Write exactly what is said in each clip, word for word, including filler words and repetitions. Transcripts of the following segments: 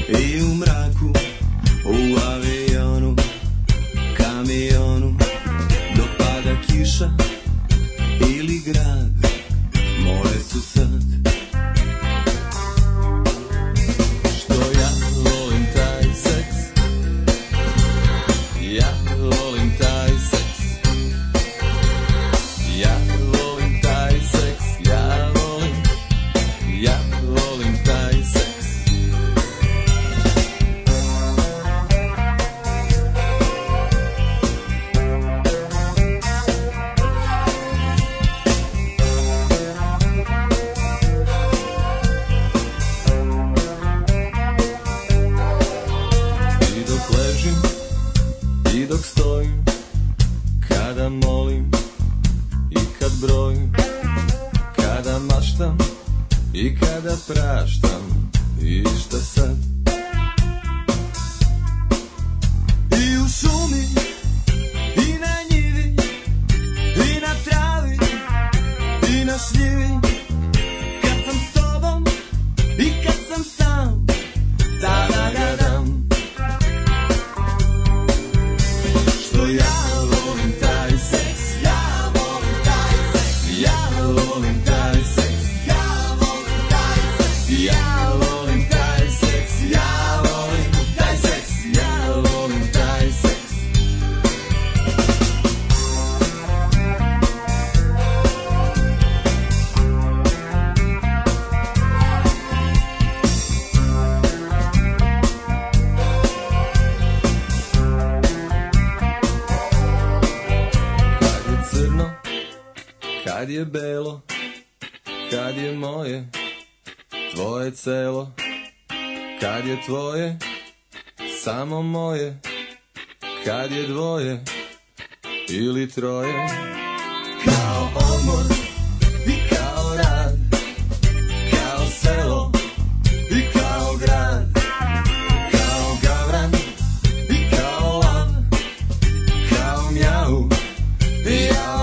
I u mraku, u avionu, kamionu, dok pada kiša ili grad, moje su sad. Što ja volim taj seks, ja volim taj seks, ja volim taj seks, ja volim, ja volim taj seks. Dok stojim, kada molim i kad brojim, kada maštam i kada praštam, i šta sad? I u šumi, i na njivi, i na travi, i na šljivi, kad sam s tobom i kad sam sam, da da da dam. Ja volim taj seks, ja volim taj seks, ja volim taj seks, ja volim taj seks, ja volim taj seks, ja volim taj seks, ja volim taj seks. Kad je belo, kad je moje, tvoje celo, kad je tvoje, samo moje, kad je dvoje ili troje, kao odmor i kao rad, kao selo i kao grad, kao gavran i kao lav, kao mjau i ja.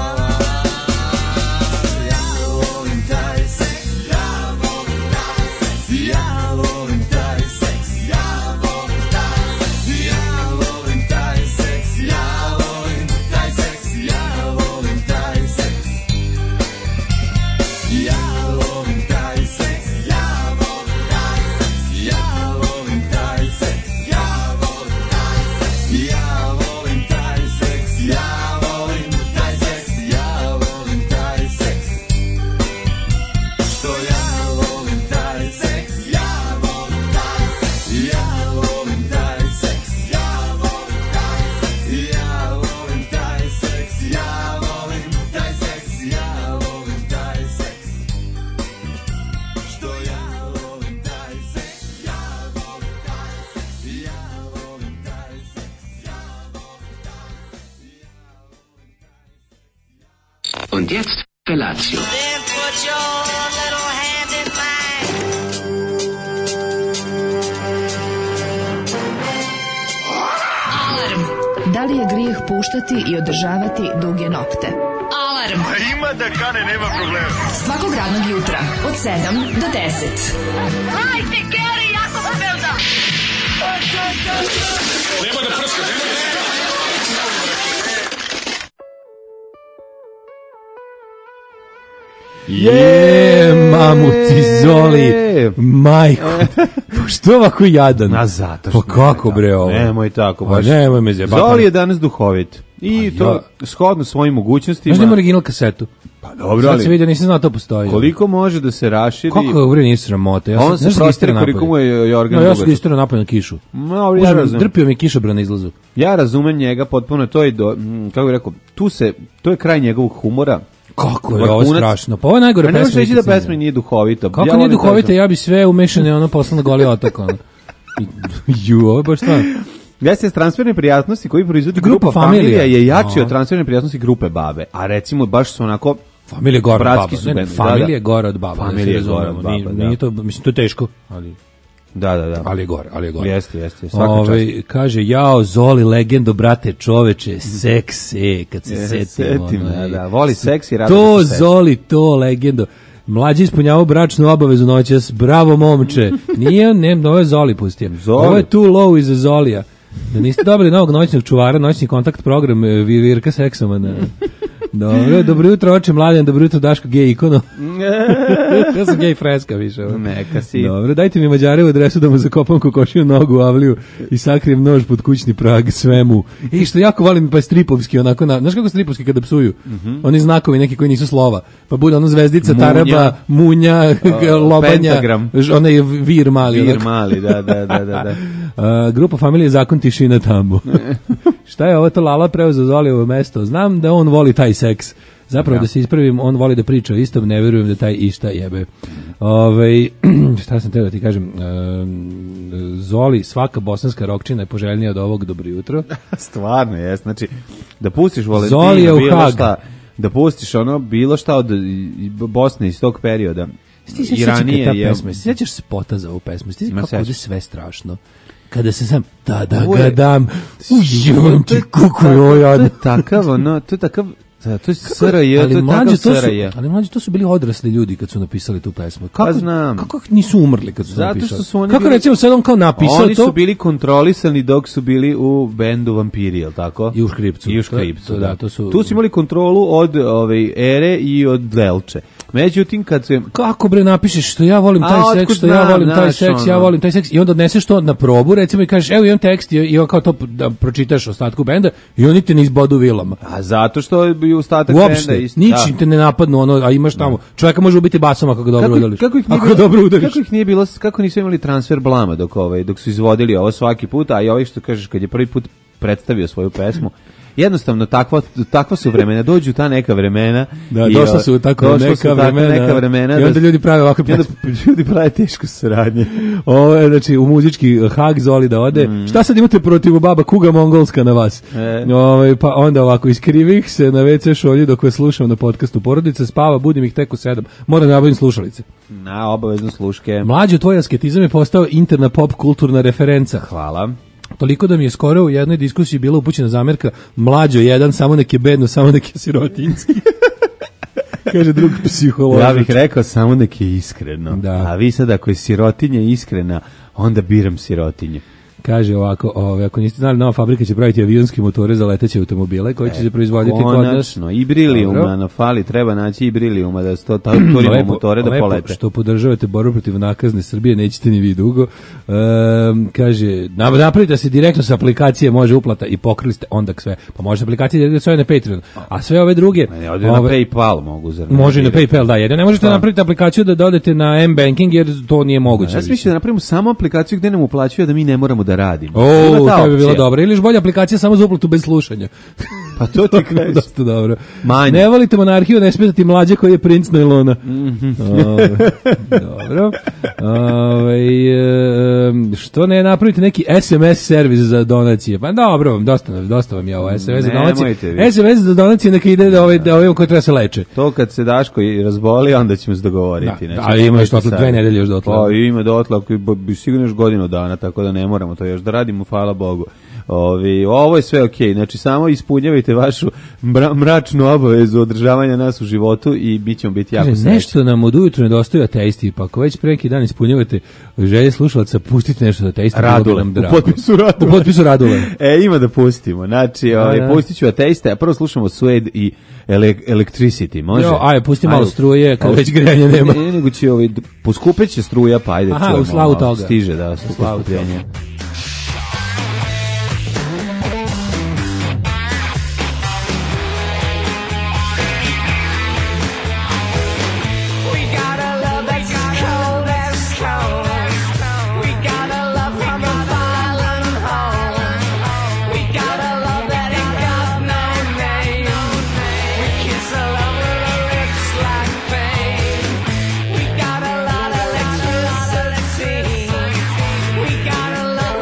Und jetzt Felatio. Then put your little hand in mine. Alarm. Da li je grijeh puštati i održavati duge nokte? Alarm. A ima da kane, nema problema. Svakog radnog jutra od sedam do deset. Hajde, Geri, jako se velda. Nema da prska, nema da prska. Je, mamu ti Zoli, majko, što je ovako jadan? Na zato što. Pa kako bre ovo? Nemoj tako, baš. Pa nemoj me zjebati. Zoli je danas duhovit. I pa to ja. Shodno svojim mogućnostima. Znaš da ima original kasetu? Pa dobro, sad ali... se vidio, nisam znao to postoji. Koliko može da se raširi... Kako je uvre nije sramota? Ja on se prostire koliko mu je Jorgan no, ja dugačak. sam istorio napad na kišu. No, ja razumem. Drpio mi kišobran na izlazu. Ja razumem njega potpuno, to je, do, kako bih rekao, tu se, to je kraj njegovog humora. Kako je ovo strašno? Pa ovo je najgore pesma. Ne možeš reći da pesma nije duhovita. Kako ja nije duhovita? Ja bi sve umešane ono poslao na Goli otok. Ono. Ju, ovo je baš stvarno. Jeste, transferne prijatnosti koji proizvodi grupa, grupa Familija je jači od transferne prijatnosti grupe Babe. A recimo baš su onako Familija gore od Baba. Ne, ne, Familija je gore od Baba. Familija je gore od Baba, nije, da. Nije to, mislim, to je teško, ali... Da, da, da. Ali je gore, ali je gore. Jeste, jeste, svaka Ove, čast. kaže, jao, Zoli, legendo, brate, čoveče, seks, e, kad se Je, setim. setim, ono, da, da, voli seks i rado to, da se Zoli, to, legendo. Mlađi ispunjavao bračnu obavezu noćas. Bravo, momče. Nije, ne, ovo je Zoli pustio. Zoli. Ovo je too low iza Zolija. Da niste dobili novog noćnog čuvara, noćni kontakt program Virka Seksomana. Dobro, dobro jutro, oče Mladen, dobro jutro, Daško, gej ikono. Ja sam gej freska više. Ovo. Neka si. Dobro, dajte mi Mađarevu adresu da mu zakopam kokošiju nogu u avliju i sakrijem nož pod kućni prag svemu. I što jako volim, pa je stripovski, onako, na, znaš kako stripovski kada psuju? Mm-hmm. Oni znakovi neki koji nisu slova. Pa bude ono zvezdica, munja, taraba, munja, uh, lobanja, pentagram. Onaj vir mali. Vir onako. mali, da, da, da, da. da. Uh, grupa familije Zakon tišina tamo. Šta je ovo to Lala preuzeo Zolijevo mesto? Znam da on voli taj seks. Zapravo da, da se ispravim, on voli da priča o istom, ne verujem da taj išta jebe. Ove, šta sam teo da ti kažem? Uh, Zoli, svaka bosanska rokčina je poželjnija od ovog dobro jutro. Stvarno je, znači da pustiš Valentina, Zoli je u bilo Hag. šta, da pustiš ono bilo šta od Bosne iz tog perioda. I ranije je. Pesma, sjećaš se spota za ovu pesmu? Ti kako ovdje sve strašno. Kada se sam tada ga dam, ujivam ti kuku joj. To je takav, ono, to je takav, to je S R J, to je takav S R J. Ali mlađi, to su bili odrasli ljudi kad su napisali tu pesmu. Kako, pa znam. Kako nisu umrli kad su zato napisali? Što su oni kako bili, recimo sad on kao napisao to? Oni su bili kontrolisani dok su bili u bendu Vampiri, jel tako? I u Škripcu. I u Škripcu, to, da. da. To su... Tu su imali kontrolu od ove, Ere i od Lelče. Međutim, kad su... Kako bre napišeš što ja volim taj seks, što ja volim taj seks, ja volim taj seks i onda odneseš to na probu, recimo i kažeš evo imam tekst i, i kao to da pročitaš ostatku benda i oni te ne izbodu vilama. A zato što je ostatak uopšte, benda isto. Ničim da. te ne napadnu, ono, a imaš tamo. Čovjeka može ubiti basom ako ga dobro kako, udariš. Kako ih nije ako bilo, dobro udariš. Kako ih nije bilo, kako nisu imali transfer blama dok ovaj dok su izvodili ovo svaki put, a i ovaj što kažeš kad je prvi put predstavio svoju pesmu. Jednostavno takva takva su vremena, dođu ta neka vremena da, i došla su tako neka, su vremena, neka vremena i onda ljudi prave ovako i onda ljudi prave teško saradnje. Ovo je znači u muzički Hag Zoli da ode. Mm. Šta sad imate protiv baba kuga mongolska na vas? E. Ove, pa onda ovako iskrivih se na ve ce šolji dok vas slušam na podcastu Porodica spava, budim ih tek u sedam. Moram da nabavim slušalice. Na obavezno sluške. Mlađo, tvoj asketizam je postao interna pop kulturna referenca. Hvala. Toliko da mi je skoro u jednoj diskusiji bila upućena zamerka Mlađo jedan, samo nek je bedno, samo nek je sirotinski. Kaže drug psiholog. Ja bih rekao samo nek je iskreno. Da. A vi sad ako je sirotinja iskrena, onda biram sirotinju. Kaže ovako, ove, ako niste znali, nova fabrika će praviti avionske motore za leteće automobile koji će se proizvoditi kod nas. Konačno, i brilijuma na fali, treba naći i brilijuma da sto turimo motore da lepo, polete. Što podržavate borbu protiv nakazne Srbije, nećete ni vi dugo. E, kaže, napravite da se direktno sa aplikacije može uplata i pokrili ste onda sve. Pa može aplikacije da sve na Patreon. A sve ove druge... Ne, ove, na PayPal mogu. Zar može na PayPal, da. Jer ne možete da. napraviti aplikaciju da dodate na M-Banking jer to nije moguće. Ja mislim da napravimo samo aplikaciju gde nam uplaćuje da mi ne moramo da radimo. O, to bi bilo dobro. Ili još bolja aplikacija samo za uplatu bez slušanja. Pa to ti kažeš. Dosta dobro. Manje. Ne volite monarhiju, ne smetati mlađe koji je princ Najlona. Mm-hmm. Ove, dobro. Ove, što ne napravite neki es em es servis za donacije? Pa dobro, dosta, dosta vam je ovo es em es za donacije. es em es za donacije neka ide da ovaj, da ovaj koji treba se leče. To kad se Daško razboli, onda ćemo se dogovoriti. Da, znači, ali ima još dotle dve nedelje još dotle. Pa ima dotle, bi sigurno još godinu dana, tako da ne moramo to još da radimo, hvala Bogu. Ovi, ovo je sve okej, okay. Znači samo ispunjavajte vašu mra, mračnu obavezu održavanja nas u životu i bit ćemo biti jako srećni. Nešto nam od ujutru nedostaju ateisti, pa ako već preki dan ispunjavate želje slušalaca, pustite nešto da ateisti. Radule, u potpisu Radule. U potpisu Radule. E, ima da pustimo, znači ovaj, pustit ću ateiste, a prvo slušamo Suede i ele, Electricity, može? Jo, ajde, pusti malo struje, kad već grejanja nema. Ne, nego će ovaj, poskupeće struja, pa ajde. Aha, u slavu toga. Stiže, da, u slavu poskupljenje. We got a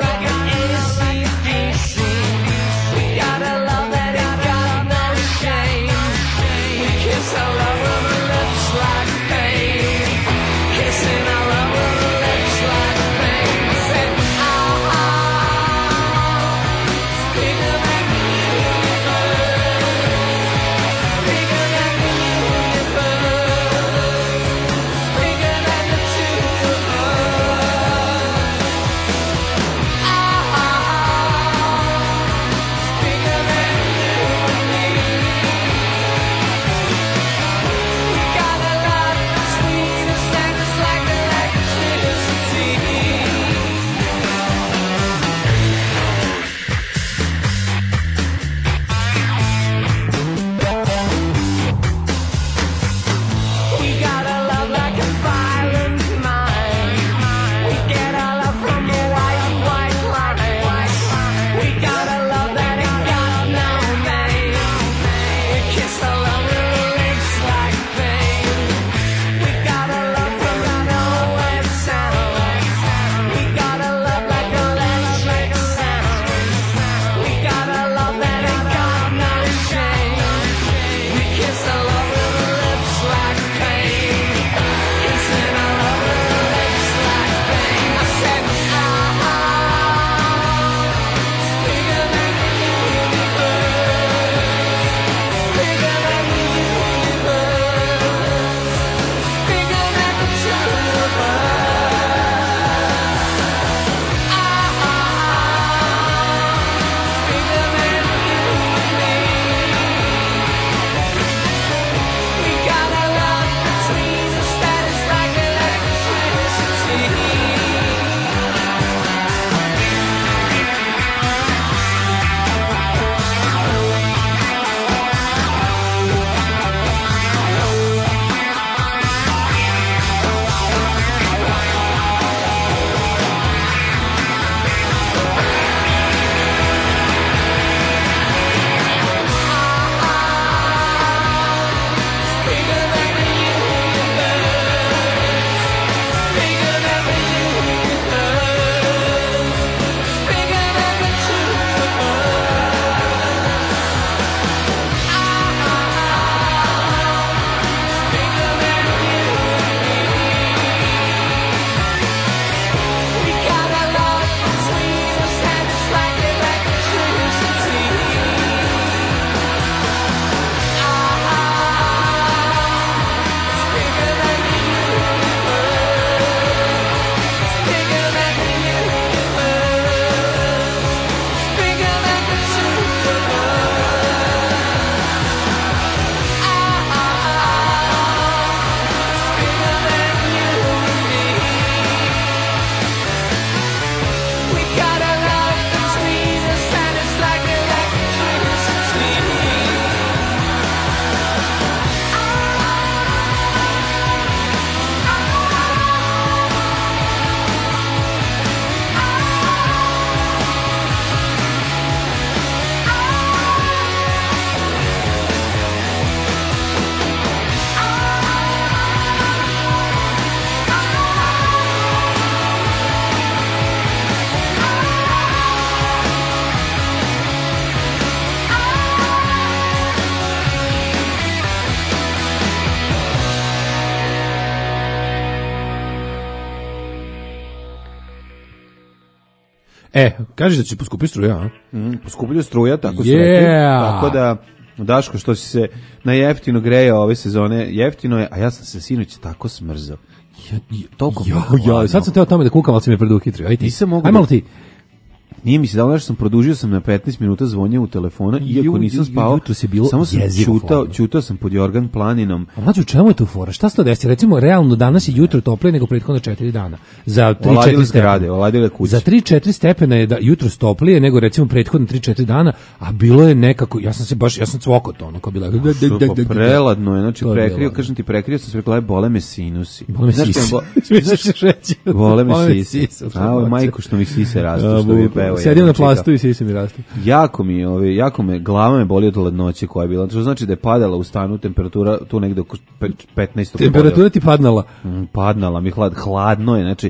E, kažeš da će poskupiti struja, a? Mm, poskuplju struja, tako su Yeah. rekli. Tako da, Daško, što si se na jeftino greja ove sezone, jeftino je, a ja sam se sinoć tako smrzao. Ja, ja, toliko mi je Ja, hladno. ja, sad sam teo o tome da kukam, ali si me preduhitrio. Aj ti. Nisam mogao Aj da- malo ti. Nije mi se dalo nešto, sam produžio sam na petnaest minuta zvonje u telefona, iako Ju, nisam ju, spao, jutros je bilo samo sam jezivo čutao, hladno. čutao sam pod Jorgan planinom. A mlađe, u čemu je tu fora? Šta se to desi? Recimo, realno danas je jutro toplije nego prethodno četiri dana. Za tri četiri Oladile stepena. zgrade, oladile kuće. Za tri četiri stepena je da jutro toplije nego recimo prethodno tri četiri dana, a bilo je nekako, ja sam se baš, ja sam cvoko to, ono kao bila. Što, pa preladno je, znači To je prekrio, bilo, kažem ti, prekrio sam se, rekla, bole me sinusi. Bole me Znaš sise. kad bo- Misliš reći? Vole me Bole me sise. sise, A ovo je majko što mi sise rastu, A, što bi bukvalno. pevao. Sedim jedan na čika. plastu i sise mi rastu. Jako mi, ove, jako me, glava me boli od hladnoće koja je bila. To znači da je padala u stanu temperatura tu negde oko pe- petnaest. Temperatura ti padnala. Mm, padnala mi hlad, hladno je, znači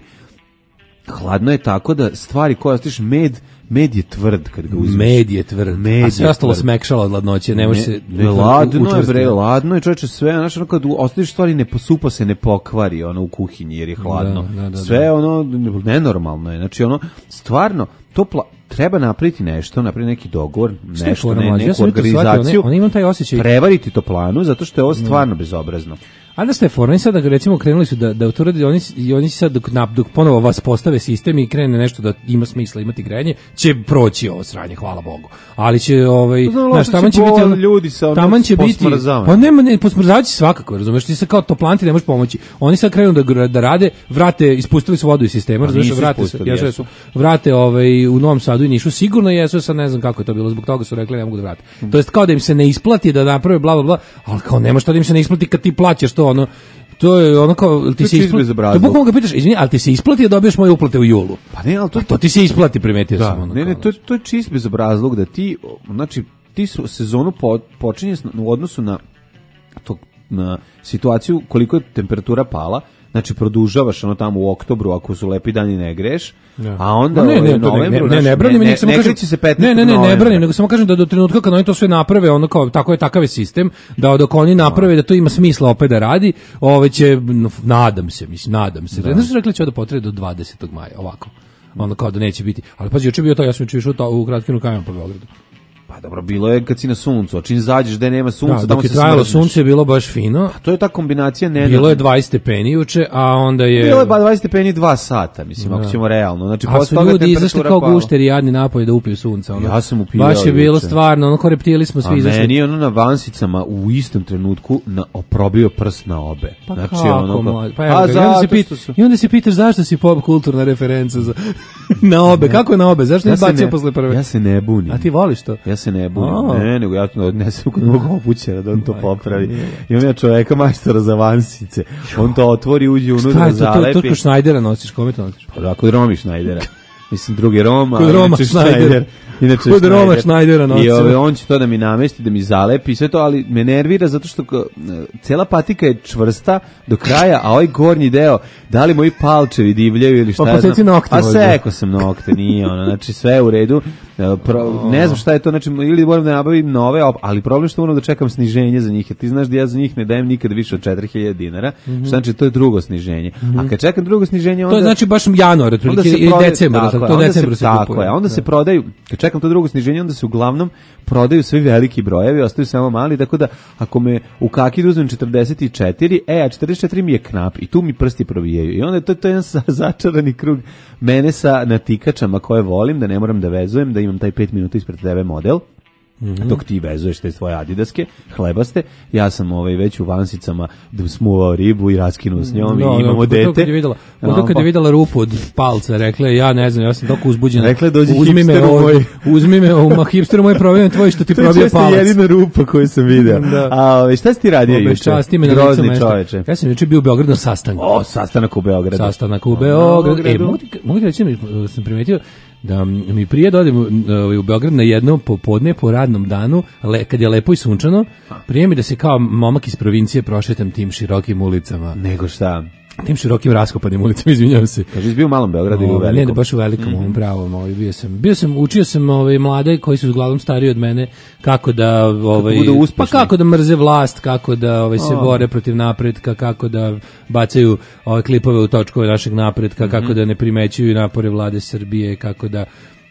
hladno je tako da stvari koje ostiš med, med je tvrd kad ga uzmeš. Med je tvrd. Med A sve je ostalo tvrd. smekšalo od ladnoće, ne može se... Ne, ladno je učvrstiti. bre, ladno je čoveče sve, znači ono kad ostaviš stvari ne posupa se, ne pokvari ono u kuhinji jer je hladno. Da, da, da, sve da. ono nenormalno je. Znači ono stvarno topla treba napraviti nešto, napraviti neki dogovor, Šta je nešto, fora, ne, mlađe? Ja neku sam jutros shvatio, organizaciju. one- one imam taj osjećaj- Prevariti toplanu zato što je ovo stvarno bezobrazno. A da ste forni sad da recimo krenuli su da da to radi oni i oni sad dok na, dok ponovo vas postave sistem i krene nešto da ima smisla imati grejanje će proći ovo sranje, hvala Bogu. Ali će ovaj Pa znam, znaš, loše taman će će biti bol- ono- ljudi sa ono taman će biti posmrzavanja. pa nema ne posmrzavaće svakako, razumeš, ti se kao toplanti ne možeš pomoći. Oni sad krenu da gr- da rade, vrate ispustili su vodu iz sistema, Pa razumeš, nisu vrate se, ispustili, ja jesu. su vrate ovaj u Novom Sadu i Nišu sigurno jesu, sad ne znam kako je to bilo, zbog toga su rekli ne mogu da vrate. Mm. To jest kao da im se ne isplati da naprave bla bla bla, ali kao nema šta da im se ne isplati kad ti plaćaš to ono. To je ono kao jel ti je se čist isplati. bezobrazluk. To bukvalno ga pitaš, izvini, ali ti se isplati da dobiješ moje uplate u julu. Pa ne, ali to, A to ti se isplati, primetio da, sam ono. ne, ne, kao, to, je- to je čist bezobrazluk da ti, znači, ti su sezonu po, počinje s- u odnosu na, to, na situaciju koliko je temperatura pala, znači produžavaš ono tamo u oktobru ako su lepi dani ne greš, Da. a onda Ma ne, ovaj, ne, u to ne, ne, novembru, ne, ne znaš, branim, ne, nego samo ne kažem, kreće se petnaestog ne, ne, ne, ne novembra. branim, nego samo kažem da do trenutka kad oni to sve naprave, ono kao tako je takav je sistem, da dok oni naprave da to ima smisla opet da radi, ove će nadam se, mislim, nadam se. Znaš, rekli će da potrebe do dvadesetog maja, ovako. Ono kao da neće biti. Ali pazi, juče je bio to, ja sam juče išao to u kratkim rukavima po Beogradu. Pa dobro, bilo je kad si na suncu, a čim zađeš gde nema sunca, Da, tamo dok je se trajalo smrzneš. sunce je bilo baš fino. To je ta kombinacija ne. Bilo je dvadeset stepeni juče, a onda je... Bilo je ba dvadeset stepeni dva sata, mislim, ako ćemo realno. Znači, A posle su toga ljudi temperatura izašli kao pala. gušteri jadni napolje da upiju sunce. Ono. Ja sam upijao Baš je bilo juče. stvarno, ono kao reptili smo A svi izašli. meni je ono na vansicama u istom trenutku na, oprobio prst na obe. Pa znači, kako, ono, mlad? Pa a evo ga, i, onda se zato pit, što su- I onda se pitaš zašto si pop kulturna referenca za, na obe. Kako je na obe? Zašto Ja ne se bacio ne- posle prve? Ja se ne bunim. A ti voliš to? Ja se ne bunim. A. Ne, nego ja to odnesem kod mog obućara da on to Majko popravi. mila. Imam ja čoveka majstora za vansice. On to otvori, uđe unutra, Šta je to? To, to, zalepi. to kod Schneidera nosiš, kome to nosiš? Pa da, kod Romi Schneidera. Mislim, drugi Rom, a Kod Roma inače Schneider. Schneider. Inače Kod Roma Schneider. Schneidera I nosimo. ove, on će to da mi namesti, da mi zalepi i sve to, ali me nervira zato što ko, cela patika je čvrsta do kraja, a ovaj gornji deo, da li moji palčevi divljaju ili šta Pa ja znam. poseci nokte A možda. seko sam nokte, nije ono, znači sve je u redu. E, Pro, ne znam šta je to, znači ili moram da nabavim nove, op- ali problem što moram da čekam sniženje za njih, jer ti znaš da ja za njih ne dajem nikad više od četiri hiljade dinara, što znači to je drugo sniženje. A kad čekam drugo sniženje, onda... To je znači baš januar, Onda otprilike, se ili prodaju- decembar, tako to je, u onda decembru se, se tako kupuje. je, onda se prodaju, kad čekam to drugo sniženje, onda se uglavnom prodaju svi veliki brojevi, ostaju samo mali, tako da ako me u kaki uzmem četrdeset četiri, e, a četrdeset četiri mi je knap i tu mi prsti probijaju. I onda je to, to je jedan sa- začarani krug mene sa natikačama koje volim, da ne moram da vezujem, da imam taj pet minuta ispred tebe model. Dok ti vezuješ te svoje adidaske, hlebaste, ja sam ovaj već u vansicama da smuvao ribu i raskinuo s njom Da, i imamo da, dete. to kad je videla, No, onda kad pa- je videla rupu od palca, rekla je, ja ne znam, ja sam toliko uzbuđena. Rekla je, dođi uzmi me, hipsteru od- moj. uzmi me, u ma hipsteru moj problem tvoj što ti To je probija često palac. jedina rupa koju sam video. Da. A ovaj, šta si ti radio juče? Obeščasti me na licu Grozni mesta. čoveče. Ja sam juče bio u Beogradu na sastanku. O, sastanak u Beogradu. Sastanak u Beogradu. E, Beogradu. mogu ti, mogu ti reći da mi, sam primetio da mi prije da odem u, u Beograd na jedno popodne po radnom danu, le, kad je lepo i sunčano, prije mi da se kao momak iz provincije prošetam tim širokim ulicama, Nego šta? tim širokim raskopanim ulicama, izvinjavam se. Kaže, si bio u malom Beogradu ili u Ovaj, velikom? Ne, da baš u velikom, ovom pravom, ovaj, bio sam. Bio sam, učio sam ovaj mlade koji su uglavnom stariji od mene kako da ovaj budu pa uspešni. kako da mrze vlast, kako da ovaj se A. bore protiv napretka, kako da bacaju ove klipove u točkove našeg napretka, kako da ne primećuju napore vlade Srbije, kako da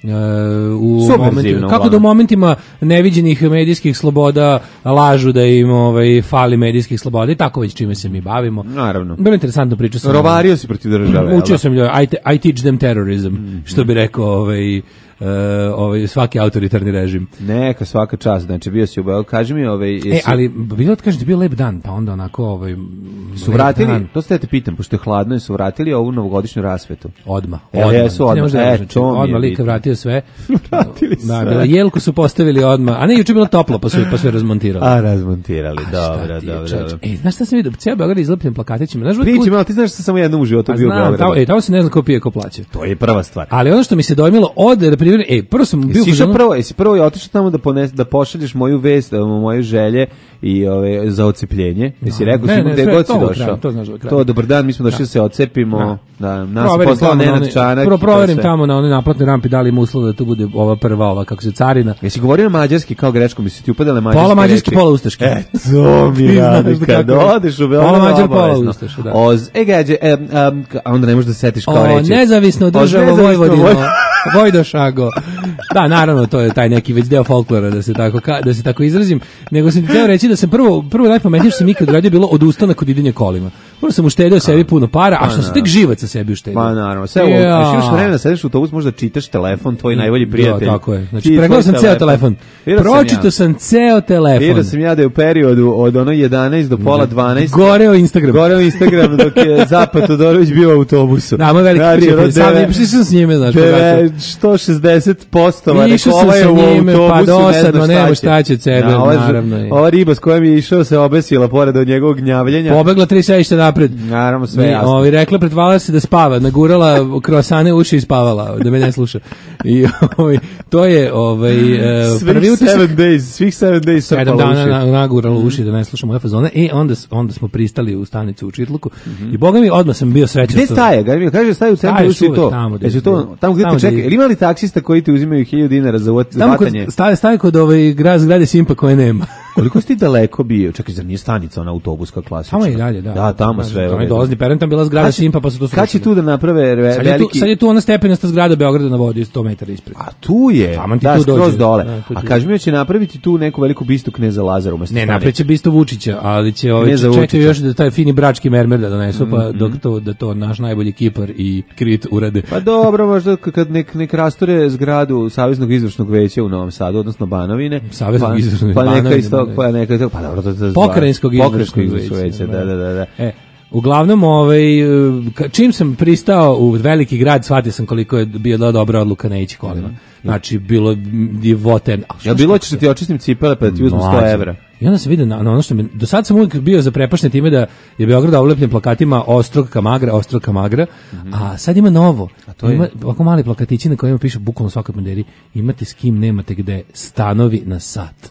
Uh, u Subverzivno, momentima, kako uglavnom. da u momentima neviđenih medijskih sloboda lažu da im ovaj, fali medijskih sloboda i tako već čime se mi bavimo. Naravno. Bilo interesantno priča sam. Rovario si protiv države. Učio sam ljoj, I, te, I teach them terrorism, mm-hmm. što bi rekao ovaj, uh, ovaj, svaki autoritarni režim. Neka svaka čast, znači bio si u Beogradu, kaži mi ovaj... Jesi... E, ali bilo da kažem da bio lep dan, pa onda onako ovaj, su vratili, dan. To ste te pitam, pošto je hladno, su vratili ovu novogodišnju rasvetu. Odma. E, odma. Jesu odma. Da E, znači, to mi je odma lika bitno. vratio sve. Vratili sve. Da, bila jelku su postavili odma, a ne, juče je bilo toplo, pa su pa sve razmontirali. A, razmontirali, A, dobro, ti je, dobro, čovječ? dobro. E, znaš šta sam vidio? Cijel Beograd je izlepljen plakatićima. Znaš, Priči malo, ti znaš što sam samo jednom u životu pa bio u znam, Beogradu. tamo, e, tamo se ne zna ko pije, ko plaća. To je prva stvar. Ali ono što mi se dojmilo od, na primjer, e, prvo sam bio... Jesi išao prvo, jesi prvo je otišao tamo da, pones, da pošalješ moju vest, moje želje i ove, za ocepljenje. Jesi No, rekao, ne, si ne, gde sve, god to si u došao. kraju, to znaš da u kraju. To, dobar dan, mi smo došli da se ocepimo. Da, nas je poslao tamo na Nenad onoj- Čanak. Prvo i to proverim sve. tamo na onoj naplatnoj rampi da li ima uslova da tu bude ova prva, ova, kako se carina. Jesi govorio mađarski kao grečko, mi su ti upadale mađarske Pola mađarski, reči? pola ustaški. E, to mi Ti znaš radi, da kad kako je. odeš u Beograd, Pola Mađar, pola obavezno. ustaša, da. Oz, e, gađe, e, um, a onda ne možeš da se setiš kao O, reći. nezavisno Oz, država nezavisno Vojvodino, Voj- Vojdošago. Da, naravno, to je taj neki već deo folklora, da se tako, ka, da se tako izrazim. Nego sam ti htio reći da sam prvo, prvo najpametnije što sam ikad uradio bilo odustanak od idenja kolima. Prvo sam uštedeo sebi puno para, a što sam tek živac sa sebi uštedio. Ma naravno, sve ovo, Ja. još imaš vremena, sediš u autobus, možda čitaš telefon, tvoj najbolji prijatelj. Da, tako je. Znači, Ti i pregledao tvoj sam ceo telefon. Vidio sam Pročitao ja. sam ceo telefon. Vidio sam ja da je u periodu od ono jedanaest do pola dvanaest Goreo Instagram. Goreo Instagram dok je Zapad Todorović bio u autobusu. Da, moj veliki Znači, prijatelj. ono Sam deve- išao sam s njime, znaš, deve- pogačao. sto šezdeset posto Išao sam sa njime, pa dosadno, nema šta će od sebe, Da, ova, naravno je. ova riba s kojom je išao se obesila pored od njegovog gnjavljenja. Pobegla tri sedišta napred. Naravno, sve Mi, jasno. ovi, rekla, pretvala se da spava, nagurala kroasane u uši i spavala, da me ne sluša. I ovi, to je ovaj, e, Svih prvi utisak. seven days, svih seven days Sedam srpala dana uši. na, nagurala u uši da ne slušam moje fazone. I onda, s- onda smo pristali u stanicu u Čitluku. I boga mi, odmah sam bio srećan. Gde što- staje? Gavi, kaže staje u centru Staje uši uvek to. tamo gde- Jesu to tamo gde tamo te čeka? gde- Ili ima li taksista koji ti uzimaju hiljadu dinara za vat- Tamo kod, vatanje? staje, staje kod ovaj grad zgrade Simpa koje nema. Koliko si ti daleko bio? Čekaj, zar nije stanica ona autobuska klasična? Tamo je i dalje, da. Da, tamo Da, sve. tamo u je redu. dolazni peren, tam bila zgrada Kad će- Simpa, pa su to Kad će srušili. tu da naprave ve- Sad je, tu, veliki... sad je tu ona stepenasta zgrada Beograda na vodi sto metara ispred. A tu je, Taman ti da, tu skroz dođe. dole. Da, tu A ti- kaži mi, će napraviti tu neku veliku bistu kneza Lazara umesto Ne, stanice? napred će bisto Vučića, ali će ovaj Ne za čekaju Vučića. još da taj fini brački mermer da donesu, pa dok to, da to naš najbolji kipar i Krit urade. Pa dobro, možda k- kad nek, nek rastore zgradu Saveznog izvršnog veća u Novom Sadu, odnosno Banovine. Saveznog pa, izvršnog- pa neka Banovine, isto, Banovine. pa neka isto, pa dobro, to, to, to Pokrajinskog Pokrajinskog izvršnog izvršnog veća, veća, da, da, da. da. E, uglavnom, ovaj, ka- čim sam pristao u veliki grad, shvatio sam koliko je bila dobra odluka ne ići kolima. Znači, bilo divoten. Ja bilo ćeš da ti očistim cipele pa da ti uzmu sto Mlađe. evra. I onda se vidi na, na ono što mi, do sad sam uvijek bio zaprepašten time da je Beograd oblepljen plakatima Ostrog Kamagra, Ostrog Kamagra, a sad ima novo. to je? Ima ovako mali plakatići na kojima piše bukvalno svakoj banderi, imate s kim, nemate gde, stanovi na sat.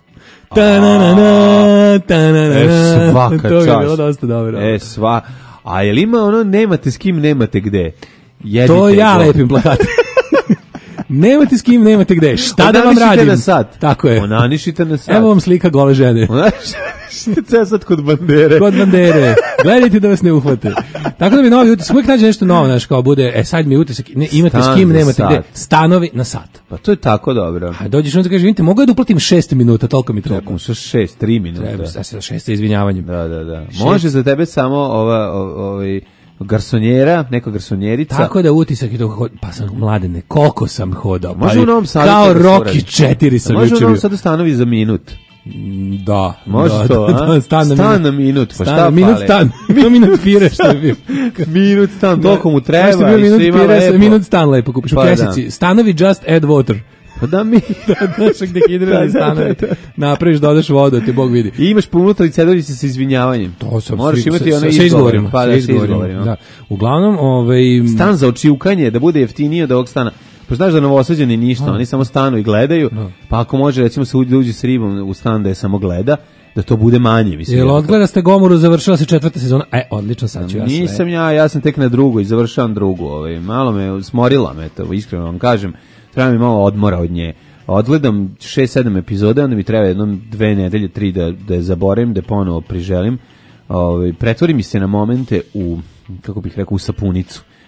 Ta-na-na-na, ta-na-na-na. E, svaka To mi je čast. bilo dosta dobro. E, sva. A je li ima ono, nemate s kim, nemate gde? Jedite To ja go. lepim plakate. Nemate s kim, nemate gde. Šta da vam Onanišite radim? na sat. Tako je. Onanišite na sat. Evo vam slika gole žene. Onanišite ceo sad kod bandere. Kod bandere. Gledajte da vas ne uhvate. Tako da mi novi utisak, uvijek nađe nešto novo, znaš, kao bude, e sad mi je utisak, ne, imate Stan s kim, za nemate sat. gde. Stanovi na sat. Pa to je tako dobro. A dođeš onda kaže, vidite, mogu ja da uplatim šest minuta, toliko mi treba. Tokom sa šest, tri minuta. Treba, sa sa šest sa izvinjavanjem. Da, da, da. Može za tebe samo ova, o- ovaj, garsonjera, neka garsonjerica. Tako da utisak je to, pa sam mladene, koliko sam hodao. Može pa u Novom Sadu kao to da se Rocky uradi. četiri sam Može u juče Novom bio. Sadu stanovi za minut. Da. Može da, to, da, a? da, stan na Stan minut. na minut, pa Stan šta na minut fale? stan. To minut pire što je bio. Minut stan, toliko mu treba. Znaš što je bio i minut svima pire, lepo. minut stan lepo kupiš u Pa da. kesici. Stanovi just add water. Pa da mi... Znaš gde hidrirani Da, da, stanovi. da, da. Napraviš, dodaš vodu, te Bog vidi. I imaš ponutra i ceduljice sa izvinjavanjem. To sam Moraš svi- imati sa- one sa izgovorima, Pa sa da, sa izgovorima, izgovorima. da. Uglavnom, ovaj Stan za očiukanje, da bude jeftinije od ovog stana. Pa znaš da Novosađani ništa, oni samo stanu i gledaju, pa ako može recimo se uđe, uđe s ribom u stan da je samo gleda, da to bude manje. Mislim, Jel jer- odgleda ste Gomoru, završila se četvrta sezona? E, odlično, sad ću ja sve. Nisam ja, ja sam tek na drugu i završavam drugu. Ovaj. Malo me smorila me to, iskreno vam kažem. Treba mi malo odmora od nje. Odgledam šest sedam epizode, onda mi treba jednom dve nedelje, tri da, da je zaboravim, da je ponovo priželim. Ovaj, pretvori mi se na momente u, kako bih rekao, u sapunicu.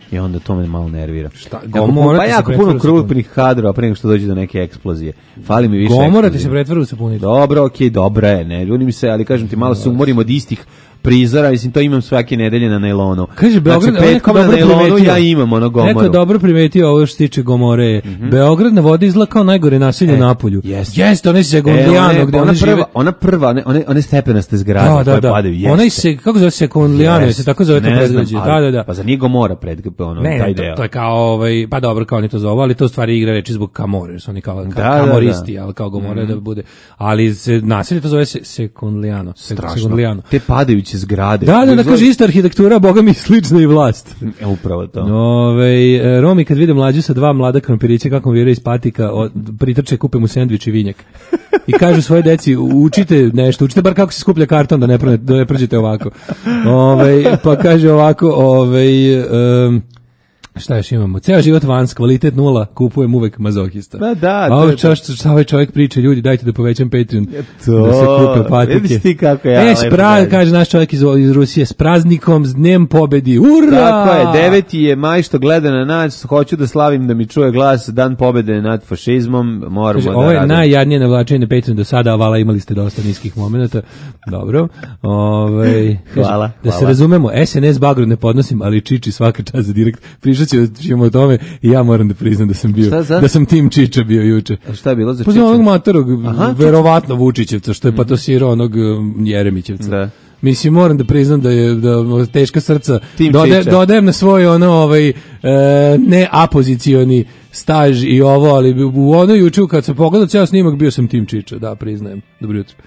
I onda to me malo nervira. Šta, Jako puno- Gomora pa ti se jako pretvara puno u sapunicu. krupnih kadrova pre nego što dođe do neke eksplozije. Fali mi više Gomora ti eksplozije. se pretvara u sapunicu. Dobro, okej, dobra je, ne ljunim se, ali kažem ti, malo se umorim od istih prizora, mislim, to imam svake nedelje na nailonu. Kaže Beograd, znači, ovo neko petkom na dobro nailonu primetio. ja imam ono Gomoru. Neko je dobro primetio ovo što se tiče Gomore. Beograd na vodi izgleda kao najgore naselje E, u Napolju. jeste. Jeste, one se E, Gondlijano, one- gde ona oni žive. prva, ona prva, one, one, one stepenaste zgrade Da, da, koje da. padaju, jeste. Onaj se, kako zove se, Gondlijano, se tako zove to Ne znam, predgrađe. Da, ali- da, da. Pa za nije Gomora pred, ono, Ne, taj ne, to, deo. to je kao, ovaj, pa dobro, kao oni to zovu, ali to u stvari igra reči zbog Kamore, jer su oni kao, kao Da, da, kamoristi, da. ali kao Gomore da bude. Ali se, naselje to zove se, Sekundlijano. Strašno. Sekundlijano. Te padajuće zgrade. Da, da, da, kaže ista arhitektura, boga mi slična i vlast. E, upravo to. Ove, e, Romi kad vide mlađu sa dva mlada krompirića kako vire iz patika, od, pritrče, kupe mu sendvič i vinjak. I kažu svoje deci, učite nešto, učite bar kako se skuplja karton da ne, prone, da ne prođete ovako. Ove, pa kaže ovako, ove, um, šta još imamo? Ceo život vans, kvalitet nula, kupujem uvek mazohista. Pa da, A to ovo je to. čas, šta ovaj čovjek priča, ljudi, dajte da povećam Patreon, to, da se kupe patike. vidiš ti kako ja E, lepo spra, radim. kaže naš čovjek iz, iz Rusije, s praznikom, s dnem pobedi, ura! Tako je, deveti je maj što gleda na nas, hoću da slavim da mi čuje glas, dan pobede nad fašizmom, moramo Kaže, da ovo je radimo. najjadnije navlačenje na Patreon do sada, a vala imali ste dosta niskih momenata. Dobro. Ove, kaže, Hvala, da se hvala. razumemo, S N S bagru ne podnosim, ali Čiči svaka čast za direkt. Pričat ćemo o tome i ja moram da priznam da sam bio, Šta za? da sam tim Čiča bio juče. A šta je bilo za Pa za Čiča? onog matorog, Aha, verovatno Vučićevca, što je patosirao onog um, Jeremićevca. Da. Mislim, moram da priznam da je da teška srca. Tim Dode, Čiča. dodajem na svoj ono ovaj e, ne apozicioni staž i ovo, ali u ono juče kad sam pogledao ceo snimak bio sam tim Čiča, da, priznajem. Dobro jutro.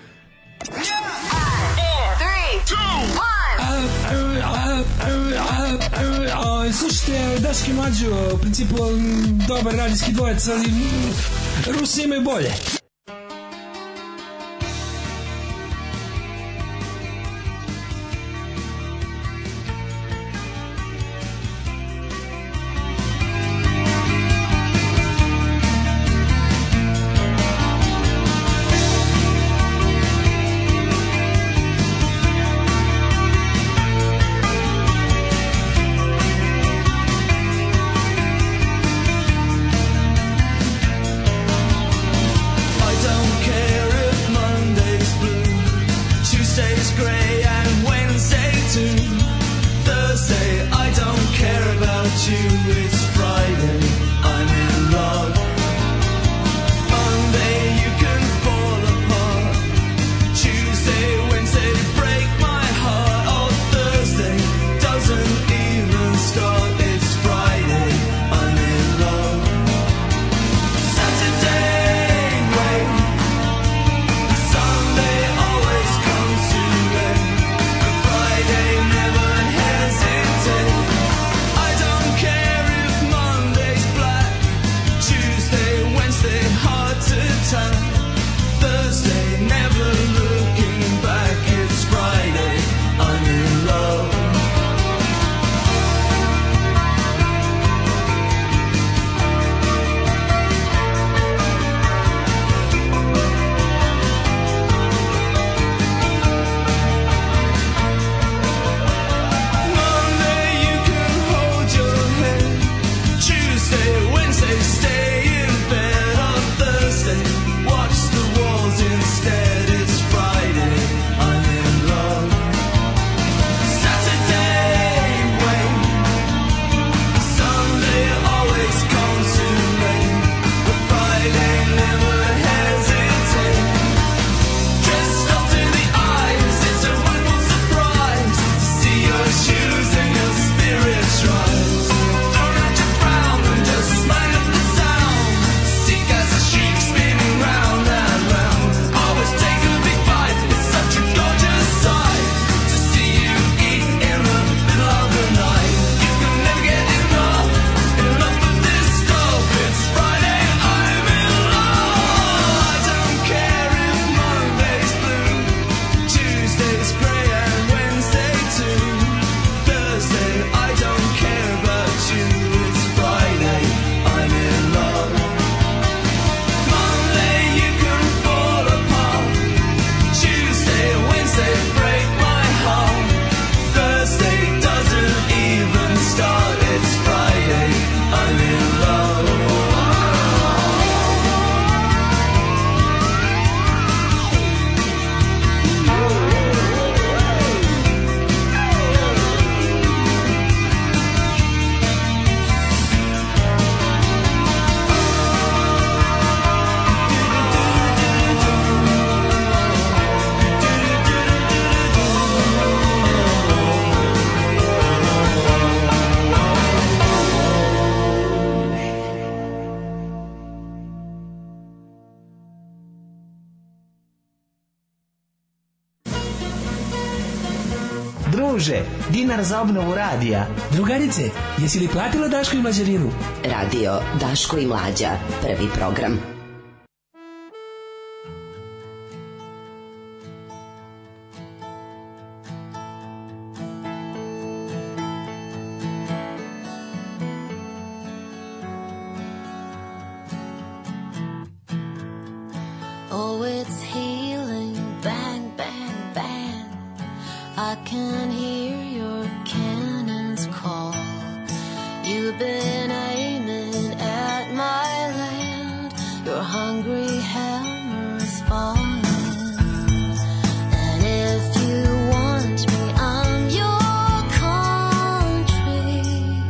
Slušajte, Daški Mađo, u principu m, dobar radijski dvojec, ali m, Rusi imaju bolje. Druže, dinar za obnovu radija. Drugarice, jesi li platila Daško i Mlađarinu? Radio Daško i Mlađa, prvi program. Oh, it's healing, bang, bang, bang. I can hear your cannons call. You've been aiming at my land. Your hungry hammer's falling. And if you want me, I'm your country.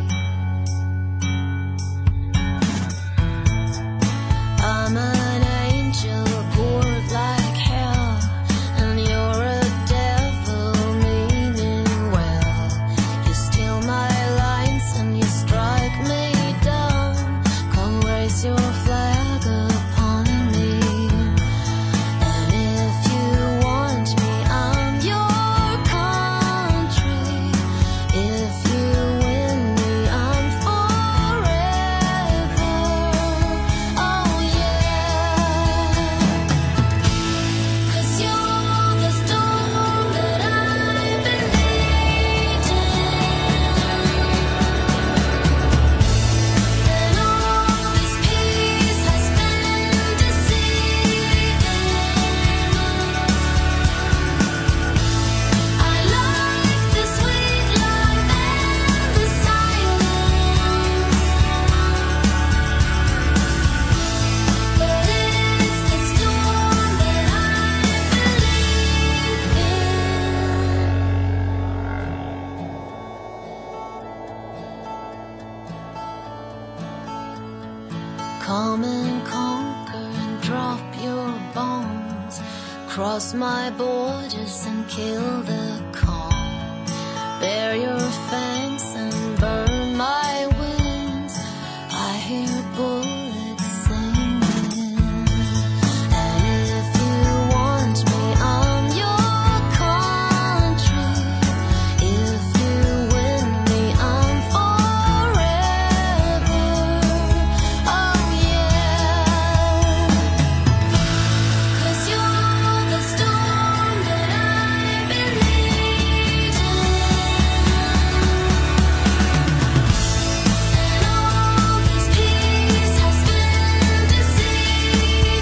I'm an angel poured like hell, and you're a devil meaning well. You steal my lines and you strike me down. Come raise your flag upon me. And if you want me, I'm your country. If you win me, I'm forever. Oh yeah. 'Cause you're the storm that I've been needing. And all this peace has been deceiving. I like the sweet life and the silence, but it's the storm that I believe in. Come and conquer and drop your bones. Cross my borders and kill the calm. Bear your fangs and burn my wings. I hear bullets singing. And if you want me, I'm your country. If you win me, I'm forever. Oh yeah. 'Cause you're the storm that I've been needing. And all this peace has been deceiving.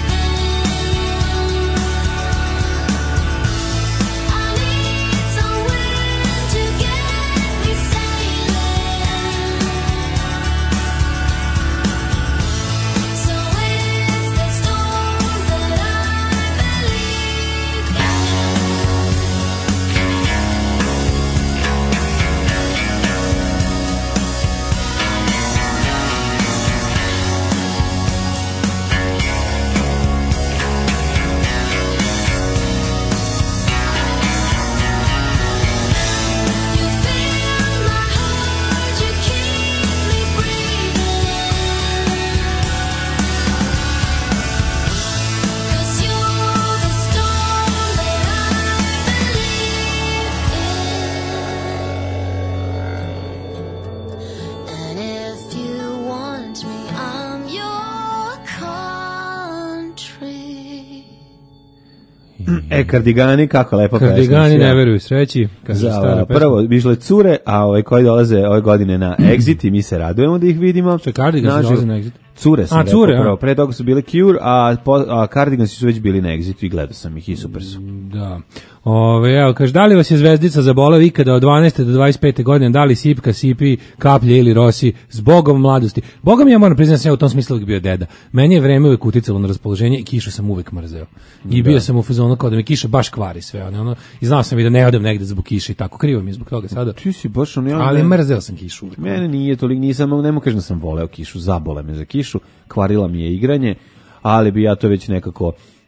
I need some wind to get me sailing. So it's the storm that I believe in. You fill my heart, you keep me breathing. 'Cause you're the storm that I believe in. And if you want me, I'm your country. E, Kardigani, kako lepa pesma. Kardigani ne veruju sreći. Kaže Za, stara pesma. prvo, bižle cure, a ove koji dolaze ove godine na Exit i mi se radujemo da ih vidimo. Što je Cardigans Nađu- dolaze na Exit? Cure sam A, rekao cure, a. prvo. Pre toga su bile Cure, a, po, a Cardigansi su već bili na Exitu i gledao sam ih i super su. Da. Ove, evo, kaže, da li vas je zvezdica zaboleo ikada od dvanaeste do dvadeset pete godine, da li sipka, sipi, kaplje ili rosi, zbogom mladosti? Boga mi, ja moram priznati da sam ja u tom smislu uvijek bio deda. Meni je vreme uvijek uticalo na raspoloženje i kišu sam uvijek mrzeo. I bio sam u fazonu kao da mi kiša baš kvari sve. Ono, ono, i znao sam i da ne odem negde zbog kiše i tako. Krivo mi je zbog toga sada. Ti si baš ono, ja Ali ne- mrzeo sam kišu uvijek. Mene nije toliko, nisam, ne mogu kažem da sam voleo kišu, zabole me za kišu, kvarila mi je igranje, ali bi ja to već nekako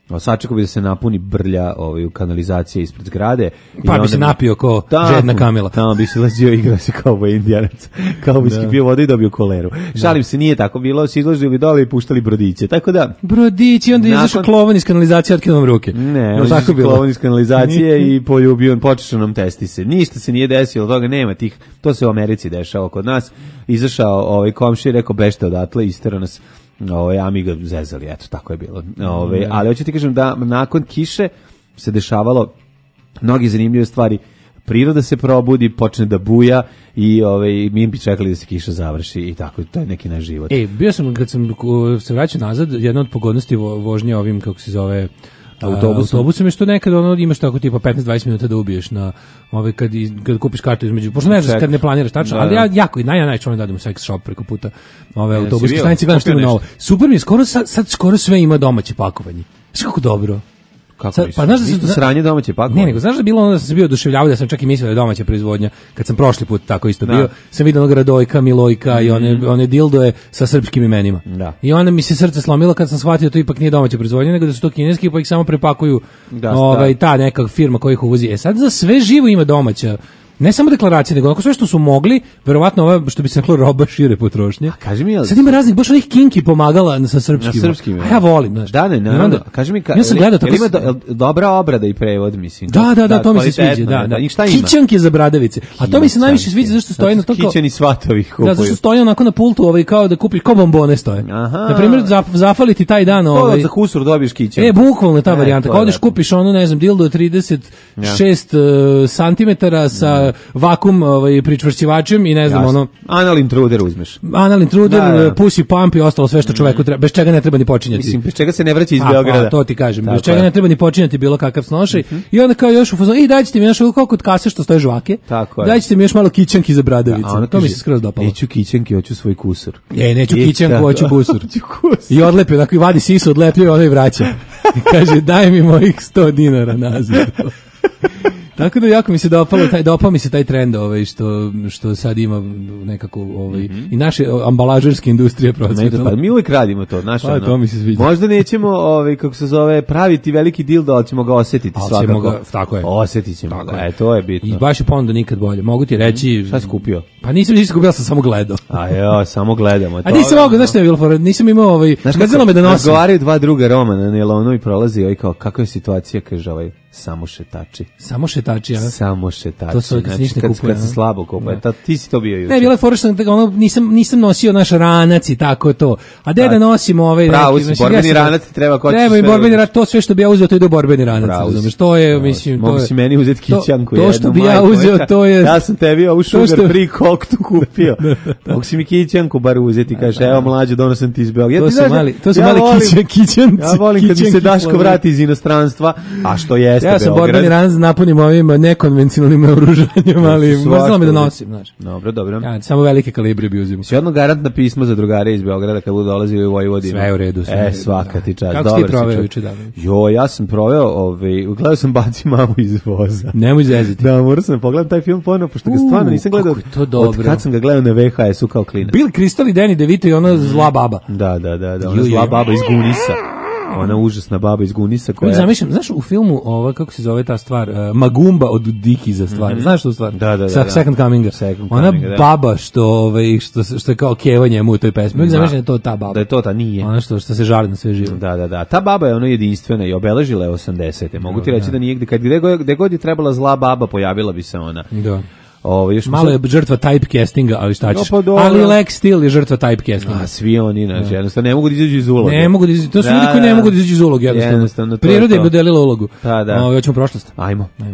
sačekao bi da se napuni brlja ovaj, u kanalizacije ispred zgrade. Pa bi se napio ko žedna Kamila. Tamo bi se lazio igrao se kao boj indijanac. Kao bi skipio vodu i dobio koleru. Šalim se, nije tako bilo, se izložili dole i puštali brodiće. Tako da... Brodići, onda nakon... izašao klovan iz kanalizacije, otkinuo ruke. Ne, on izašao klovan iz kanalizacije i poljubio, počešao nam testi se. Ništa se nije desilo, toga nema tih, to se u Americi dešava kod nas. Izašao ovaj komšija i rekao bešte odatle, isterao nas. Ovaj, a mi ga zezali, eto, tako je bilo. Ovaj, ali hoću ti kažem da nakon kiše se dešavalo mnogi zanimljive stvari. Priroda se probudi, počne da buja i ovaj, mi bi čekali da se kiša završi i tako, to je neki naš život. E, bio sam, kad sam se vraćao nazad, jedna od pogodnosti vožnje ovim, kako se zove, autobusom. Autobusom je što nekad ono, imaš tako tipa petnaest do dvadeset minuta da ubiješ na ove kad kad kupiš kartu između. Pošto ne znaš kad ne planiraš tačno, da, ali ja jako naj najčešće da idem u sex shop preko puta. Ove ja, autobuske stanice gledam što ima novo. Super mi je, skoro sad, sad skoro sve ima domaće pakovanje. Sve kako dobro. Kako sad, pa znaš da se sranje domaće pakovanje. Ne, nego znaš da bilo ono da sam se bio oduševljavao da sam čak i mislio da je domaća proizvodnja. Kad sam prošli put tako isto da. bio, sam vidio onog Radojka, Milojka mm. i one one dildoje sa srpskim imenima. Da. I onda mi se srce slomilo kad sam shvatio da to ipak nije domaća proizvodnja, nego da su to kineski, pa ih samo prepakuju da, ovaj ta neka firma koja ih uvozi. E sad za sve živo ima domaća. Ne samo deklaracije, nego onako sve što su mogli, verovatno ova, što bi se reklo, roba šire potrošnje. A kaži mi, sad ima raznih, baš onih kinki pomagala sa srpskim. Na srpskim. A ja volim, znaš. Da, ne, ne, onda, kaži mi, ka, ja sam gledao tako. Ima do, dobra obrada i prevod, mislim. Da, da, da, to mi se sviđa, da, da. I šta ima? Kićanke za bradavice. A to mi se najviše sviđa zašto stoji na to kao kićani svatovi kupuju. Da, zašto stoji onako na pultu, ovaj kao da kupiš kao bombone stoje. Na primjer, zafaliti taj dan, ovaj. Za kusur dobiješ kićanku. E, bukvalno ta varijanta. Kao odeš kupiš onu, ne znam, dildo trideset šest santimetara sa vakum ovaj pričvršćivačem i ne znam Jasne. ono anal intruder uzmeš. Anal intruder, da, da. pussy pump i ostalo sve što čoveku treba, bez čega ne treba ni počinjati. Mislim, bez čega se ne vraća iz A, Beograda. Pa, to ti kažem, Tako bez čega je. ne treba ni počinjati bilo kakav snošaj. Uh-huh. I onda kao još u fazonu, i dajte mi još kako kod kase što stoje žvake. Dajte mi još malo kićanki za bradavice. Da, to mi se skroz dopalo. Neću kićanki, hoću svoj kusur. E, neću kićanku, hoću busur. I odlepi, dakle vadi sisu, odlepljuje, ono i vraća. I kaže, daj mi mojih sto dinara nazad. Tako da jako mi se dopalo taj dopao mi se taj trend ovaj što što sad ima nekako ovaj mm-hmm. i naše ambalažerske industrije procvetale. Pa mi uvijek radimo to, naša. Pa, to mi se sviđa. Možda nećemo ovaj kako se zove praviti veliki dildo, ali ćemo ga osetiti ali svakako. Ga, tako je. Osetićemo tako ga. E to je bitno. I baš je ponuda nikad bolje. Mogu ti reći šta si kupio? Pa nisam ništa kupio, sam samo gledao. A jo, samo gledamo to. A nisam mogao, znaš šta je bilo, nisam imao ovaj, gledalo me da nosim. Razgovaraju dva druga Roma na Nelonu i prolazi ovaj kao kakva je situacija, kaže ovaj samo šetači. Samo šetači, a? Samo šetači. To su kad znači, se kad, kad se slabo kupuje. Ta, ti si to bio juče. Ne, bila je fora što ono, nisam, nisam nosio naš ranac i tako to. A da da nosim ovaj... Pravo neki, si, znači, borbeni ja ranac ti treba ko treba i borbeni ranac, to sve što bi ja uzeo, to ide u borbeni ranac. Razumeš, to je, Pravo mislim... Mogu si meni uzeti kićanku jednu. To što bi ja uzeo, to je... Ja sam tebi ovu sugar free koktu kupio. Mogu si mi kićanku bar uzeti, kaže, evo mlađo, donosam ti iz Beograda. To su mali, to su mali kićanci. Ja volim kad mi se Daško vrati iz inostranstva, a što jeste Beograd. Danas napunim ovim nekonvencionalnim naoružanjem, ali mrzalo me da nosim, znaš. Dobro, dobro. Ja, samo velike kalibre bi uzimao. Si jedno garantno pismo za drugare iz Beograda kad budu dolazili u Vojvodinu. Sve u redu. Sve e, svaka ti čast. Kako si ti proveo juče dan? Jo, ja sam proveo, ovaj, gledao sam Baci mamu iz voza. Nemoj zeziti. Da, morao sam pogledati taj film ponovo, pošto ga stvarno nisam gledao. To dobro. Od kad sam ga gledao na V H S-u kao klinac. Bill Crystal i Danny DeVito i ona zla baba. Da, da, da, da, ona zla baba iz Gunisa. Ona užasna baba iz Gunisa koja... Zamišljam, znaš u filmu, ova, kako se zove ta stvar, uh, Magumba od Dikiza stvar, mm-hmm. znaš tu stvar? Da, da, da. Sa, da. Second Cominga. Second Ona Cominga, baba što, ovaj, što, što je kao keva njemu u toj pesmi. Uvijek zamišljam da je to ta baba. Da je to ta, nije. Ona što, što se žali na sve živo. Da, da, da. Ta baba je ono jedinstvena i obeležila je osamdesete. Mogu ti reći da, da nije, kad gde god, gde god je trebala zla baba, pojavila bi se ona. Da. Ovo, još malo je žrtva typecastinga, ali šta ćeš? No, pa ali Lex Steel je žrtva typecastinga. A svi oni, znači, jednostavno ne mogu da izađu iz uloge. Ne mogu da izađu, to su da, ljudi koji ne mogu da izađu iz uloge, jednostavno. jednostavno Priroda je dodelila ulogu. Da, da. Ovo, hoćemo prošlost. Ajmo. Ajmo.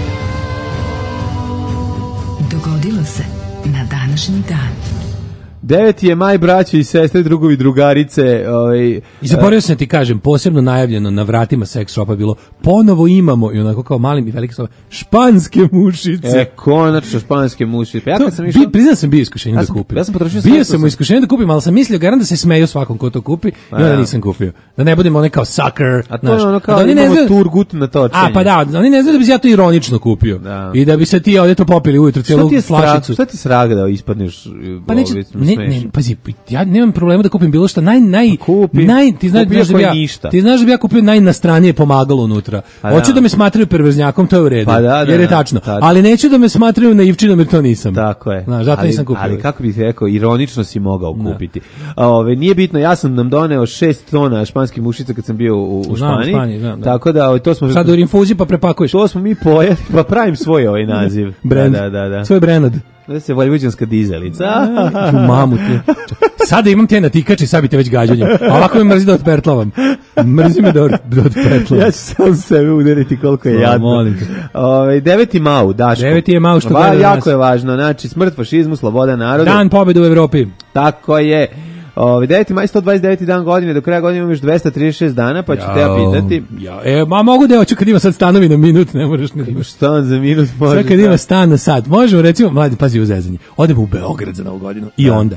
Dogodilo se na današnji dan. Deveti je maj, braće i sestre, drugovi, drugarice. Ovaj, I zaboravio sam ti kažem, posebno najavljeno na vratima seks shopa bilo, ponovo imamo, i onako kao malim i velikim slovima, španske mušice. E, konačno španske mušice. Ja kad sam išao... Bi, priznam sam bio iskušenje Ja da sam- kupim. ja sam potrošio sve Bio što sam u sam- iskušenju da kupim, ali sam mislio garant da se smeju svakom ko to kupi, i onda ja. nisam kupio. Da ne budemo onaj kao sucker. A to znaš. je ono kao da oni ne imamo znaju- turgut na točenje. A, pa da, oni ne znaju da bi se ja to ironično kupio. Da. I da bi se ti ovdje to popili ujutro cijelu Šta ti je strah, flašicu. šta ti sraga da ispadneš? Pa neću, ovaj, ne, smešan? ne, pazi, ja nemam problema da kupim bilo šta, naj, naj, kupi. naj, ti znaš, Kupi znaš da bi ako je ja, ništa. ti znaš da bi ja kupio najnastranije pomagalo unutra. Pa Hoću da. da me smatraju perverznjakom, to je u redu, Pa da, da, jer je da, tačno, da. ali neću da me smatraju naivčinom jer to nisam. Tako je. Znaš, zato ali, nisam kupio. ali kako bih rekao, ironično si mogao kupiti. A, Ove, nije bitno, ja sam nam doneo šest tona španskih mušica kad sam bio u, u Znam, u Španiji. Španiji, znam, da. Tako da, ove, to smo... Sad u rinfuzi pa prepakuješ. To smo mi pojeli, pa pravim svoj ovaj naziv. Brand. Da, da, da. Svoj Brenad. Da se vojvođanska dizelica. U mamu ti. Sada imam te natikači, sad bi te već gađanjem. A ovako me mrzi da otpertlavam. Mrzi me da, da otpertlavam. Ja ću sam sebe udariti koliko je O, jadno. molim te. Ove, deveti mau, Daško. Deveti je mau što Va, gleda jako nas. je važno, znači smrt fašizmu, sloboda narodu. Dan pobjede u Evropi. Tako je. Ove, deveti maj, sto dvadeset deveti dan godine, do kraja godine imamo još dvesta trideset šest dana, pa ću te ja pitati. Ja, e, ma mogu da hoću kad ima sad stanovi na minut, ne možeš ni da imaš. Stan za minut može. Sve kad da. ima stan na sat. Možemo recimo, mladi, pazi u zezanje. Odemo u Beograd za novu godinu i onda.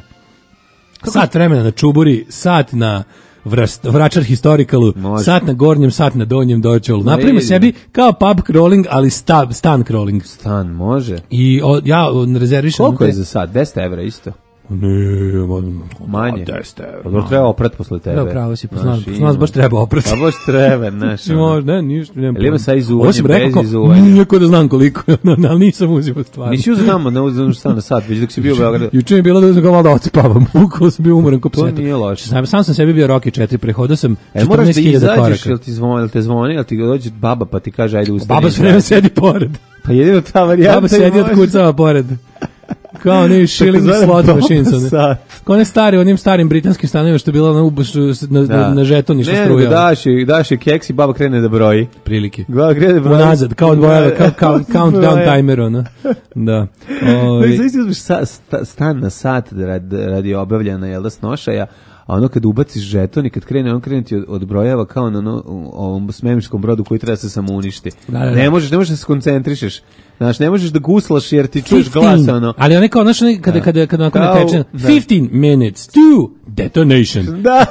Sat vremena na Čuburi, sat na Vrast, Vračar Historicalu, Može. sat na Gornjem, sat na Donjem Dorčolu. Napravimo vidim. sebi kao pub crawling, ali sta, stan crawling. Stan može. I o, ja o, rezervišem... Koliko te- je za sat? deset evra isto. Ne, ma- Manje. deset evra. Pa dobro, treba oprat posle tebe. Evo, pravo si, posle Znaš, nas- posle ima. nas baš treba oprati. Pa baš treba, znaš. ono. Može, ne, ništa, nema. Jel ima sa izuvanjem, Ovo sam rekao bez kao, izuvanja? nijako da znam koliko je, ono, ali nisam uzimao stvarno. Nisi uzeo tamo, ne uzeo stan na sat, već dok si bio u Beogradu. Juče mi je bilo da uzmem kao malo da odspavam, bukvalo sam bio umoran ko To pseta. nije loše. Sam, sam sam sebi bio Rocky četiri, prehodio sam E, moraš da četrnaest hiljada izađeš, koraka. jel ti zvoni, jel te zvoni, jel ti dođe baba pa ti kaže ajde ustani. Baba s vreme sedi pored. Pa jedino ta varijanta. Baba sedi i od može. kucava pored. Kao oni shilling Takozvana slot baba machines. one. sat. Kao one stari, onim starim britanskim stanovima što je bilo na, ubu- na, na, na žetoni što Ne, nego struja. daš je, daš je keks i baba krene da broji. Prilike. Baba krene da broji. Unazad, kao odvojava, kao, kao countdown Broje. timer, ono. Da. Ovi, Ne, zaista uzmeš sa, sta, stan na sat radi, radi obavljena, jel da, snošaja, a ono kad ubaciš žeton i kad krene, on krene ti od, odbrojava kao na ono, u ovom smemičkom brodu koji treba se samo uništi. Da, da, da. Ne možeš, ne možeš da se koncentrišeš. Znaš, ne možeš da guslaš jer ti čuješ fifteen. glas, ono. Ali onaj kao, znaš, onaj kada, kada, kada onako ne Kao, teče, da. fifteen minutes to detonation. Da.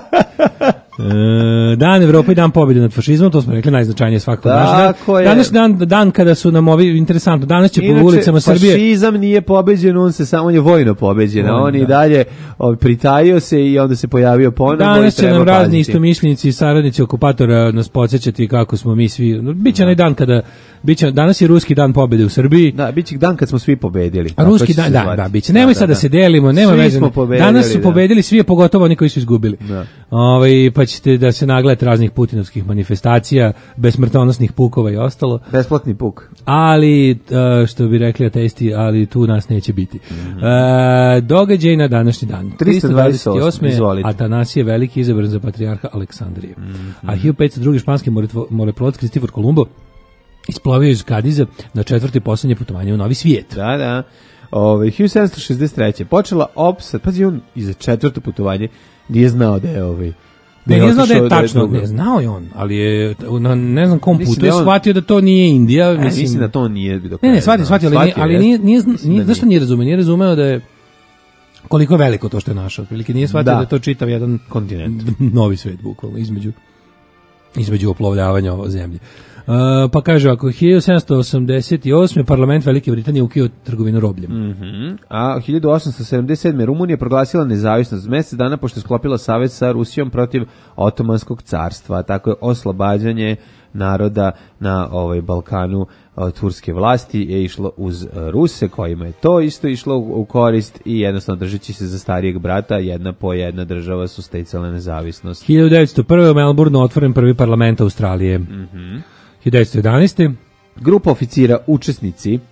E, dan Evrope i dan pobjede nad fašizmom, to smo rekli najznačajnije svakog dana. Tako je. Danas dan, dan kada su nam ovi, interesantno, danas će po Inače, ulicama Srbije... fašizam nije pobeđen, on se samo on je vojno pobeđen, a Vojno, on i da. dalje o, pritajio se i onda se pojavio ponovo. Danas i će treba nam razni paziti. istomišljenici i saradnici okupatora nas podsjećati kako smo mi svi... no, Biće onaj dan kada... Biće, danas je ruski dan pobjede u Srbiji. Da, biće dan kad smo svi pobedili. A Tako ruski će dan, se da, zvati. da, biće. Nemoj sad da se delimo, nema Svi veze. smo pobedili, Danas su da. pobedili svi, a pogotovo oni koji su izgubili. Da. Ovaj, pa ćete da se nagledate raznih putinovskih manifestacija, besmrtonosnih pukova i ostalo. Besplatni puk. Ali, e, što bi rekli ateisti, ali tu nas neće biti. E, događaj na današnji dan. trista dvadeset osam, izvolite. Atanasije Veliki izabran za patrijarha Aleksandrije. A hiljadu petsto drugi španski moretvo- moreplot Kristofor Kolumbo isplovio iz Kadiza na četvrti poslednje putovanje u Novi svijet. Da, da. Ove, hiljadu sedamsto šezdeset treće počela opsad, pazi on i za četvrto putovanje nije znao da je ovaj. Ne, nije znao da je otišao tačno, dugo. ne znao je on, ali je na ne znam kom Mislim putu da je je on- shvatio da to nije Indija, E, mislim. mislim da to nije do Ne, kraja ne, shvatio, znao. shvatio, ali, nije, ali jeste. nije, nije, Mislim nije, da zašto nije razumeo? Nije razumeo da je koliko je veliko to što je našao. Otprilike nije shvatio Da. da je to čitav jedan Kontinent. novi svet, bukvalno, između između oplovljavanja o zemlji. Uh, pa kaže, ako hiljadu sedamsto osamdeset osme parlament Velike Britanije ukio trgovinu robljem. Mhm. A hiljadu osamsto sedamdeset sedme Rumunija je proglasila nezavisnost mesec dana pošto je sklopila savez sa Rusijom protiv Otomanskog carstva. Tako je oslobađanje naroda na ovaj Balkanu od turske vlasti je išlo uz e, Ruse kojima je to isto išlo u, u korist i jednostavno držeći se za starijeg brata jedna po jedna država su sticale nezavisnost. hiljadu devetsto prve u Melbourneu otvoren prvi parlament Australije. Mhm. hiljadu devetsto jedanaeste Grupa oficira učesnici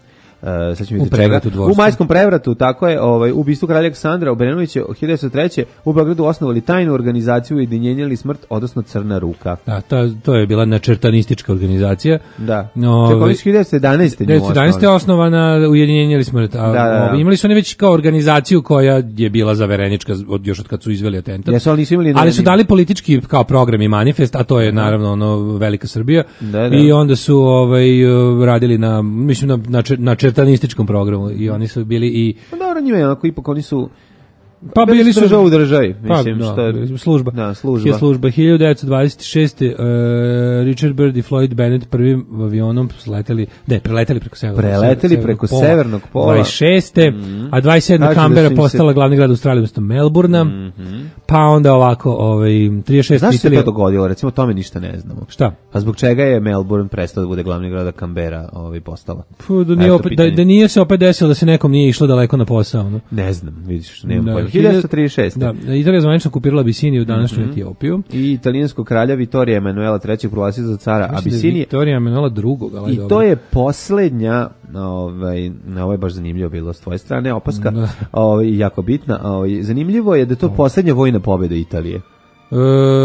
sad ću U vidjeti prevratu čega. dvorstva. U majskom prevratu, tako je, ovaj, ubistvu kralja Aleksandra Obrenovića hiljadu devetsto treće u Beogradu osnovali tajnu organizaciju Ujedinjenja ili smrt, odnosno Crna ruka. Da, to, to je bila načrtanistička organizacija. Da. No, Čekaj, oni su hiljadu devetsto jedanaeste nju devetsto jedanaeste je osnovana Ujedinjenje ili smrt. A, Da, da, da. ovi, imali su oni već kao organizaciju koja je bila zaverenička od, još od kad su izveli atentat. Jesu, ali nisu imali Ali su ni- dali politički kao program i manifest, a to je naravno ono Velika Srbija. Da, da. I onda su ovaj radili na mislim na na, čer- na čertanističkom programu i oni su bili i Pa dobro, njima je onako, ipak oni su... pa bili su država u državi, pa, mislim, da, što je... bili su služba. Da, služba. Je služba hiljadu devetsto dvadeset šeste. Uh, Richard Byrd i Floyd Bennett prvim avionom sleteli, ne, preleteli preko severnog Preleteli preko severnog pola. dvadeset šeste. Mhm. A dvadeset sedme Kažu da Canberra su im se- postala glavni grad Australije umjesto Melbourna. Mhm. Pa onda ovako, ovaj trideset šeste Znaš se Italija. to dogodilo? Recimo, tome ništa ne znamo. Šta? A zbog čega je Melbourne prestao da bude glavni grad, a Canberra ovaj, postala? Pu, da, nije Eto opet, da, pitanje. da nije se opet desilo da se nekom nije išlo daleko na posao. No? Ne znam, vidiš, nemam Da, pojma. hiljadu devetsto trideset šeste. Da, Italija zvanično okupirala Abisiniju, današnju Mhm. Etiopiju. I italijanskog kralja Vitorija Emanuela trećeg proglasio za cara Mislim da je Abisinije. Viktorija Emanuela drugog, ali I dobro. to je poslednja, ovaj, na ovo je baš zanimljivo bilo s tvoje strane, opaska, Da. ovaj, jako bitna. Ovaj, zanimljivo je da je to poslednja vojna pobjeda Italije. E,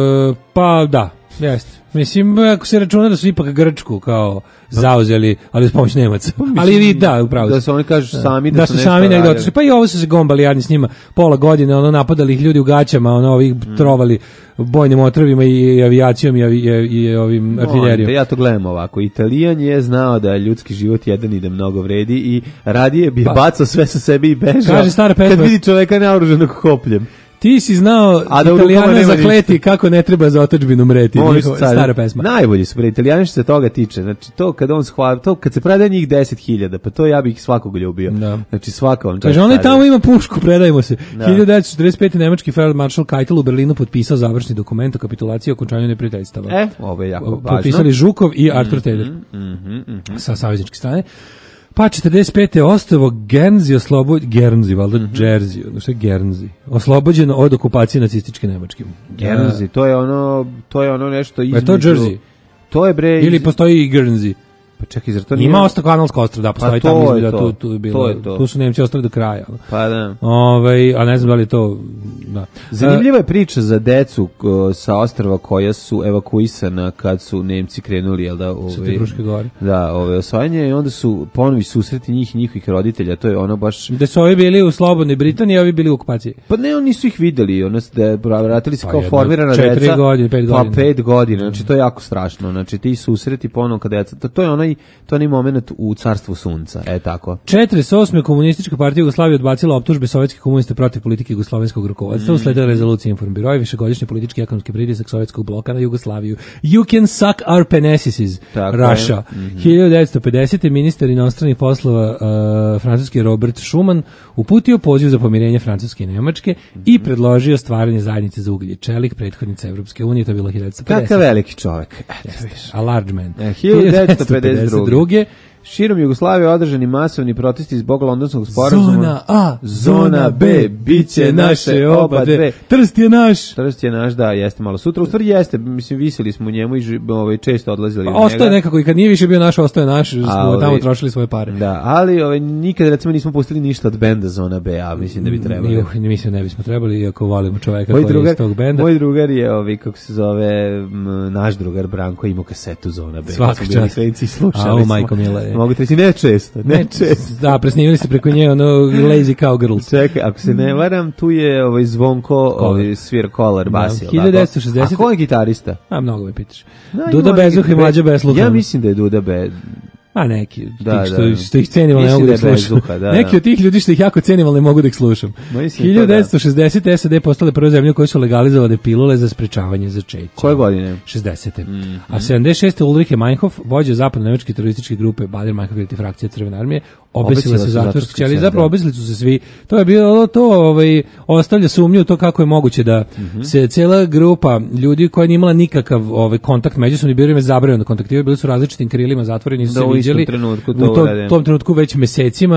pa da, jeste. Mislim, ako se računa da su ipak Grčku kao zauzeli, ali uz pomoć Nemaca. Ali vi, da, upravo. Da se oni kažu sami da, da su su nešto sami negde radili. otišli. Pa i ovo su se gombali jadni s njima pola godine, ono napadali ih ljudi u gaćama, ono ovih Mm. trovali bojnim otrovima i avijacijom i, avi, i, i ovim artiljerijom. Da ja to gledam ovako. Italijan je znao da je ljudski život jedan i da mnogo vredi i radije bi Pa. bacao sve sa sebe i bežao. Kaže stara pesma. Kad vidi čoveka naoružanog kopljem. Ti si znao A da u rukama Italijana nema zakleti kako ne treba za otadžbinu mreti. Oni su Njihova car- stara pesma. Najbolji su bre Italijani što se toga tiče. Znači to kad on shva, to kad se preda njih deset hiljada, pa to ja bih svakog ljubio. Da. Znači svaka on. Kaže, onaj tamo ima pušku, predajmo se. Da. hiljadu devetsto četrdeset pete. nemački feldmaršal Keitel u Berlinu potpisao završni dokument o kapitulaciji i okončanju neprijateljstava. E, ovo je jako važno. Potpisali Žukov i Arthur Taylor Mhm, mhm. sa savezničke strane. Pa četrdeset pete. ostrvo Guernsey oslobođeno, Guernsey, valjda Jersey, ono što je Guernsey, oslobođeno od okupacije nacističke Nemačke. Guernsey, to je ono, to je ono nešto između. Je to Jersey? To je bre. Ili postoji i Guernsey? Pa čekaj, zar to nije? Ima ostao kanalsko ostrvo, da, postoji Pa tamo to je između, da, to. tu, tu, je bilo, To je to. tu su Nemci ostali do kraja. ono. Pa da. Ovaj, a ne znam da li je to, da. Zanimljiva je priča za decu ko- sa ostrva koja su evakuisana kad su Nemci krenuli, jel da, Sa te ovaj, Fruške gore. da, ove osvajanje i onda su ponovi susreti njih i njihovih roditelja, to je ono baš. Da su ovi bili u slobodnoj Britaniji, a ovi bili u okupaciji. Pa ne, oni nisu ih videli, ono da je vratili se Pa kao jedno formirana četiri deca. godine, pet Pa godina. pet godina, znači to je jako strašno. Znači ti susreti ponovo kada deca, to, to je onaj to je onaj momenat u carstvu sunca, e tako. četrdeset osme. komunistička partija Jugoslavije odbacila optužbe sovjetskih komunista protiv politike jugoslovenskog rukovodstva, usledila rezolucija Informbiroi, višegodišnji politički i ekonomski pritisak sovjetskog bloka na Jugoslaviju. You can suck our penises, Tako je. Russia. hiljadu devetsto pedesete. ministar inostranih poslova uh, francuski Robert Schuman uputio poziv za pomirenje Francuske i Nemačke i predložio stvaranje zajednice za uglje čelik, prethodnica Evropske unije, to je bilo hiljadu devetsto pedesete. Kakav veliki čovjek. Eto, vidiš. A large man. E, hiljadu devetsto pedeset druge. druge. Širom Jugoslavije održani masovni protesti zbog londonskog sporazuma. Zona A, zona B, biće naše oba dve. Trst je naš. Trst je naš, da, jeste malo sutra. U stvari jeste, mislim, visili smo u njemu i ži- ovaj, često odlazili Pa od njega. ostaje nekako i kad nije više bio naš, ostaje naš, smo Ali- tamo trošili svoje pare. Da, ali ovaj, nikad recimo nismo pustili ništa od benda Zona B, a mislim da bi trebali. Juh, mislim ne bismo trebali, iako volimo čoveka Moj koji je drugar, iz tog benda. moj drugar je, ovaj, kako se zove, m, naš drugar Branko, imao kasetu Zona B. Svaka Kad smo bili čast. klinci i slušali Au, smo. majko mila, je. Mogu ti reći, ne često, ne često. Da, presnimili se preko nje ono Lazy Cowgirls. Čekaj, ako se ne varam, tu je ovaj Zvonko, ovaj svir kolar, basi. Da, hiljadu devetsto šezdesete. A ko je gitarista? A mnogo me pitaš. Da, Duda ima Bezuh i neki- Mlađa Besluha. Ja mislim da je Duda Be... A neki, Da, tih što, da. što ih cenim, ali ne Mislim mogu da da je ih slušam. Bezuha, da, Neki da. od tih ljudi što ih jako cenim, ali ne mogu da ih slušam. Ma mislim to, hiljadu devetsto šezdesete. S A D postale prve zemlje koje su legalizovane pilule za sprečavanje začeća. Koje godine? šezdesete. Mhm. A sedamdeset šeste. Ulrike Meinhof, vođa zapadno-nemačke terorističke grupe Bader Meinhof ili frakcija Crvene armije, obesila se u zatvorskoj ćeliji. Zapravo obesili su se svi. To je bilo to, ovaj, ostavlja sumnju u to kako je moguće da Mhm. se cijela grupa ljudi koja nije imala nikakav ovaj kontakt međusobno, bilo im je zabranjeno da kontaktiraju, bili su u različitim krilima zatvoreni, nisu Da se u istom viđali. trenutku U to tom, urade. tom trenutku već mesecima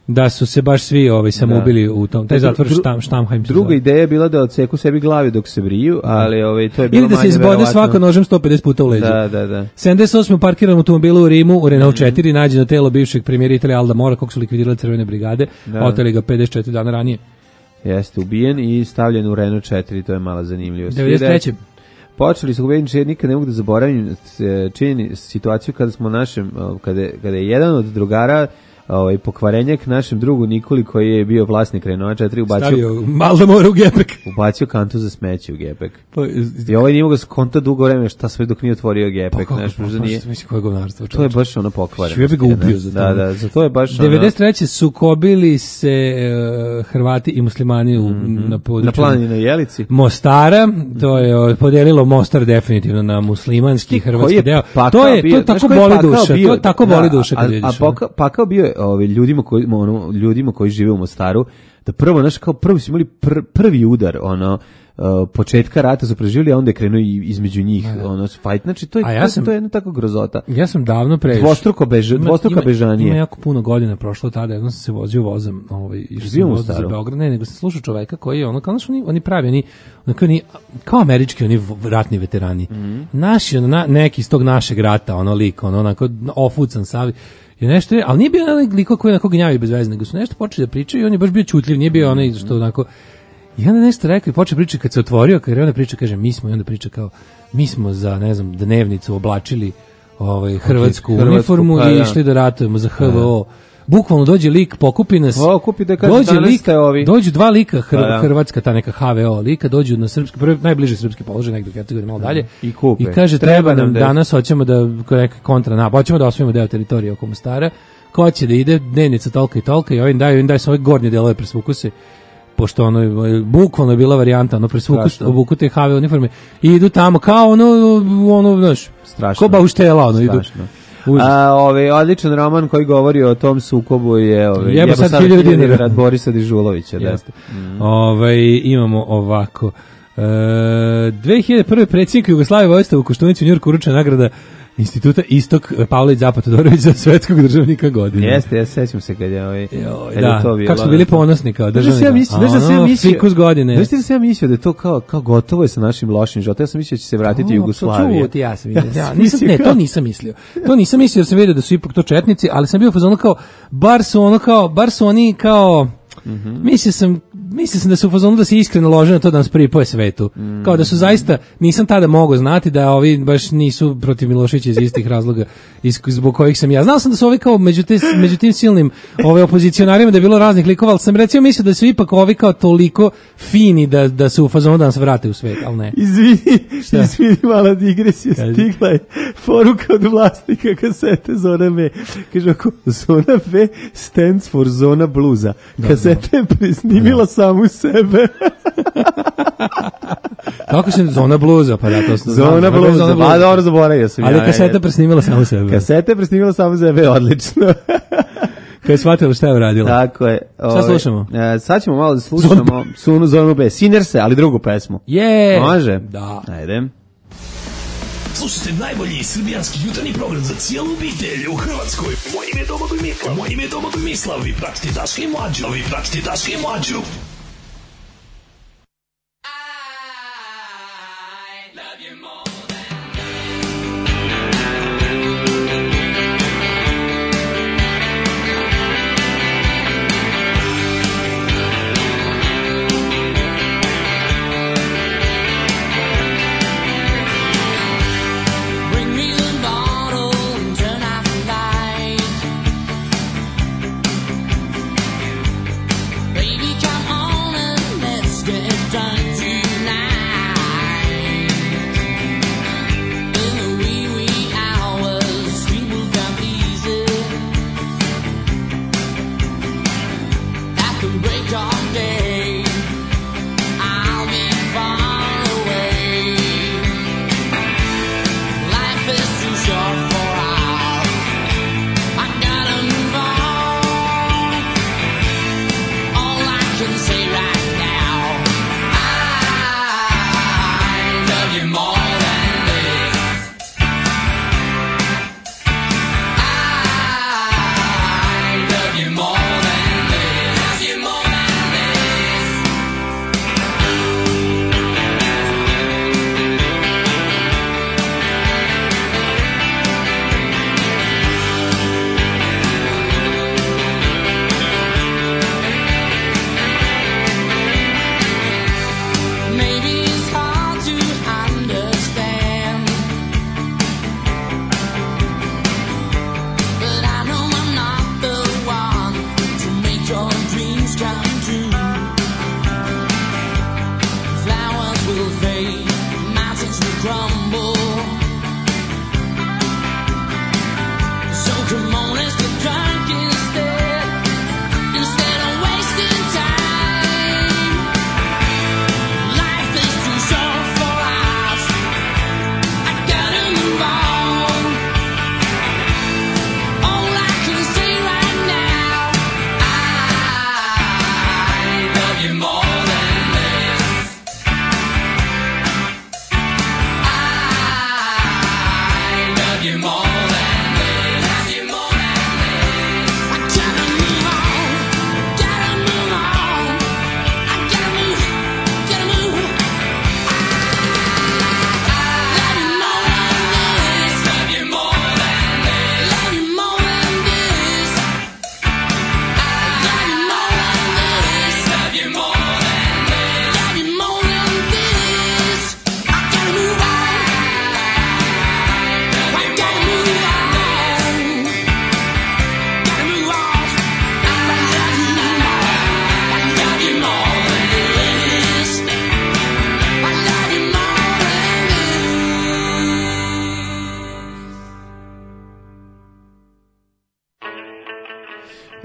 da su se baš svi ovaj samoubili u tom taj zatvor Dru- Štam Štamheim. Druga ideja je bila da odseku sebi glavi dok se briju, ali ovaj to je bilo ili da se manje izbode verovatno. svako nožem sto pedeset puta u leđa. Da, da, da. sedamdeset osme u parkiranom automobilu u Rimu u Renault četiri nađeno telo bivšeg premijera Italije Alda Mora, kog su likvidirale crvene brigade, Da. oteli ga pedeset četiri dana ranije. Jeste ubijen i stavljen u Renault četiri, to je mala zanimljivost. devedeset treće Počeli su ubedniče, nikad ne mogu da zaboravim e, čini situaciju kada smo našem, o, kada, je- kada je jedan od drugara ovaj pokvarenjak našem drugu Nikoli koji je bio vlasnik Renault četiri ubacio stavio Alda Mora u gepek. ubacio kantu za smeće u gepek. Pa, I ovaj nije mogao skonta dugo vremena šta sve dok nije otvorio gepek, kako, znaš, pa, možda pa, nije. mislim koje govnarstvo. To je baš ono pokvareno. Ja bih ga ubio za to. Da, da, za to je baš ono, devedeset treće sukobili se e, Hrvati i muslimani u, na području na planini na Jelici. Mostara, to je o, podelilo Mostar definitivno na muslimanski i Koji hrvatski je deo. pakao To je bio, to znaš tako koji je boli pakao duša, bio? to tako Da, boli duša kad a, a vidiš. pakao, pakao bio je ovaj ljudima koji ono, ljudima koji žive u Mostaru, da prvo znaš kao prvo su imali pr, prvi udar ono uh, početka rata su preživjeli, a onda je krenuo i između njih ono fight, znači to je A ja sam- to je jedna tako grozota. Ja sam davno pre Dvostruko bež, Ima- dvostruka ima- bežanije. Ima jako puno godina prošlo tada, jednom sam se vozio vozom, ovaj išao Živio sam u vozom za Mostaru? Beograd, ne, nego sam slušao čoveka koji je ono kao znaš, oni oni pravi oni onako oni kao američki oni v- ratni veterani. Mhm. Naši ono, na, neki iz tog našeg rata, ono lik, ono onako ofucan sav je nešto, ali nije bio onaj lik koji onako gnjavi bez veze, nego su nešto počeli da pričaju i on je baš bio ćutljiv, nije bio onaj što onako. I onda nešto rekao i počeo pričati kad se otvorio, kad je onda priča, kaže mi smo i onda priča kao mi smo za ne znam dnevnicu oblačili ovaj hrvatsku Hrvatsku, uniformu pa i da. išli da ratujemo za H V O. Bukvalno dođe lik, pokupi nas. O, kupi da kaže, dođe danas lik, ste ovi. dođu dva lika, Hr, Pa da. hrvatska ta neka H V O lika, dođu na srpski, prvi najbliži srpski položaj, negdje u Hercegovini, malo dalje. I kupe. I kaže Treba treba nam nam da- danas hoćemo da neka kontra na, hoćemo da osvojimo deo teritorije oko Mostara. Ko će da ide, dnevnica tolika i tolika i ovim daju, ovim daju se ove gornje delove presvuku se, pošto ono, bukvalno je bila varijanta, ono presvuku, Strašno. obuku te H V O uniforme i idu tamo kao ono, ono, znaš, Strašno. ko bauštela, ono, idu. Strašno. Užas. A ovaj odličan roman koji govori o tom sukobu je ovaj Jebo sad hiljadu dinara. od Borisa Dežulovića, da. Jeste. Ovaj, imamo ovako. E, dve hiljade prve predsjednik Jugoslavije Vojislav Koštunić u Njujorku uručena nagrada Instituta Istok Pavle Zapad Todorović za svetskog državnika godine. Jeste, ja sećam se kad je ovaj Joj, kad je da, to bilo, kako su bili ponosni kao Znaš da državni. sam ja mislio, znaš da sam ja Ono, mislio, fikus godine. Znaš da sam ja mislio da je to kao, kao gotovo je sa našim lošim životom. Ja sam mislio da će se vratiti O, Jugoslavija. to čuti, ja sam vidio. Ja Ja, sam nisam, mislio ne, kao- to nisam mislio. To nisam mislio jer sam vidio da su ipak to četnici, ali sam bio u fazonu kao, bar su ono kao, bar su oni kao, mislio sam, mislio sam da su u fazonu da se iskreno lože na to da nas pripoje svetu. Kao da su zaista, nisam tada mogao znati da ovi baš nisu protiv Miloševića iz istih razloga iz, zbog kojih sam ja. Znao sam da su ovi kao među, te, među tim silnim ove opozicionarima da je bilo raznih likova, ali sam recimo mislio da su ipak ovi kao toliko fini da, da su u fazonu da nas vrate u svet, ali ne. Izvini, Šta? izvini, mala digresija, Kaži. stigla je poruka od vlasnika kasete Zona B. Kaže ako Zona B stands for Zona bluza. Kaseta je presnimila samu sebe. Kako se zona bluza, pa da to sam Zona znam, bluza, zona a dobro zaboravio sam. Ali ja, kaseta ja. presnimila samo sebe. Kaseta je presnimila samu sebe, odlično. Kad je shvatila šta je uradila. Tako je. Šta slušamo? E, sad ćemo malo da slušamo Sunu Zonu B. Sinerse, ali drugu pesmu. Je. Može? Da. Ajde. Slušajte najbolji srbijanski jutarnji program za cijelu obitelj u Hrvatskoj. Moje ime je Domagoj Mislav. Moje ime je Domagoj Mislav. Vi pratite Daška i Mlađu. Vi pratite Daška i Mlađu. Bring me the bottle and turn out the light. Baby, come on.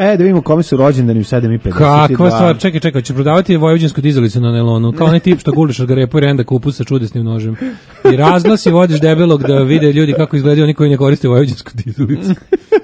E, da vidimo kome su rođendani u sedam i pedeset dva. Kakva stvar, čekaj, čekaj, će prodavati vojvođansku dizalicu na nelonu, kao onaj tip što guliš od ga repu i renda kupu sa čudesnim nožem. I razglasi vodiš debelog da vide ljudi kako izgledaju oni koji ne koriste vojvođansku dizalicu.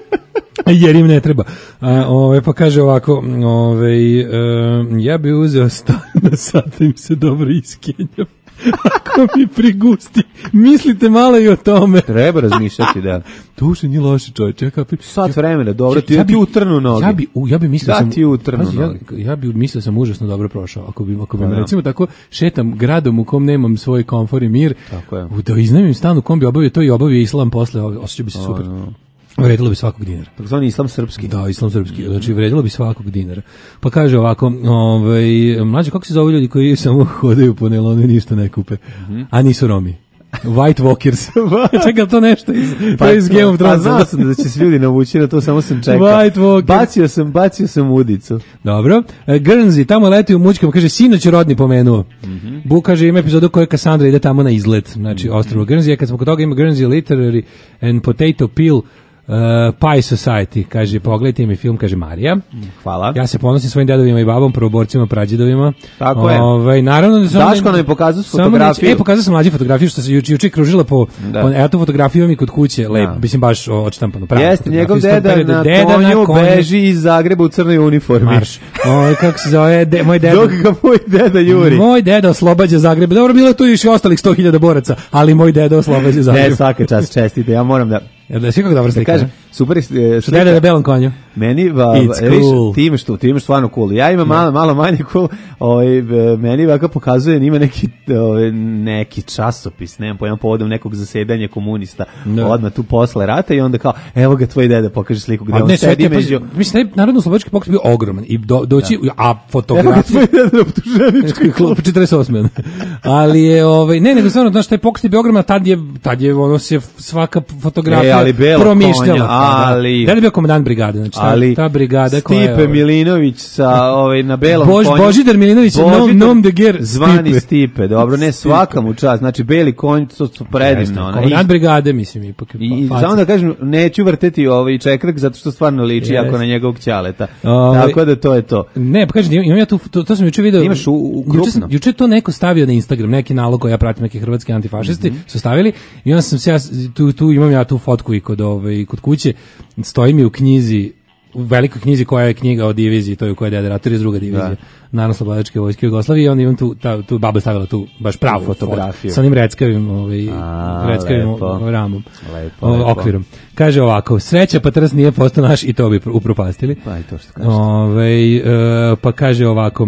Jer im ne treba. A, ove, pa kaže ovako, ove, um, ja bi uzeo stan da sad im se dobro iskenjam. Ako mi prigusti, mislite malo i o tome. Treba razmišljati, da. Duše nije loše, čovječe. Ja kapim. Sat vremena, dobro, ti, ja ti utrnu noge. Ja bi, u, ja bi mislio da, sam, ti utrnu pazi, ja, ja bi mislio sam užasno dobro prošao. Ako bi, ako bi me, recimo tako, šetam gradom u kom nemam svoj komfor i mir, tako je. Da iznajmim stan u kom bi obavio to i obavio islam posle, osjećao bi se super. No, no. Vredilo bi svakog dinara. Takozvani islam srpski. Da, islam srpski. Znači, vredilo bi svakog dinara. Pa kaže ovako, ovaj, mlađe, kako se zove ljudi koji samo hodaju po nelonu i ništa ne kupe? Mm-hmm. A nisu Romi. White Walkers. Čekaj, to nešto iz, pa, to iz Game of Thrones. Pa znao sam da će se ljudi navući na to, samo sam čekao. White Walkers. Bacio sam, bacio sam udicu. Dobro. E, Guernsey, tamo leti u mućkama, kaže, sinoć je rodni pomenuo. Mm-hmm. Bu, kaže, ima epizodu koje Cassandra ide tamo na izlet. Znači, mm-hmm. ostrvo Guernsey, kad smo kod toga ima Guernsey Literary and Potato Peel Uh, Pie Society, kaže, pogledajte mi film, kaže Marija. Hvala. Ja se ponosim svojim dedovima i babom, prvoborcima, prađedovima. Tako je. Ovaj, naravno da Daško nam je pokazao fotografiju. E, pokazao sam mlađe fotografiju što se juče juče kružila po, po evo tu fotografiju mi kod kuće, lep, mislim baš odštampano pravo. Jeste, njegov deda na, deda konju, na konju beži iz Zagreba u crnoj uniformi. Marš. Ovaj kako se zove, de, moj deda. Dok ga moj deda juri. Moj deda oslobađa Zagreb. Dobro, bilo tu još i ostalih sto hiljada boraca, ali moj deda oslobađa Zagreb. Ne, svaka čast, čestite. Ja moram da Jel da si kako dobro slika? Da kažem, super je slika. Deda na belom konju. Meni, va, cool. ti imaš tu, ti imaš stvarno cool. Ja imam malo, malo manje cool. Ovaj, meni ovako pokazuje, ima neki, ovaj, neki časopis, nemam pojma, povodom nekog zasedanja komunista, no. Odmah tu posle rata i onda kao, evo ga tvoj deda, pokaže sliku gde a on ne, sedi među... Mislim, narodno slobodački pokret bio ogroman i do, doći, da. A fotografija... Evo ga tvoj deda na optuženičkoj klubu. četrdeset osme Ali je, ovaj, ne, nego stvarno, znaš, taj pokret je bio ogroman, tad je, tad je, ono se svaka fotografija e, promišljala. Ali... Deda je bio komandant brigade, znači ali ta brigada koja je... Stipe Milinović sa, ovaj, na belom Bož, konju. Božidar Milinović, nom, nom de ger, zvani Stipe. Stipe, dobro, ne svaka mu čast, znači beli konj, to su predivno. Komandant brigade, mislim, ipak. I samo da kažem, neću vrteti ovaj čekrk, zato što stvarno liči yes. jako na njegovog ćaleta. Ove, Tako da to je to. Ne, pa kažem, imam ja tu, to, to sam juče video. Imaš u, u juče, sam, juče to neko stavio na Instagram, neki nalog koji ja pratim, neki hrvatski antifašisti, mm-hmm. su stavili i onda sam se ja, tu, tu imam ja tu fotku i kod, ovaj, kod kuće, stoji mi u knjizi, u velikoj knjizi koja je knjiga o diviziji, to je u kojoj je deda rat, iz druga divizija, Narodno slobodačke vojske Jugoslavije, i onda imam tu, ta, tu baba stavila tu baš pravu fotografiju sa onim reckavim, ovaj, reckavim ramom, lepo, lepo. okvirom. Kaže ovako, sreća pa trs nije postao naš i to bi upropastili. Pa i to što kažete. Ovaj, uh, pa kaže ovako,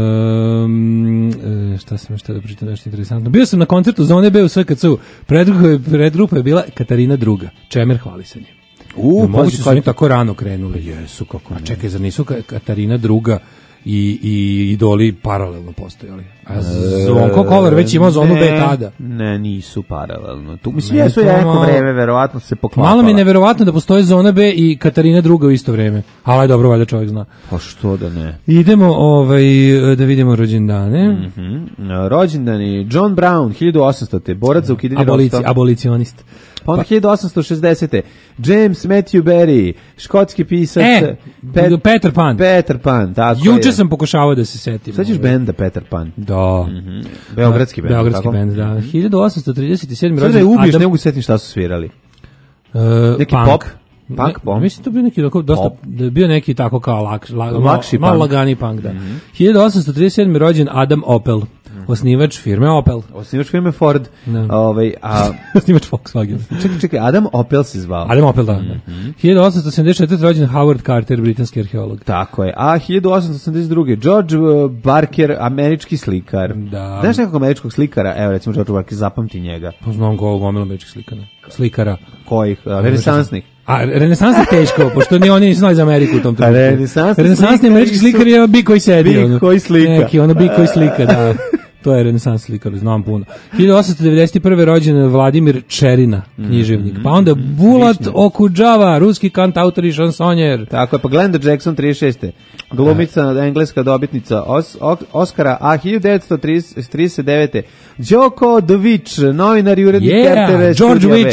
um, šta sam što da pričam, nešto interesantno. Bio sam na koncertu Zone B u S K C-u, predgrupa je bila Katarina druga, Čemer hvalisanje. U, moguće su oni tako rano krenuli. Jesu, kako ne. A čekaj, zar nisu Katarina druga i, i idoli paralelno postojali? A Zvonko Kolar već imao Zonu B tada. Ne, nisu paralelno. Tu mislim, jesu jedno vreme, verovatno se poklapala. Malo mi je neverovatno da postoje Zona B i Katarina druga u isto vreme. Ali dobro, valjda čovjek zna. Pa što da ne. Idemo ovaj, da vidimo rođendane. Mm-hmm. Rođendani John Brown, hiljadu osamstote borac za ukidanje ropstva. Abolicionist. Pa onda hiljadu osamsto šezdesete James Matthew Barrie, škotski pisac. E, Pet, Peter Pan. Peter Pan, tako Juče je. sam pokušavao da se setim. Sad ćeš benda Peter Pan. Da. Mm-hmm. Beogradski bend. Beogradski bend, da. hiljadu osamsto trideset sedme Sad da je ubiješ, ne mogu setim šta su svirali. Uh, neki punk. pop? Punk, pop? Mislim to bio neki tako, dosta, da je bio neki tako kao lak, lak, lakši malo, malo punk. lagani punk, da. Mm-hmm. hiljadu osamsto trideset sedme rođen Adam Opel. Osnivač firme Opel. Osnivač firme Ford. No. Ovaj, a osnivač Volkswagen. Čekaj, čekaj, Adam Opel se zvao. Adam Opel, da. Mm-hmm. hiljadu osamsto sedamdeset četvrte rođen Howard Carter, britanski arheolog. Tako je. A hiljadu osamsto osamdeset druge George Barker, američki slikar. Da. Znaš nekog američkog slikara? Evo, recimo George Barker, zapamti njega. Pa znam ko gomila američkih slikara. Slikara. Kojih? Renesansnih. A renesansni teško, pošto ni oni nisu znali za Ameriku u tom trenutku. Renesansni, renesansni američki slikar je bi koji sedi. Bi ono, koji slika. Neki, ono bi koji slika, da. To je renesans slikar, znam puno. hiljadu osamsto devedeset prve rođen Vladimir Čerina, književnik. Pa onda Bulat Okudžava, ruski kantautor i šansonjer. Tako je, pa Glenda Jackson, trideset šeste Glumica, engleska dobitnica Os, Oscara, a hiljadu devetsto trideset devete Đoko Dović, novinar i urednik yeah, R T V George Studija Witch.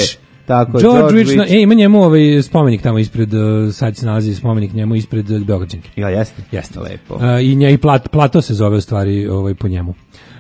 Tako, George, George Rich, Rich. e, ima njemu ovaj spomenik tamo ispred, uh, sad se nalazi spomenik njemu ispred uh, Beograđanke. Ja, jeste? Jeste. Lepo. Uh, I nje i plat, plato se zove u stvari ovaj, po njemu.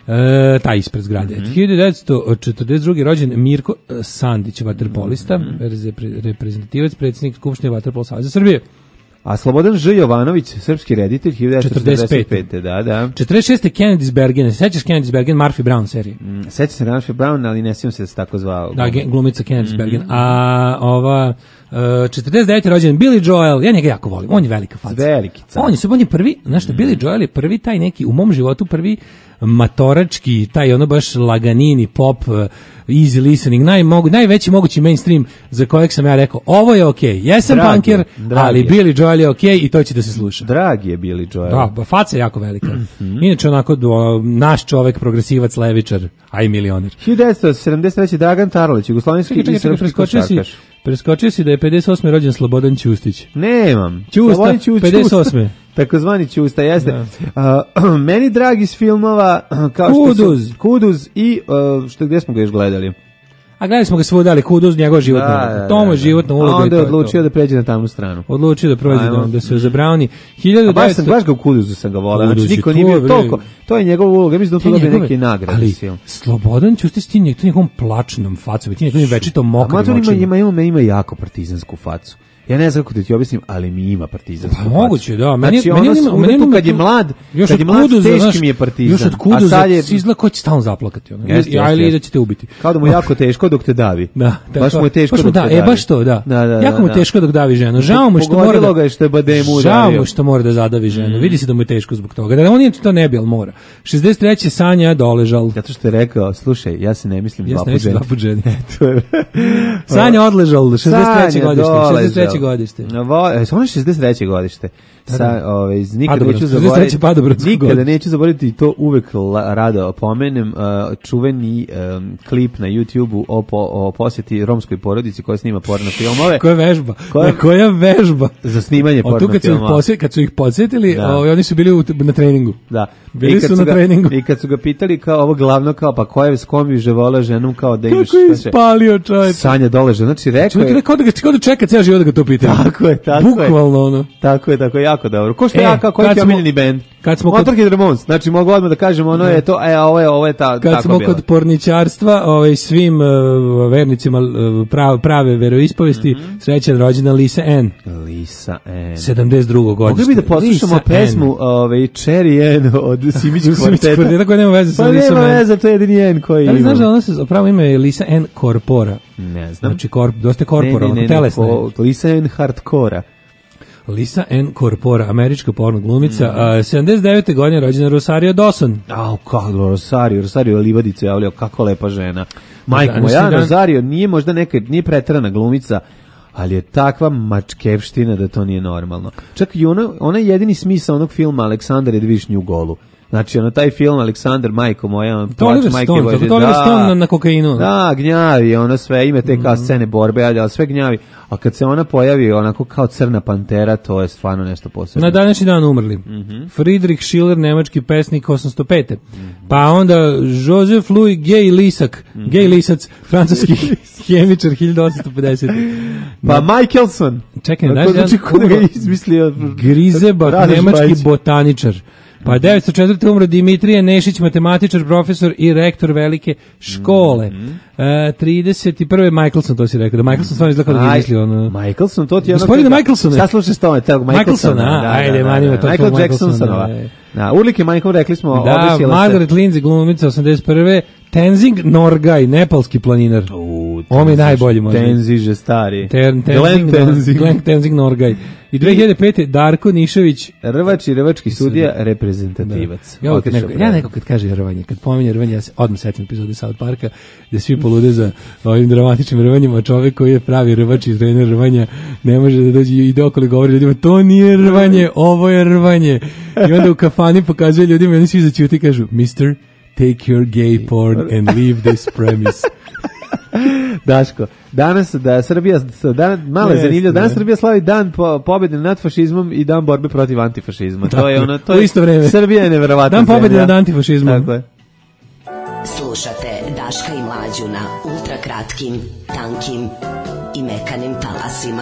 E, taj ispred zgrade. Mhm. hiljadu devetsto četrdeset druge rođen Mirko Sandić, vaterpolista, Mhm. repre- reprezentativac, predsjednik Skupštine Vaterpolo saveza Srbije. A Slobodan Ž. Jovanović, srpski reditelj, hiljadu devetsto četrdeset pete. Da, da. četrdeset šeste Kennedy's Bergen, sećaš Kennedy's Bergen, Murphy Brown serije? Mm, Seća se Murphy Brown, ali ne sjećam se da se tako zvao. Da, ge- glumica Kennedy's Mhm. Bergen. A ova uh, četrdeset devete rođen Billy Joel, ja njega jako volim, on je velika faca. Veliki car. On je, on je prvi, znaš što, Billy Joel je prvi taj neki, u mom životu prvi matorački, taj ono baš laganini, pop, uh, easy listening, najmogu, najveći mogući mainstream za kojeg sam ja rekao, ovo je okej, okay. Jesam Dragi je, punker, dragi ali je. Billy Joel je okej okay i to će da se sluša. Dragi je Billy Joel. Da, ba, faca je jako velika. Inače onako do, naš čovek, progresivac, levičar, a i milioner. hiljadu devetsto sedamdeset treće. Dagan Tarolić, jugoslovenski Čekaj, čekaj, i čekaj, srpski preskočio si, košarkaš. preskočio si da je pedeset osme rođen Slobodan Ćustić. Nemam. Ćusta, Slobodan Ću- pedeset osme. Takozvani Ćusta, jeste. Uh, meni dragi iz filmova kao što Kuduz. su Kuduz i uh, što gdje smo ga još gledali? A gledali smo ga svuda, ali Kuduz, njegova životna Da, uloga. da, To mu je da. životna A uloga. i onda to je je odlučio to. da pređe na tamnu stranu. Odlučio da prođe, Ajmo. da, da se zabrani. A baš sam, devetsto baš ga u Kuduzu sam ga volao. Kuduz Znači je niko to, nije bio bre. toliko. To je njegova uloga. Ja mislim da on tu dobije njegove- neke nagrade. Ali mislim. Slobodan Ćustić ti njeg, to njegovom plačnom facom, ti njegovim večitom A mokrim Mađon ima, očima. ima, ima, ima jako partizansku facu. Ja ne znam kako da ti objasnim, ali mi ima partizansku Pa facu. moguće, da. Meni, Znači, meni, ono meni, su- meni, tu meni kad je tu- mlad, još kad od je mlad, Kuduza, teški znaš, mi je partizan. Još od A Kuduza sad je- si izgleda ko će stalno zaplakati. Ono. Jeste, Ja, jeste, ili da jeste. će te ubiti. Kao da mu je jako teško dok te davi. Da, baš mu je teško baš mu dok da, te e, davi. baš to, da. Da, da, da, jako mu je da. teško dok davi ženu. Žao mu što mora Pogodilo da... ga je što je Bademu Žao udario. mu što mora da zadavi ženu. Vidi se da mu je teško zbog toga. Da on je to ne bi, ali mora. šezdeset treće Sanja doležal. Zato što je rekao, slušaj, ja se ne mislim Ja dva se ne mislim dva put put ženi. To je... Sanja odležal, šezdeset treće Sanja godište. doležal. šezdeset treće godište. Vo, e, ono je šezdeset treće godište. Sa, ovaj, nikada Padobransko, neću šezdeset zaboraviti, treće Padobransko nikada godište. neću zaboraviti i to uvek la, rado pomenem, uh, čuveni um, klip na YouTubeu o, po, o posjeti romskoj porodici koja snima porno filmove. Koja vežba? Koja- Koja vežba? Za snimanje O, tu porno kad su ih filmova. posjetili, kad su ih podsjetili, Da. ovaj, oni su bili u, na treningu. Da. Bili I kad su na ga, treningu. I kad su ga pitali kao ovo glavno kao pa ko je s kom bi ževola ženom kao da imaš Kako je kaže, ispalio čovječ? Sanja doleže. Znači rekao Čovjek je, je kao da ga, kao da čeka cijel život da ga to pitaju. tako je, tako je. Bukvalno ono. Tako je, tako je, jako dobro. Ko što E, ja, kao koji kad ti je smo- omiljeni bend? kad smo kod- Motorhead Ramones. Znači mogu odmah da kažem, ono je to, e, ovo je, ovo je ta, Kad tako smo bilo. kod porničarstva, ovaj, svim uh, vernicima uh, prav, prave veroispovesti, Mhm. srećan rođendan Lisa Ann, Lisa Ann. sedamdeset drugo godište. Mogli bi da poslušamo Lisa pesmu Ann. ovaj, Cherry Ann od Simić Simić kvarteta. kvarteta koja nema veze sa Pa Lisom nema Ann. veze, to je jedini Ann koji Da li ima. znaš da ona se, pravo ime je Lisa Ann Corpora? Ne znam. Znači, korp, dosta Ne, korpora, ne, ne, onako ne, telesna je. ko- Lisa Ann Hardcora. Lisa Ann Corpora, američka porno glumica, Mhm. a, sedamdeset devete godine rođena Rosario Dawson. Au, kako Rosario, Rosario Livadicu javljao, kako lepa žena. Majko Današnji moja, dan- Rosario nije možda neka, nije preterana glumica, ali je takva mačkevština da to nije normalno. Čak i ona, ona je jedini smisao onog filma Aleksandar je da vidiš nju golu. Znači, ono, taj film Aleksandar, majko moja, on To Oliver plač majke Stone, Božje, to Oliver Stone na, na kokainu. ono. Da, gnjavi, ono sve, ima te kao scene borbe, ali ali sve gnjavi. A kad se ona pojavi onako kao crna pantera, to je stvarno nešto posebno. Na današnji dan umrli. Mhm. Friedrich Schiller, nemački pesnik osamsto pete. Pa onda Joseph Louis Gay Lisak, Mhm. Gay Lisac, francuski hemičar hiljadu osamsto pedesete. Pa Michelson. Čekaj, Tako znaš znači jedan ko da ga umro- izmislio Grizebak, Radoš nemački Bajić. botaničar. Pa devetsto četvrte umro Dimitrije Nešić, matematičar, profesor i rektor velike škole. Mhm. E, trideset prve Michelson, to si rekao, da Michelson stvarno izgleda kao da ga Aj, izmislio. Ono. Michelson, to ti je ono... Gospodine kada- Michelson. Šta slušaš s tome? Tog Michelson, Michelson, a, ajde, manimo to, Michael to Jackson Michelson, sanova. e. Da, Urlike Michael, rekli smo, Da, obesila se. Margaret Lindsay, glumica osamdeset prve Tenzing Norgay, nepalski planinar. U, On je Tenziž- najbolji možda. Tenziže stari. Ten, Glenn Tenzing, Tenzing. Glenn Tenzing Norgay. I dve hiljade pete Darko Nišević. Rvač i rvački sudija, reprezentativac. Ja, uvijek Otišao neko, ja pravo. neko kad kaže rvanje, kad pominje rvanje, ja se odmah setim epizode South Parka, gde svi polude za ovim dramatičnim rvanjima, čovek koji je pravi rvač i trener rvanja, ne može da dođe i ide okolo i govori ljudima, to nije rvanje, ovo je rvanje. I onda u kafani pokazuje ljudima i oni svi začuti i kažu, mister, take your gay porn and leave this premise. Daško, danas da Srbija, dan, malo je Jeste, zanimljivo, danas da. Srbija slavi dan po, pobjede nad fašizmom i dan borbe protiv antifašizma. Tako to je je, ono, to u je, isto vreme. Srbija je neverovatna Dan pobjede zemlja. nad antifašizmom. Tako je. Slušate Daška i Mlađu na ultrakratkim, tankim i mekanim talasima.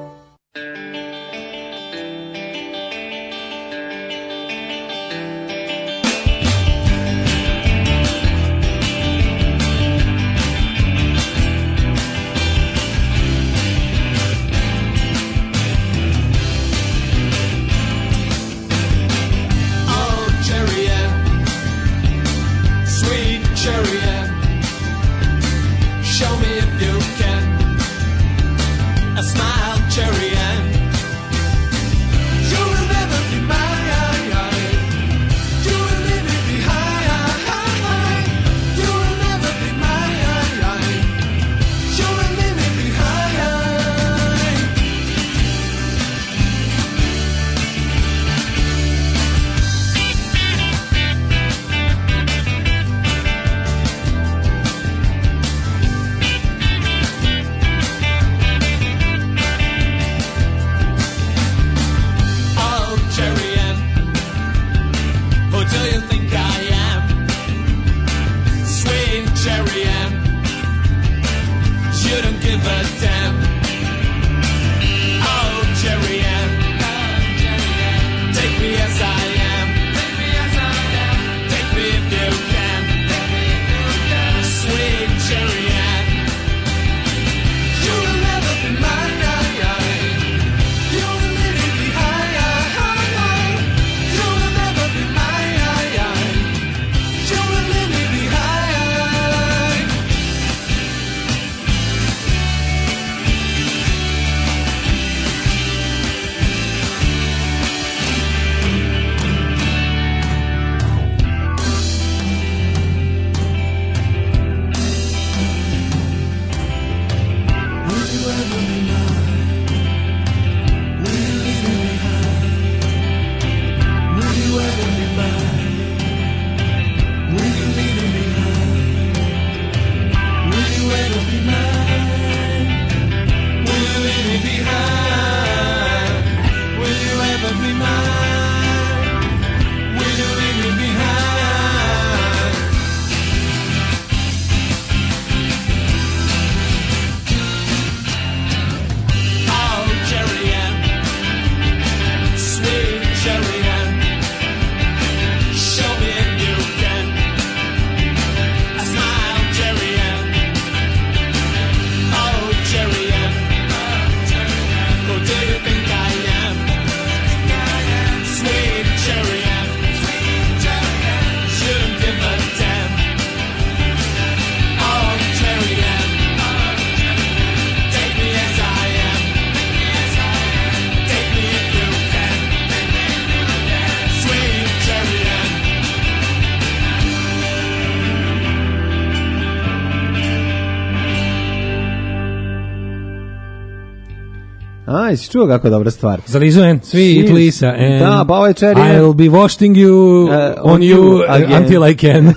A, jesi čuo kako dobra stvar? Za Lizu and Sweet Lisa and da, pa ovaj Cherry I'll be washing you uh, on, on you again. Until I can.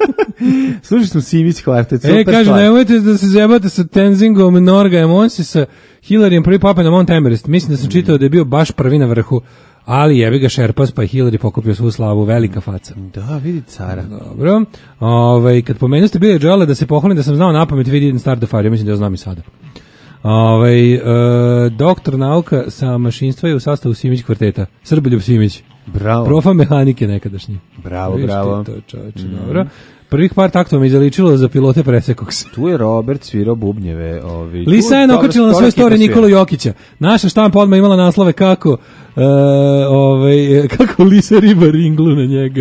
Slušaj smo Simić kvartet, super stvar. E, kaže, nemojte da se zjebate sa Tenzingom, Norgajem, on si sa Hillaryjem prvi pape na Mount Everest. Mislim da sam čitao da je bio baš prvi na vrhu, ali jebi ga šerpas, pa je Hillary pokupio svu slavu, velika faca. Da, vidi cara. Dobro. Ove, kad pomenu ste bili Joela da se pohvalim da sam znao napamet We Didn't Start the Fire, ja mislim da ja znam i sada. Ove, e, doktor nauka sa mašinstva je u sastavu Simić kvarteta. Srboljub Simić. Bravo. Profa mehanike nekadašnji. Bravo, Viš bravo. To čovječe, mm. Dobro. Prvih par taktova mi izaličilo za pilote presekog se. Tu je Robert svirao bubnjeve. Ovi. Lisa je nakačila na svoje story Nikolu Jokića. Naša štampa odmah imala naslove kako, uh, ovaj, kako Lisa riba ringlu na njega.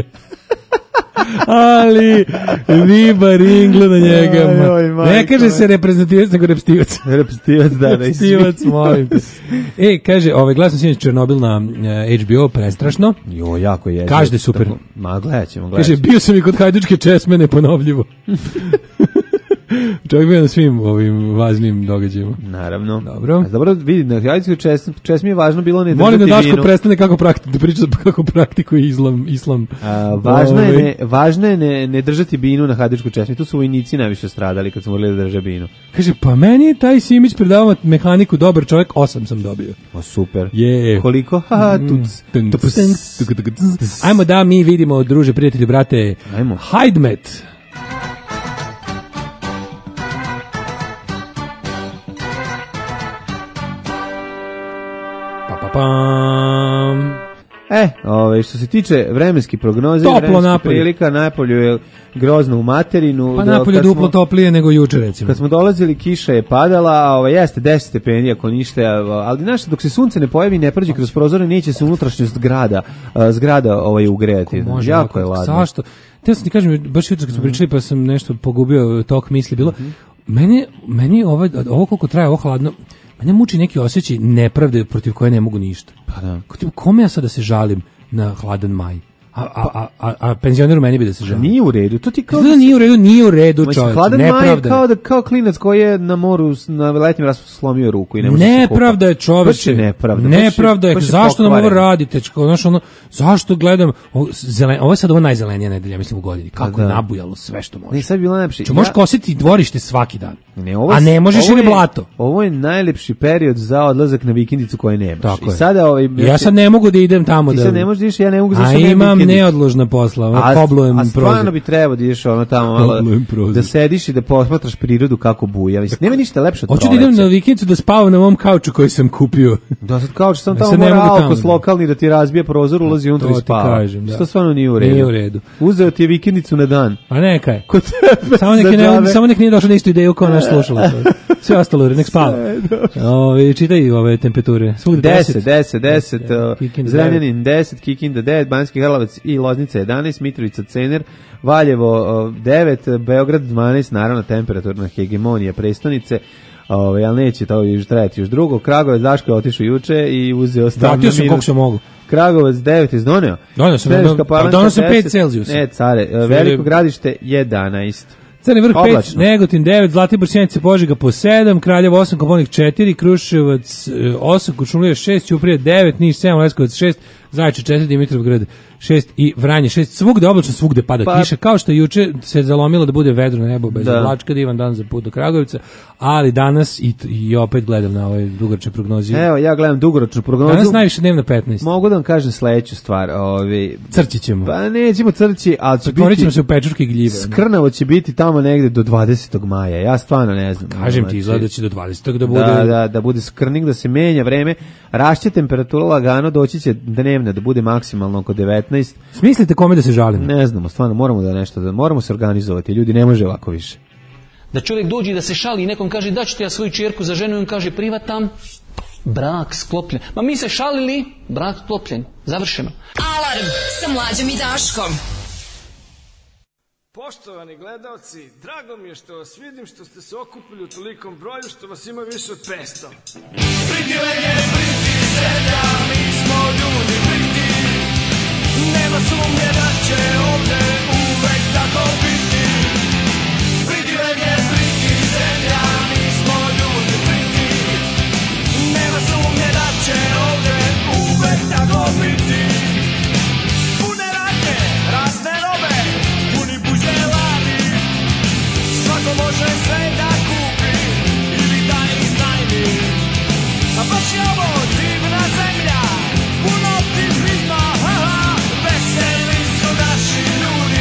Ali riba ringlu na njega. Aj, oj, ne kaže se reprezentativac, nego repstivac. Repstivac, da, da. Repstivac, molim te. E, kaže, ovaj, gledam sinoć Černobil na uh, H B O, prestrašno. Jo, jako je. Kaže da je super. Tako, ma, gledat ćemo, gledat ćemo. Kaže, bio sam i kod hajdučke česme neponovljivo. Čovjek bio na svim ovim važnim događajima. Naravno. Dobro. A dobro, vidi, na hajdučkoj česmi, česmi je važno bilo ne držati vinu. Molim da Daško vinu. prestane kako prakti, da priča kako praktikuje islam. islam. A, važno, je ne, važno je ne, ne držati binu na hajdučkoj česmi. Tu su vojnici najviše stradali kad su morali da drže binu. Kaže, pa meni je taj Simić predavao mehaniku, dobar čovjek, osam sam dobio. O, super. Je. Koliko? Ha, Ajmo da mi vidimo, druže, prijatelji, brate. Ajmo. Hajdmet. pam. E, ove, što se tiče vremenske prognoze, Toplo vremenskih napolju. prilika, napolju je grozno u materinu. Pa da, napolje kad duplo smo- toplije nego juče, recimo. Kad smo dolazili, kiša je padala, a ovo jeste deset stepeni ako ništa, ali znaš, dok se sunce ne pojavi, ne prođe kroz prozore, neće se unutrašnjost grada, a, zgrada ovaj ugrejati. Može, jako ako- je ladno. Zašto? Te sam ti kažem, baš jutro kad smo pričali pa sam nešto pogubio tok misli, bilo, meni, meni ovo, ovo koliko traje, ovo hladno, mene muči neki osjećaj nepravde protiv koje ne mogu ništa. Pa da. Ko ti- Kome ja sad da se žalim na hladan maj? A, a, a, a, a penzioneru meni bi da se žalim. Nije u redu, to ti kao Kao da nije u redu, nije u redu, Mislim, čovječe, hladan maj je nepravda. kao, da, kao klinac koji je na moru s- na letnjem raspu slomio ruku i ne može se kupa. Nepravda je, čoveče. Baš je nepravda. baš je- Nepravda je. baš je Zašto nam ovo pokvareno. radite? Čko, znaš, ono, zašto gledam ovo, zelen, ovo je sad ovo najzelenija nedelja, mislim, u godini. Kako je da. nabujalo sve što može. Ne, sad je bilo najlepše. Čo, možeš kositi dvorište svaki dan. Ne, ovo je- a ne možeš ovo ili je- blato. Ovo je najlepši period za odlazak na vikendicu koje nemaš. Tako I je. sada ovaj Ja sad ne mogu da idem tamo. Ti da, sad ne možeš da ideš, ja ne mogu A zašto nemam imam vikendicu. neodložna posla, ono, A, koblujem a stvarno prozor. bi trebao da ideš ono tamo malo, Koblujem prozor. da sediš i da posmatraš prirodu kako buja. Mislim, nema ništa lepše od Hoću da idem proleća. na vikendicu da spavam na mom kauču koji sam kupio. Da, sad kao što sam Ja tamo sad ne mora mogu tamo, alkos da. lokalni da ti razbije prozor, ulazi unutra i To ti spava. kažem, da. To stvarno nije u redu. Nije u redu. Uzeo ti je vikendicu na dan. A neka je. Kod tebe Samo nek, za ne, džabe. samo nek nije došao na istu ideju kao naš slušalac. Sve ostalo, nek spava. Ove, čitaj ove temperature. Svugde deset, deset, deset, uh, Kikinda Zrenjanin deset, Kikinda devet, Banjski Karlovac i Loznica jedanaest, Mitrovica Cener, Valjevo uh, devet, Beograd dvanaest, naravno temperaturna hegemonija prestonice. Ove, ali neće to još trajati još drugo. Kragujevac Daško je otišao juče i uzeo stan Vratio sam koliko sam mogu. Kragujevac devet je doneo. Doneo sam, Smederevska pa Palanka doneo sam pet deset. Celzijusa. Ne, care, uh, Veliko Gradište jedanaest. Crni vrh pet, Oblačno. Negotin devet, Zlatibor, Sjenica, Požega po sedam, Kraljevo osam, Koponik četiri, Kruševac osam, Kuršumlija šest, Ćuprija devet, Niš sedam, Leskovac šest, Zaječar četiri, Dimitrovgrad šest i Vranje šest. Svugde oblačno, svugde pada Pa- kiša, kao što je juče se zalomilo da bude vedro nebo bez Da. oblačka, divan dan za put do Kragujevca, ali danas i, i opet gledam na ovoj dugačoj prognozi. Evo, ja gledam dugoročnu prognozu. Danas najviše dnevno petnaest. Mogu da vam kažem sledeću stvar. Ovi, Crći ćemo. pa nećemo crći, ali će Pretvorit ćemo biti... se u pečurke i gljive. Skrnavo će biti tamo negde do dvadesetog maja. Ja stvarno ne znam. Kažem ti, Znači, izgleda da će do dvadesetog da bude... Da, da, da bude skrning, da se menja vreme. Rašće temperatura lagano, doći će dnevna da bude maksimalno oko devetnaest. Smislite kome da se žalim? Ne znamo, stvarno moramo da nešto, da moramo se organizovati. Ljudi, ne može ovako više. Da čovjek dođe i da se šali i nekom kaže da ću ti ja svoju čerku za ženu i on kaže privatam, brak sklopljen. Ma mi se šalili, brak sklopljen. Završeno. Alarm sa Mlađom i Daškom. Poštovani gledalci, drago mi je što vas vidim, što ste se okupili u tolikom broju, što vas ima više od petsto. Priti lege, priti zemlja, mi smo ljudi priti. Nema sumnje da će ovde uvek tako biti. Priti lege, priti zemlja, mi smo ljudi priti. Nema sumnje da će ovde uvek tako biti. Pune radnje, razne robe, puni buđelari. Svako može sve da kupi ili da iznajmi. A baš je ovo divna zemlja, puno optimizma, haha. Veseli su naši ljudi.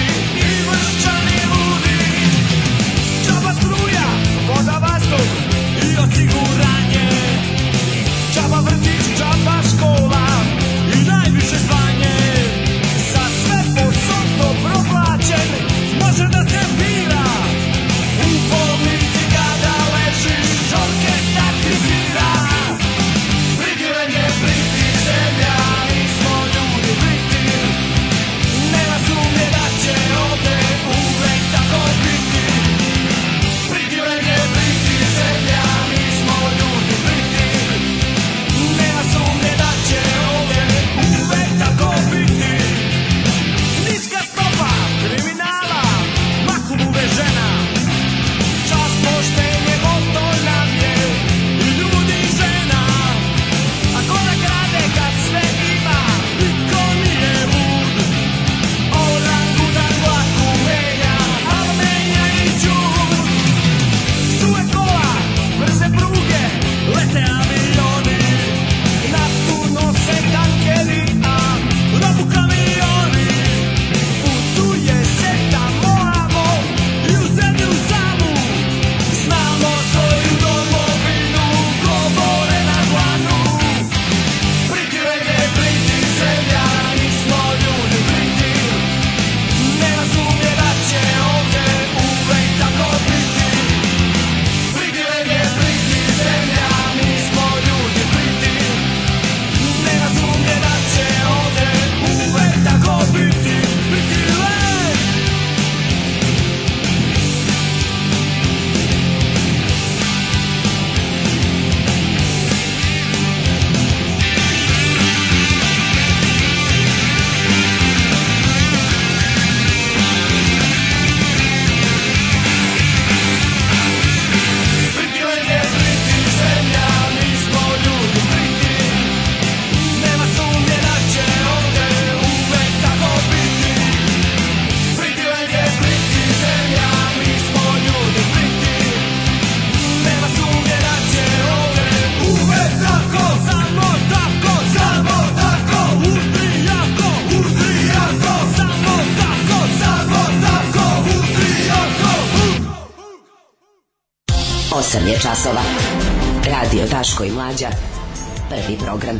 osam je časova. Radio Daško i Mlađa. Prvi program.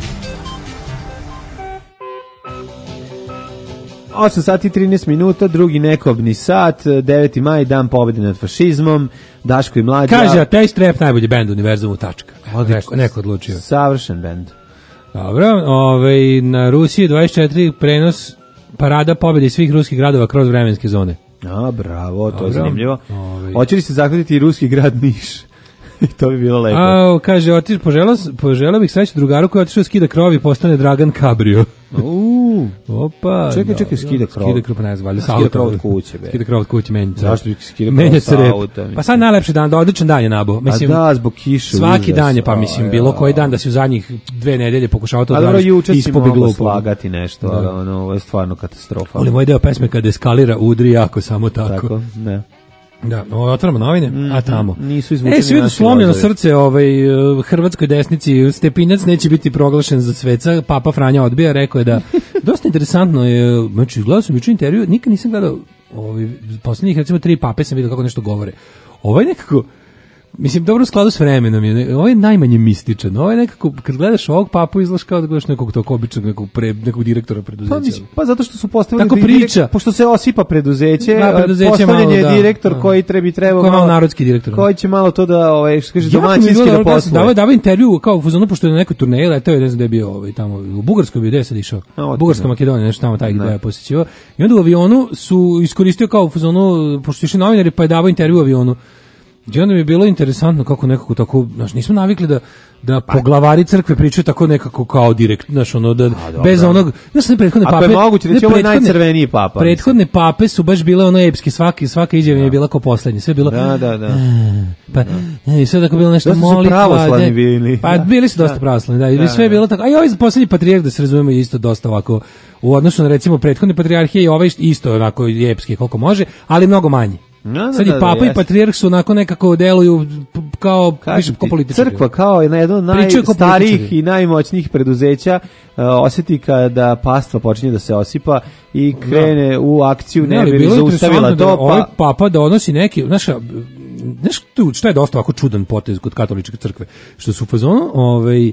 osam sati i trinaest minuta, drugi nekobni sat, deveti maj, dan pobjede nad fašizmom, Daško i Mlađa. Kaže, a Taste Rap najbolji bend u univerzumu, tačka. Neko, neko odlučio. Savršen bend. Dobro, ovaj, na Rusiji dvadeset četiri prenos parada pobjede svih ruskih gradova kroz vremenske zone. A, bravo, to Dobro. je zanimljivo. Ovaj. Hoće li se zakladiti i ruski grad Niš? To bi bilo lepo. A, kaže, otiš, poželao, poželao bih sreću drugaru koji je otišao skida krov i postane Dragan Cabrio. Uuu. Opa. Čekaj, čekaj, skida krov. Skida krov, pa ne znam, valjda sa Skida auta. krov od kuće, be. Skida krov od kuće, menja. Zašto bi skida krov Menja sa se rep. auta, mislim. Pa sad najlepši dan, da odličan dan je nabo. Mislim, A da, zbog kiše. svaki užas. dan je, pa mislim, A, bilo ja. koji dan da si u zadnjih dve nedelje pokušao to A da dobro, radiš, juče si ispo bi mogao glupo. slagati nešto, Da. ali ono, ovo je stvarno katastrofa. Ali moj deo pesme kada eskalira udri jako samo tako. Tako, ne. Da, ovo otvaramo novine, a tamo. Nisu izvučeni E, svi naši slomljeno vozovi. srce ovaj, uh, hrvatskoj desnici, Stepinac neće biti proglašen za sveca, Papa Franja odbija, rekao je da, dosta interesantno je, znači, gledao sam juče intervju, nikad nisam gledao, ovaj, posljednjih, recimo, tri pape sam vidio kako nešto govore. Ovaj nekako, mislim, dobro u skladu s vremenom je, ovo je najmanje mističan, ovo je nekako, kad gledaš ovog papu, izgledaš kao da gledaš nekog tog običnog, nekog, pre, nekog direktora preduzeća. Pa, mislim, pa zato što su postavili Tako da je priča. direkt- pošto se osipa preduzeće, Da, preduzeće postavljen je malo, da, direktor da. koji trebi trebao Koji je malo malo- narodski direktor. koji će malo to da, ovaj, što kaže, Jako mi je domaćinski bilo da dobro, posluje. Davao davao intervju kao u fazonu, pošto je na nekoj turneji, letao je, ne znam gde je bio, ovaj, tamo, u Bugarskoj bio, gde je sad išao? A, otkud Bugarska ne. Makedonija, nešto tamo taj gde je posjećivao. I onda u avionu su iskoristio kao u fazonu, pošto su išli novinari, pa je davao intervju u avionu. I onda mi je bilo interesantno kako nekako tako, znaš, nismo navikli da da poglavari crkve pričaju tako nekako kao direkt, znaš, ono, da, dobro. bez onog, znaš, ne prethodne Ako pape. je moguće, ne reći, ovo je prethodne- najcrveniji papa, Prethodne pape su baš bile ono epske, svaki, svaka izjava je bila kao poslednje, sve je bilo, Da, da, da. pa, e, i sve tako bilo nešto Dosta su molitva. pravoslavni ne- bili. Pa bili su dosta Da. pravoslavni, da. I Da, sve je da. bilo tako. A i ovaj poslednji patrijarh, da se razumemo, je isto dosta ovako, u odnosu na recimo prethodne patrijarhije, i ovaj isto onako epski koliko može, ali mnogo manje. Da, da, Sad i da, papa da, i jeste. patrijarh su onako nekako deluju p- kao, Kažem više kao ti, političari. crkva kao je na jedno od Pričaju kao najstarijih političari. i najmoćnijih preduzeća uh, osjeti kada pastva počinje da se osipa i krene u akciju, ne, ali bi li bilo je zaustavila interesantno da to, ovaj pa papa donosi neki, znaš, a, znaš tu, šta je dosta ovako čudan potez kod katoličke crkve, što su u fazonu, ovaj, e,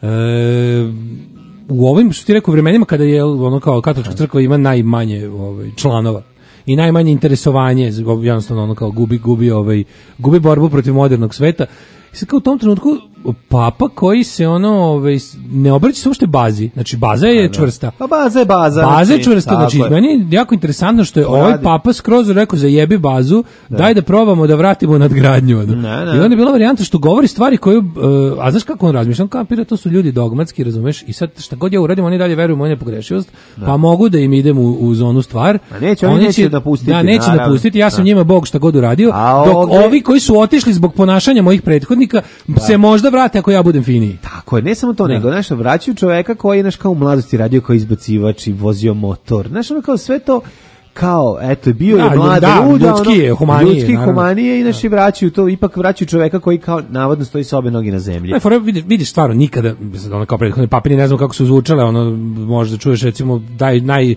u ovim, što ti rekao, vremenima kada je ono kao katolička crkva ima najmanje ovaj, članova i najmanje interesovanje, zbog- jednostavno ono kao gubi, gubi, ovaj, gubi borbu protiv modernog sveta. I sad kao u tom trenutku papa koji se ono ovaj, ne obraća se uopšte bazi, znači baza je čvrsta. pa baza je baza. Baza je znači, čvrsta, tako znači je. meni je jako interesantno što je To ovaj radi. papa skroz rekao zajebi bazu, daj da probamo da vratimo nadgradnju. ono. Ne, ne. I onda je bila varijanta što govori stvari koje, uh, a znaš kako on razmišlja, on kapira, to su ljudi dogmatski, razumeš, i sad šta god ja uradim, oni dalje veruju u moju nepogrešivost, pa mogu da im idem u, u zonu stvar. A neće, oni neće napustiti, Da, neće naravno. napustiti, ja sam Da. njima Bog šta god uradio, A dok ovde- ovi koji su otišli zbog ponašanja mojih prethodnika se možda vrate ako ja budem finiji. Tako je, ne samo to, Da. nego, znaš, vraćaju čoveka koji je, znaš, kao u mladosti radio kao izbacivač i vozio motor. Znaš, ono kao sve to, kao, eto, bio Da, je mlad, da, luda, ljudski ono, je, humanije, ljudski, naravno. humanije i, znaš, i vraćaju to, ipak vraćaju čoveka koji, kao, navodno stoji sa obe noge na zemlji. Ne, fora, vidiš, vidiš stvarno nikada, ono kao prethodne papine, ne znam kako su zvučale, ono, možda čuješ recimo, daj, naj,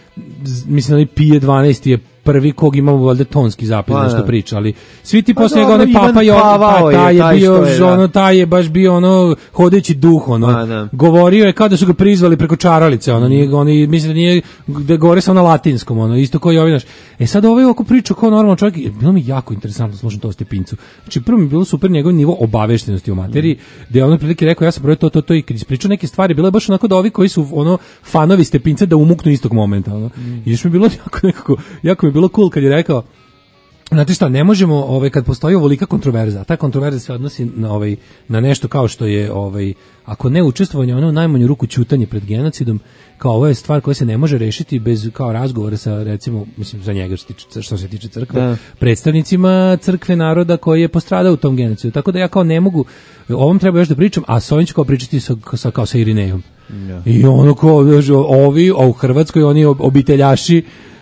z- mislim, onaj Pije dvanaesti je prvi kog imamo valjda tonski zapis, Pa, nešto da. priča, ali svi ti Pa posle njega, dobro, onaj Ivan papa je, Pavao pa, je taj je taj bio, što je, da. ono, taj je baš bio, ono, hodajući duh, ono, Pa, da. govorio je kao da su ga prizvali preko čaralice, ono, nije, oni, mislim da nije, da govore samo na latinskom, ono, isto kao i ovi naš. E sad ovaj oko priča kao normalan čovjek, je bilo mi jako interesantno slušati to o Stepincu. Znači prvo mi je bilo super njegov nivo obaveštenosti o materiji, gde je ono prilike rekao ja sam broj to to to i kad ispričao neke stvari, bilo je baš onako da ovi koji su ono fanovi Stepinca da umuknu istog momenta, ono. I još mi je bilo jako nekako, jako mi je bilo cool kad je rekao, znate šta, ne možemo, ovaj, kad postoji ovolika kontroverza, a ta kontroverza se odnosi na, ovaj, na nešto kao što je, ovaj, ako ne učestvovanje, ono u najmanju ruku ćutanje pred genocidom, kao ovo je stvar koja se ne može rešiti bez kao razgovora sa, recimo, mislim, za njega što, se tiče- što se tiče crkve, Da. predstavnicima crkve naroda koji je postradao u tom genocidu. Tako da ja kao ne mogu, o ovom treba još da pričam, a sa ovim ću kao pričati sa, sa, kao sa Irinejom. I ono kao, znaš, ovi, a u Hrvatskoj oni ob- obiteljaši,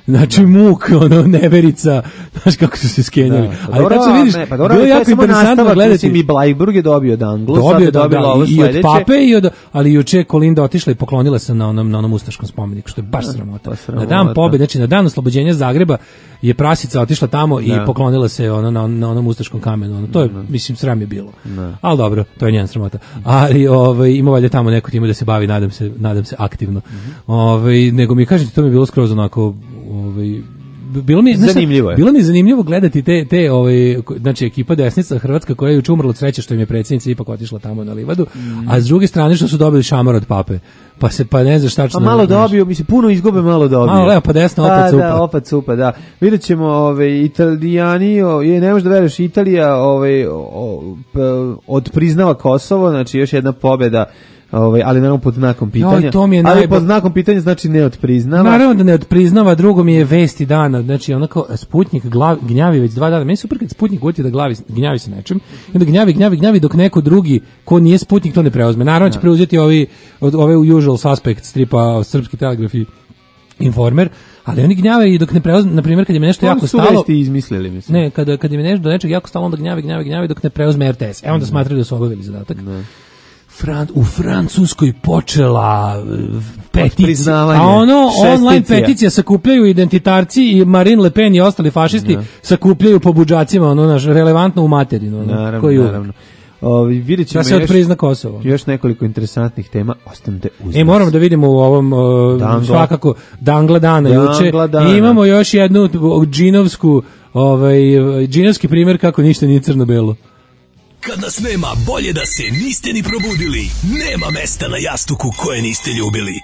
Znači muk, ono, neverica, znaš kako su se skenjali. Da, pa ali dobro, tako se vidiš, ne, pa dobro, bilo ali je to je jako samo interesantno nastavak, gledati. mislim, i Blajburg je dobio Danglu, sad Dobio je da, dobila da, ovo i od sledeće. Pape, i od, ali juče je Kolinda otišla i poklonila se na onom, na onom ustaškom spomeniku, što je baš sramota. Pa sramota. Na dan pobjede, znači na dan oslobođenja Zagreba je prasica otišla tamo i Da. poklonila se ono, na, na onom ustaškom kamenu. Ono, to je, mislim, sram je bilo. Da. Ali dobro, to je njen sramota. Ali ovaj, ima valjda tamo neko time da se bavi, nadam se, nadam se aktivno. Ovaj, nego mi kažete, to mi je bilo skroz onako, ovaj, bilo mi znaš, Zanimljivo je. Bilo mi je zanimljivo gledati te te ovaj znači ekipa desnica hrvatska koja je juče umrla od sreće što im je predsjednica ipak otišla tamo na livadu, Mm. a s druge strane što su dobili šamar od Pape. Pa se pa ne znaš tačno. A malo znaš. dobio, mislim, puno izgube, malo dobio. Malo levo pa desno, opet Da, cupa. Da, opet cupa, da. Vidjet ćemo, ove, Italijani, o, je, ne možeš da veruješ, Italija ove, o, p, odpriznava Kosovo, znači još jedna pobjeda, ovaj, ali naravno pod znakom pitanja. Joj, to mi je ali najbo- pod znakom pitanja znači ne odpriznava. Naravno da ne odpriznava, drugo mi je vesti dana, znači onako Sputnik glav, gnjavi već dva dana. Meni je super kad Sputnik uti da glavi, gnjavi se nečem, i onda gnjavi, gnjavi, gnjavi dok neko drugi ko nije Sputnik to ne preuzme. Naravno će preuzeti ovi, od, ove usual suspect stripa, Srpski telegraf i Informer, ali oni gnjave i dok ne preuzme, na primjer kad je mi nešto Oni jako su stalo. vesti izmislili, mislim. Ne, kada kad im je nešto do nečeg jako stalo, onda gnjave, gnjave, gnjave dok ne preuzme R T S. E onda smatraju da su obavili zadatak. Ne. Fran, u Francuskoj počela uh, peticija, Priznavanje. a ono online Šesticija. peticija sakupljaju identitarci i Marine Le Pen i ostali fašisti Ne. sakupljaju po budžacima, ono naš relevantno u materinu, ono, Naravno, koji uvek. naravno. Ovi, vidjet ćemo Da se još, odprizna Kosovo. još nekoliko interesantnih tema. Ostanite uz E, nas. moramo da vidimo u ovom uh, Dangla. svakako Dangla dana Dangla juče. dana. I imamo još jednu džinovsku, ovaj, džinovski primjer kako ništa nije crno-belo. Kad nas nema, bolje da se niste ni probudili. Nema mesta na jastuku koje niste ljubili.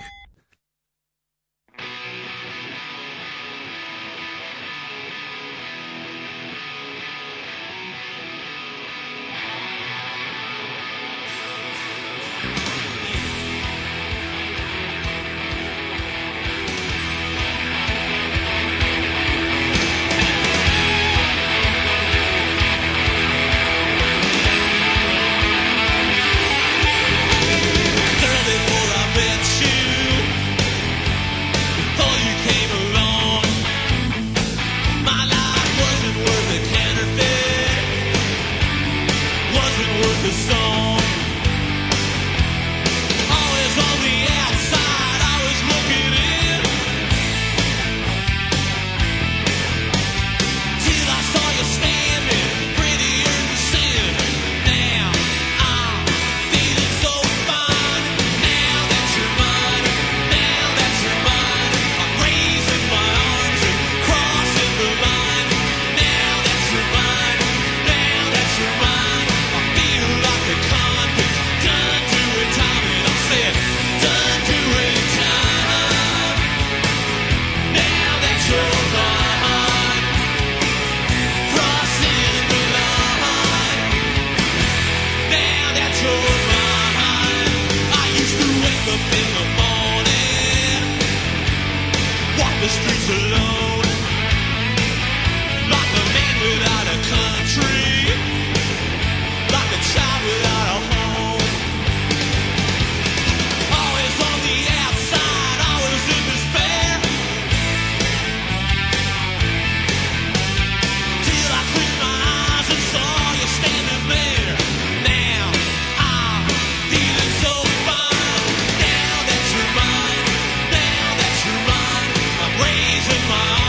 Raising my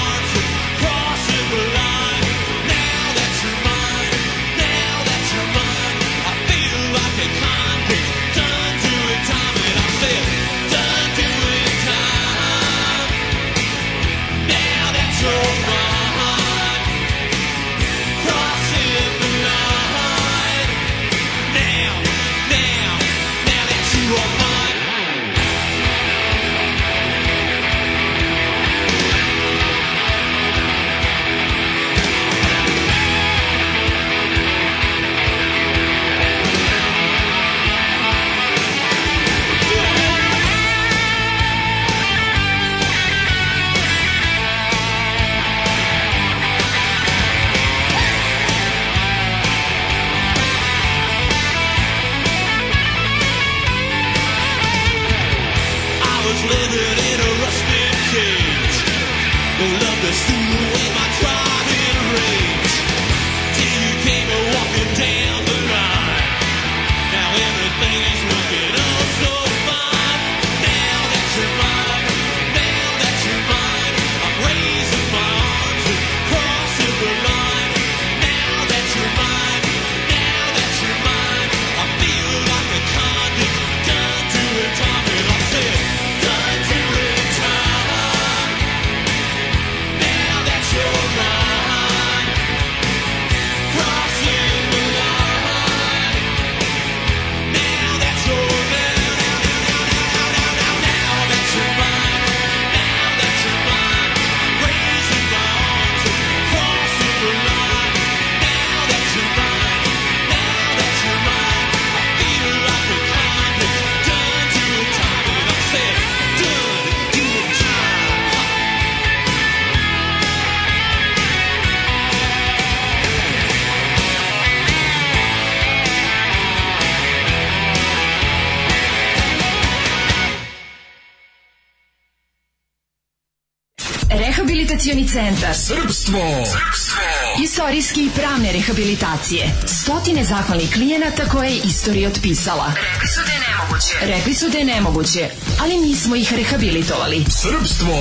Rehabilitacioni centar Srpstvo. Srpstvo. Istorijske i pravne rehabilitacije. Stotine zahvalnih klijenata koje je istorija otpisala. Rekli su da je nemoguće. Rekli su da je nemoguće, ali mi smo ih rehabilitovali. Srpstvo.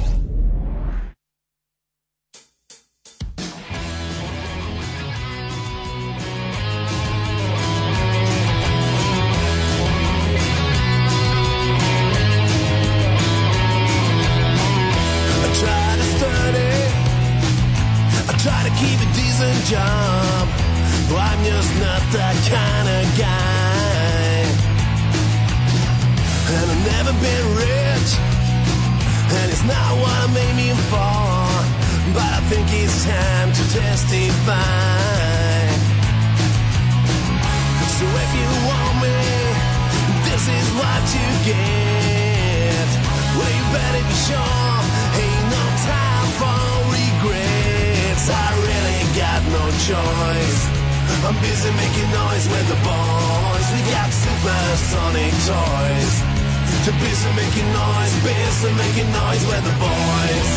Keep a decent job. Well, I'm just not that kind of guy. And I've never been rich, and it's not what I'm aiming for. But I think it's time to testify. So if you want me, this is what you get. Well, you better be sure, ain't no time for regrets. I really got no choice. I'm busy making noise with the boys. We got supersonic toys. Too busy making noise, busy making noise with the boys.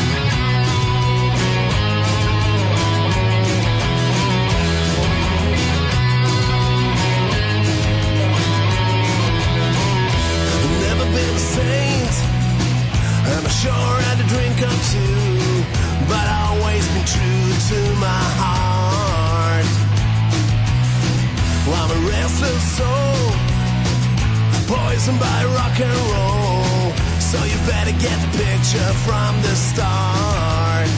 Never been a saint, and I sure had a drink or two, but I always been true to my heart. Well, I'm a restless soul, poisoned by rock and roll. So you better get the picture from the start.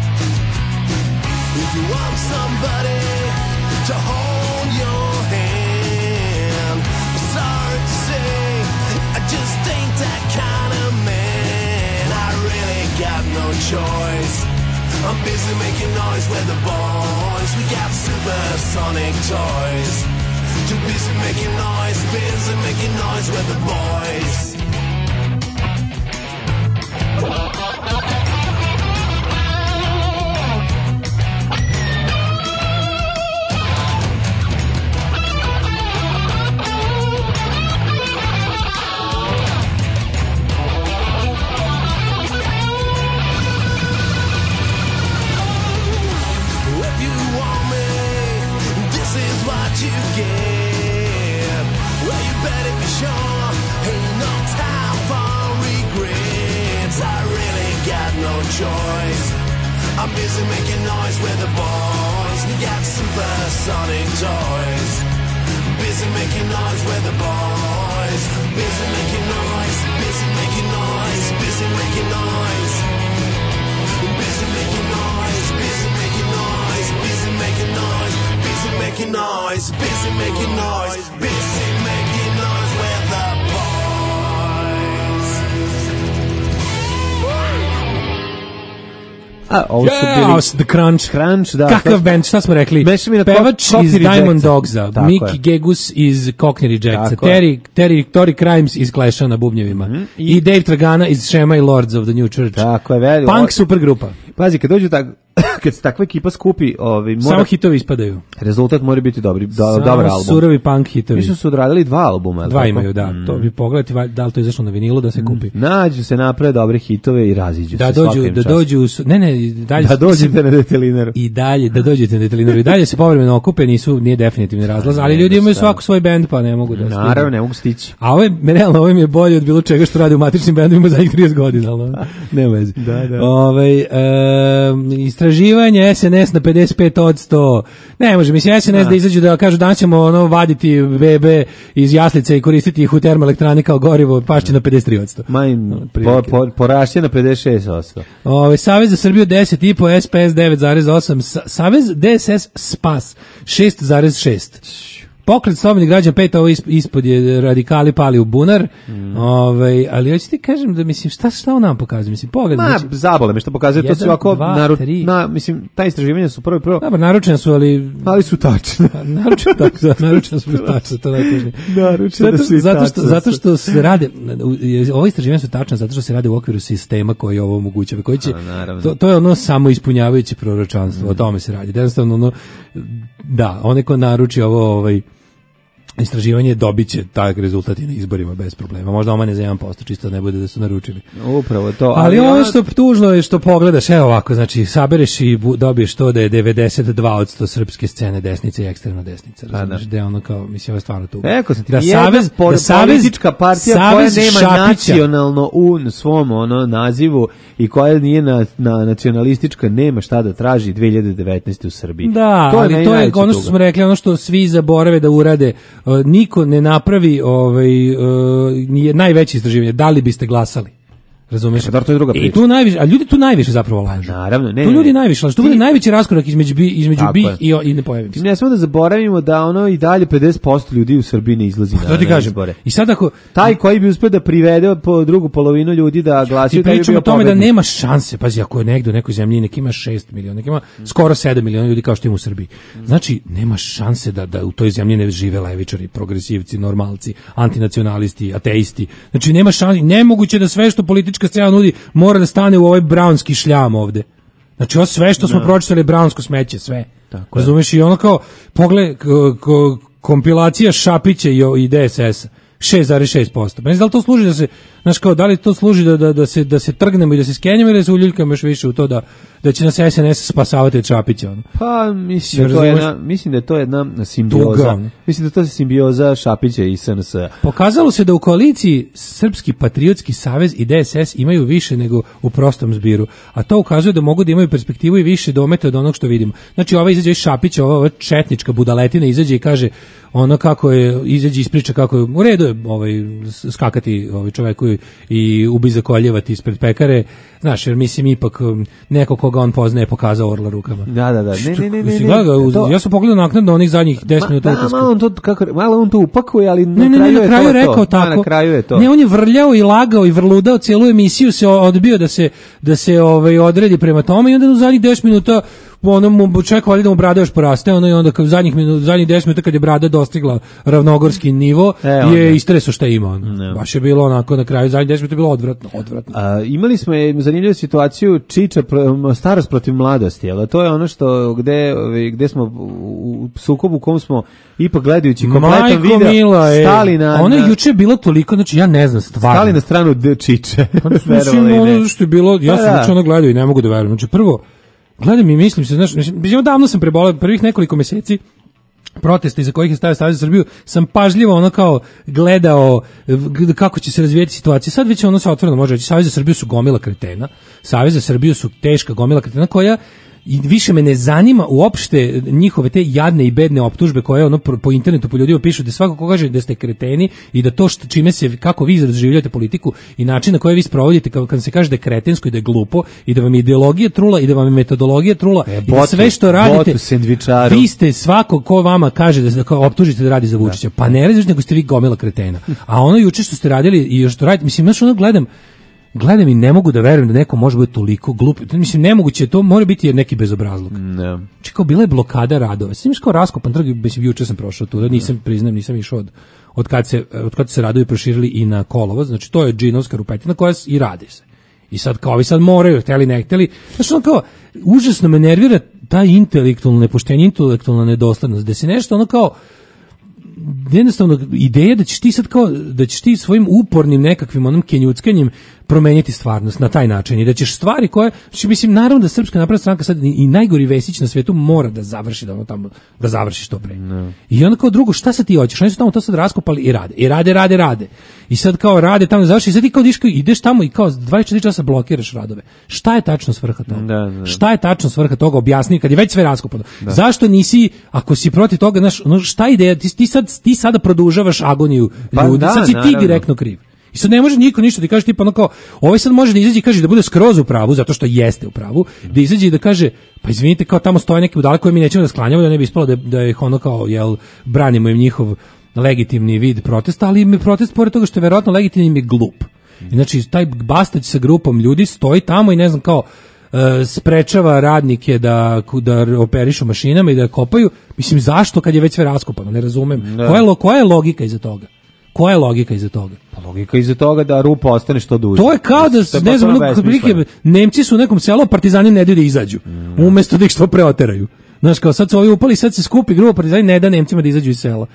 If you want somebody to hold your hand, I'm sorry to say, I just ain't that kind of man. I really got no choice. I'm busy making noise with the boys. We got supersonic toys. Too busy making noise, busy making noise with the boys. You get, well, you better be sure, ain't no time for regrets. I really got no choice. I'm busy making noise with the boys. We got supersonic toys. Busy making noise with the boys. Busy making noise, busy making noise, busy making noise. Busy making noise, busy making noise, busy making noise. Busy making noise, busy making noise, busy making noise with the boys. A, ovo su Yeah, bili... The Crunch. Crunch, da. Kakav band, šta smo rekli? Meši mi na Pevač Cockney iz Diamond Rejectsa. Dogsa, Tako Mickey je. Gegus iz Cockney Rejectsa, Tako je. Terry, Terry, Tory Crimes iz Clash-a na bubnjevima i Dave Tragana iz Shema i Lords of the New Church. Tako je, veli. Punk super grupa. Pazi, kad dođu tak, kad se takva ekipa skupi, ovaj mora Samo hitovi ispadaju. Rezultat mora biti dobri, do, Samo dobar album. surovi punk hitovi. Mislim su odradili dva albuma, je li Dva tako? imaju, da. Mm. To bi pogledati da li to je izašlo na vinilu da se kupi. Nađu se, naprave dobre hitove i raziđu Da se dođu, svaka im da čast. dođu, u su- ne, ne, i dalje. Da dođete na detelinaru. I dalje, da dođete na detelinaru. I dalje se povremeno okupe, nisu, nije definitivni razlaz, ali ljudi imaju svako svoj bend, pa ne mogu da stignu. Naravno, ne mogu stići. A ovo je, realno, ovo im je bolje od bilo čega što radi u matičnim bendovima zadnjih trideset godina, ali nema veze. Da, da. Ovaj, em, istraživanje S N S na pedeset pet odsto. Ne može, mislim, S N S da, da izađu da kažu danas ćemo ono, vaditi bebe iz jaslice i koristiti ih u termoelektrani kao gorivo, pašće na pedeset tri odsto. Majim, po, po, porašće na pedeset šest odsto. Ovaj Savez za Srbiju deset i po, S P S devet zarez osam, Sa- Savez D S S Spas šest zarez šest. Pokret slobodnih građana pet, ovo isp- ispod je radikali pali u bunar. Mm. Ovaj, ali hoćete ti kažem da mislim šta šta on nam pokazuje, mislim pogledaj. Ma, znači, zabole me što pokazuje, to su jedan, ovako, dva, naru, tri. na, mislim, ta istraživanja su prvo i prvo, Dobro, naručene su, ali ali su tačne. naručene tako, da, naručene su tačno, to najtežnije. Naručene Zato, su i zato što tačne zato su. što se rade, ovo istraživanja su tačna zato što se rade u okviru sistema koji ovo omogućava, koji će A, naravno. to, to je ono samo ispunjavajuće proročanstvo, o tome se radi. Jednostavno ono, da, onaj ko naruči ovo, ovaj istraživanje dobit će taj rezultat i na izborima bez problema. Možda omane za jedan posto, čisto da ne bude da su naručili. Upravo to. Ali, Ali ono ona- što tužno je što pogledaš, evo ovako, znači, sabereš i bu- dobiješ to da je devedeset dva posto srpske scene desnice i ekstremna desnica. Razumiješ, da je ono kao, mislim, ovo je stvarno tužno. Eko sam ti, Da nijedna savez, po- da savez, politička partija koja savez nema Šapića- nacionalno u svom ono nazivu i koja nije na, na nacionalistička, nema šta da traži dve hiljade devetnaeste u Srbiji. Da, To je ali meni to je najveća ono što tuga. smo rekli, ono što svi zaborave da urade. Uh, niko ne napravi ovaj, uh, nije najveće istraživanje. Da li biste glasali? Razumeš? E, pa da, to je druga I priča. tu najviše, a ljudi tu najviše zapravo lažu. Naravno, ne. Tu ne, ljudi ne. najviše lažu. Tu Ti- bude najveći raskorak između bi između Tako bi je. i, o- i ne pojavim se. Ne smemo da zaboravimo da ono i dalje pedeset posto ljudi u Srbiji ne izlazi na, To ti na kažem. izbore. I sad ako Taj koji bi uspio da privede po drugu polovinu ljudi da glasaju, ti taj bi pričamo bio o tome da pobednik. nema šanse, pazi, ako je negde u nekoj zemlji nek ima šest miliona, nek ima skoro sedam miliona ljudi kao što ima u Srbiji. Znači, nema šanse da, da u toj zemlji ne žive levičari, progresivci, normalci, antinacionalisti, ateisti. Znači, nema šanse, nemoguće da sve što politička scena nudi mora da stane u ovaj brownski šljam ovde. Znači, ovo sve što smo Da. pročitali je brownsko smeće, sve. Tako je. Razumeš, i ono kao, pogled, k- k- kompilacija Šapića i, i D S S-a, šest zarez šest posto. Pa ne znam da li to služi da se, znaš kao, da li to služi da, da, da, se, da se trgnemo i da se skenjamo ili da se uljuljkamo još više u to da, da će nas S N S spasavati od Šapića. Ono. Pa mislim da, Sve to je razumeš? jedna, mislim da je to jedna simbioza. Tuga, ono. Mislim da to je simbioza Šapića i S N S. Pokazalo se da u koaliciji Srpski patriotski savez i D S S imaju više nego u prostom zbiru, a to ukazuje da mogu da imaju perspektivu i više domete od onog što vidimo. Znači, ova izađe iz Šapića, ova, ova četnička budaletina izađe i kaže ono kako je, izađe i ispriča kako je, u redu je ovaj, skakati ovaj čoveku i, i ubi zakoljevati ispred pekare, znaš, jer mislim ipak um, neko koga on poznaje je pokazao orla rukama. Da, da, da. Ne, ne, ne, ne. Jesi ne. gledao ga uz- To- ja sam pogledao naknadno onih zadnjih deset minuta Ma, da, utrska. malo on to kako malo on to upakuje, ali na Ne, ne, kraju ne, na je kraju to je rekao to. tako. Da, na kraju je to. Ne, on je vrljao i lagao i vrludao cijelu emisiju, se odbio da se da se ovaj odredi prema tome i onda u zadnjih deset minuta ono mu čovjek valjda mu brada još poraste, ono i onda kad u zadnjih minuta, zadnjih deset minuta kad je brada dostigla ravnogorski nivo, E, onda. je istreso šta ima ono. Ne. Baš je bilo onako na kraju zadnjih deset minuta je bilo odvratno, odvratno. A, imali smo je zanimljivu situaciju Čiča pro- starost protiv mladosti, jel? To je ono što gde ovaj, gde smo u, u sukobu u kom smo ipak gledajući kompletan Majko video mila, e, stali na, ono je na- juče bilo toliko, znači ja ne znam stvarno. stali na stranu D Čiče. Mislim, Verovali ili ne. ono što je bilo, ja Pa sam da. znači ono gledao i ne mogu da verujem. Znači prvo, gledam i mislim se, znaš, mislim, mislim, davno sam prebolao, prvih nekoliko meseci protesta iza kojih je stavio Savez za Srbiju, sam pažljivo ono kao gledao v- kako će se razvijeti situacija. Sad već ono se otvoreno može reći, Savez za Srbiju su gomila kretena, Savez za Srbiju su teška gomila kretena koja i više me ne zanima uopšte njihove te jadne i bedne optužbe koje ono po, po internetu po ljudima pišu da svako ko kaže da ste kreteni i da to što, čime se kako vi doživljavate politiku i način na koji vi sprovodite kao kad se kaže da je kretensko i da je glupo i da vam je ideologija trula i da vam je metodologija trula E, i da botu, sve što radite botu, sendvičaru. vi ste svako ko vama kaže da se kao optužite da radi za Vučića. Pa ne radiš nego ste vi gomila kretena. A ono juče što ste radili i još što radite, mislim, znaš, ono gledam gledam i ne mogu da verujem da neko može biti toliko glup. Mislim, nemoguće, to mora biti neki bezobrazluk. Ne. Čekao, bila je blokada radova. Snimaš kao raskopan trg, mislim, juče sam prošao tu, da nisam, priznam, nisam išao od, od, kad se, od kad se radovi proširili i na Kolovoz, znači to je džinovska rupetina koja s- i radi se. I sad kao ovi sad moraju, hteli ne hteli. Znači ono kao, užasno me nervira ta intelektualno nepoštenje, intelektualna nedoslednost, da se nešto ono kao, jednostavno ideja da ćeš ti sad kao da ćeš ti svojim upornim nekakvim onom kenjuckanjem promeniti stvarnost na taj način i da ćeš stvari koje, znači, mislim, naravno da Srpska napredna stranka sad i, i najgori Vesić na svetu mora da završi, da ono tamo, da završi što pre. I onda kao drugo, šta sad ti hoćeš? Oni su tamo to sad raskopali i rade. I rade, rade, rade. I sad kao rade tamo da završi, i sad ti kao ideš, ideš tamo i kao dvadeset četiri časa blokiraš radove. Šta je tačno svrha toga? Da, da. Šta je tačno svrha toga? Objasni kad je već sve raskopano. Zašto nisi, ako si protiv toga, znaš, ono, šta je ideja? Ti, ti, sad, ti sada produžavaš agoniju Pa ljudi, da, sad si ti naravno. direktno kriv. I sad ne može niko ništa da kaže tipa ono kao, ovaj sad može da izađe i kaže da bude skroz u pravu, zato što jeste u pravu, da izađe i da kaže, pa izvinite, kao tamo stoje neke budale koje mi nećemo da sklanjamo, da ne bi ispalo da, da ih ono kao, jel, branimo im njihov legitimni vid protesta, ali im je protest, pored toga što je verovatno legitimni, im je glup. I znači, taj Bastać sa grupom ljudi stoji tamo i ne znam kao, e, sprečava radnike da, da operišu mašinama i da kopaju. Mislim, zašto kad je već sve raskopano? Ne razumem. Da. Koja je, lo- koja je logika iza toga? Koja je logika iza toga? Pa logika iza toga da rupa ostane što duže. To je kao da, To je ne znam, potpuno ono, besmisleno. prilike, Nemci su u nekom selu, partizani ne daju da izađu, umesto da ih što preoteraju. Znaš, kao sad su ovi upali, sad se skupi grupa partizani, ne da Nemcima da izađu iz sela.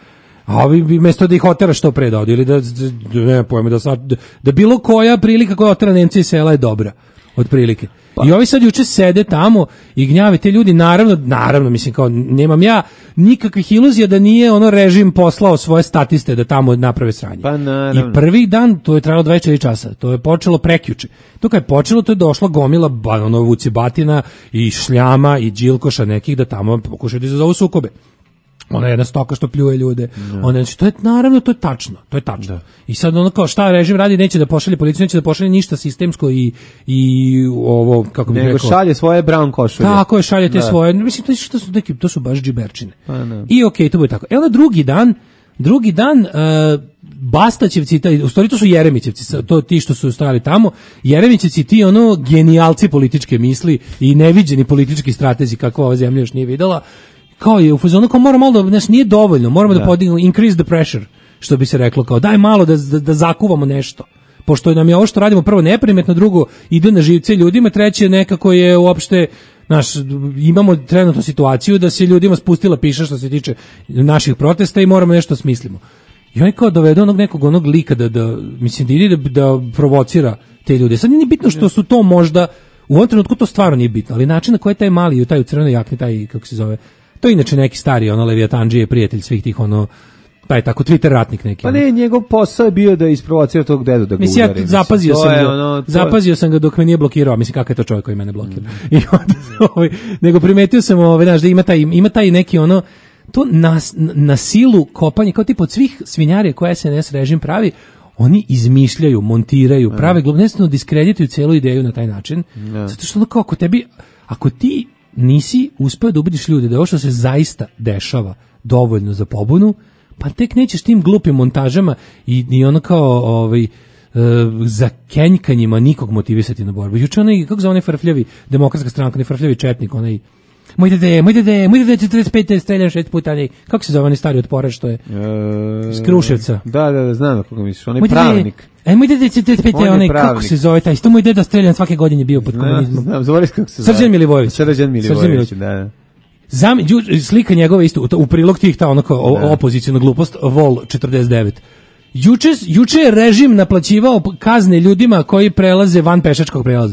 A ovi bi mesto da ih otera što pre da odu, ili da, da ne pojme, da, sad, da, da bilo koja prilika koja otera Nemci iz sela je dobra, otprilike. Pa. I ovi sad juče sede tamo i gnjave te ljudi, naravno, naravno, mislim, kao, nemam ja nikakvih iluzija da nije ono režim poslao svoje statiste da tamo naprave sranje. Pa naravno. I prvi dan, to je trajalo dvadeset četiri časa, to je počelo prekjuče. To kad je počelo, to je došla gomila ono, vucibatina i šljama i džilkoša nekih da tamo pokušaju da izazovu sukobe. Ona je jedna stoka što pljuje ljude. No. Ona, znači, to je, naravno, to je tačno. To je tačno. Da. I sad ono kao šta režim radi, neće da pošalje policiju, neće da pošalje ništa sistemsko i, i ovo, kako bih rekao. Nego šalje svoje brown košulje. Tako je, šalje te da. svoje. Mislim, to, što su, neki, to su baš džiberčine. Pa, no. I okej, okay, to bude tako. E onda drugi dan, drugi dan, uh, Bastaćevci, taj, u stvari to su Jeremićevci, to ti što su stajali tamo, Jeremićevci ti ono genijalci političke misli i neviđeni politički stratezi kako ova zemlja još nije videla, kao je u fazonu, kao moramo malo da, znači nije dovoljno, moramo da, da podignemo, increase the pressure, što bi se reklo, kao daj malo da, da, da zakuvamo nešto, pošto nam je ovo što radimo prvo neprimetno, drugo ide na živce ljudima, treće nekako je uopšte, naš, imamo trenutnu situaciju da se ljudima spustila piša što se tiče naših protesta i moramo nešto smislimo. I oni kao dovedu onog nekog onog lika da, da mislim da ide da, da provocira te ljude. Sad nije bitno što su to možda, u ovom trenutku to stvarno nije bitno, ali način na koji taj mali, taj u crvenoj jakni, taj, kako se zove, to je inače neki stari, ono, Leviatandžije, prijatelj svih tih, ono, taj tako, Twitter ratnik neki. Pa ne, njegov posao je bio da isprovocira tog dedu da ga mislim, udari. Ja zapazio mislim, sam, ga, ono, zapazio sam ga dok me nije blokirao, mislim, kakav je to čovjek koji mene blokira. Mm. I onda, ovaj, nego primetio sam, ovaj, znaš, da ima taj, ima taj neki, ono, to na, na silu kopanje, kao tipa od svih svinjarija koje S N S režim pravi, oni izmišljaju, montiraju, prave glob, jednostavno diskredituju celu ideju na taj način, ne. Zato što ono kao, ako tebi, ako ti nisi uspeo da ubediš ljude da je ovo što se zaista dešava dovoljno za pobunu, pa tek nećeš tim glupim montažama i, i ono kao ovaj, uh, za kenjkanjima nikog motivisati na borbu. Juče onaj, kako zove onaj frfljavi, demokratska stranka, onaj frfljavi četnik, onaj moj dede, moj dede, moj dede četrdeset pet streljan šest puta, ali kako se zove onaj stari otporač što je e, iz Kruševca? Da, da, da, znam kako misliš, onaj pravnik. E, moj dede četrdeset pet, onaj, kako se zove taj, isto moj deda streljan svake godine bio pod komunizmom. Znam, znam, kako se zove. Srđan Milivojević. Srđan Milivojević, da, da. Zam, slika njegove isto, u prilog tih ta onako opozicijna glupost, Vol četrdeset devet. Juče, juče je režim naplaćivao kazne ljudima koji prelaze van pešačkog prelaza.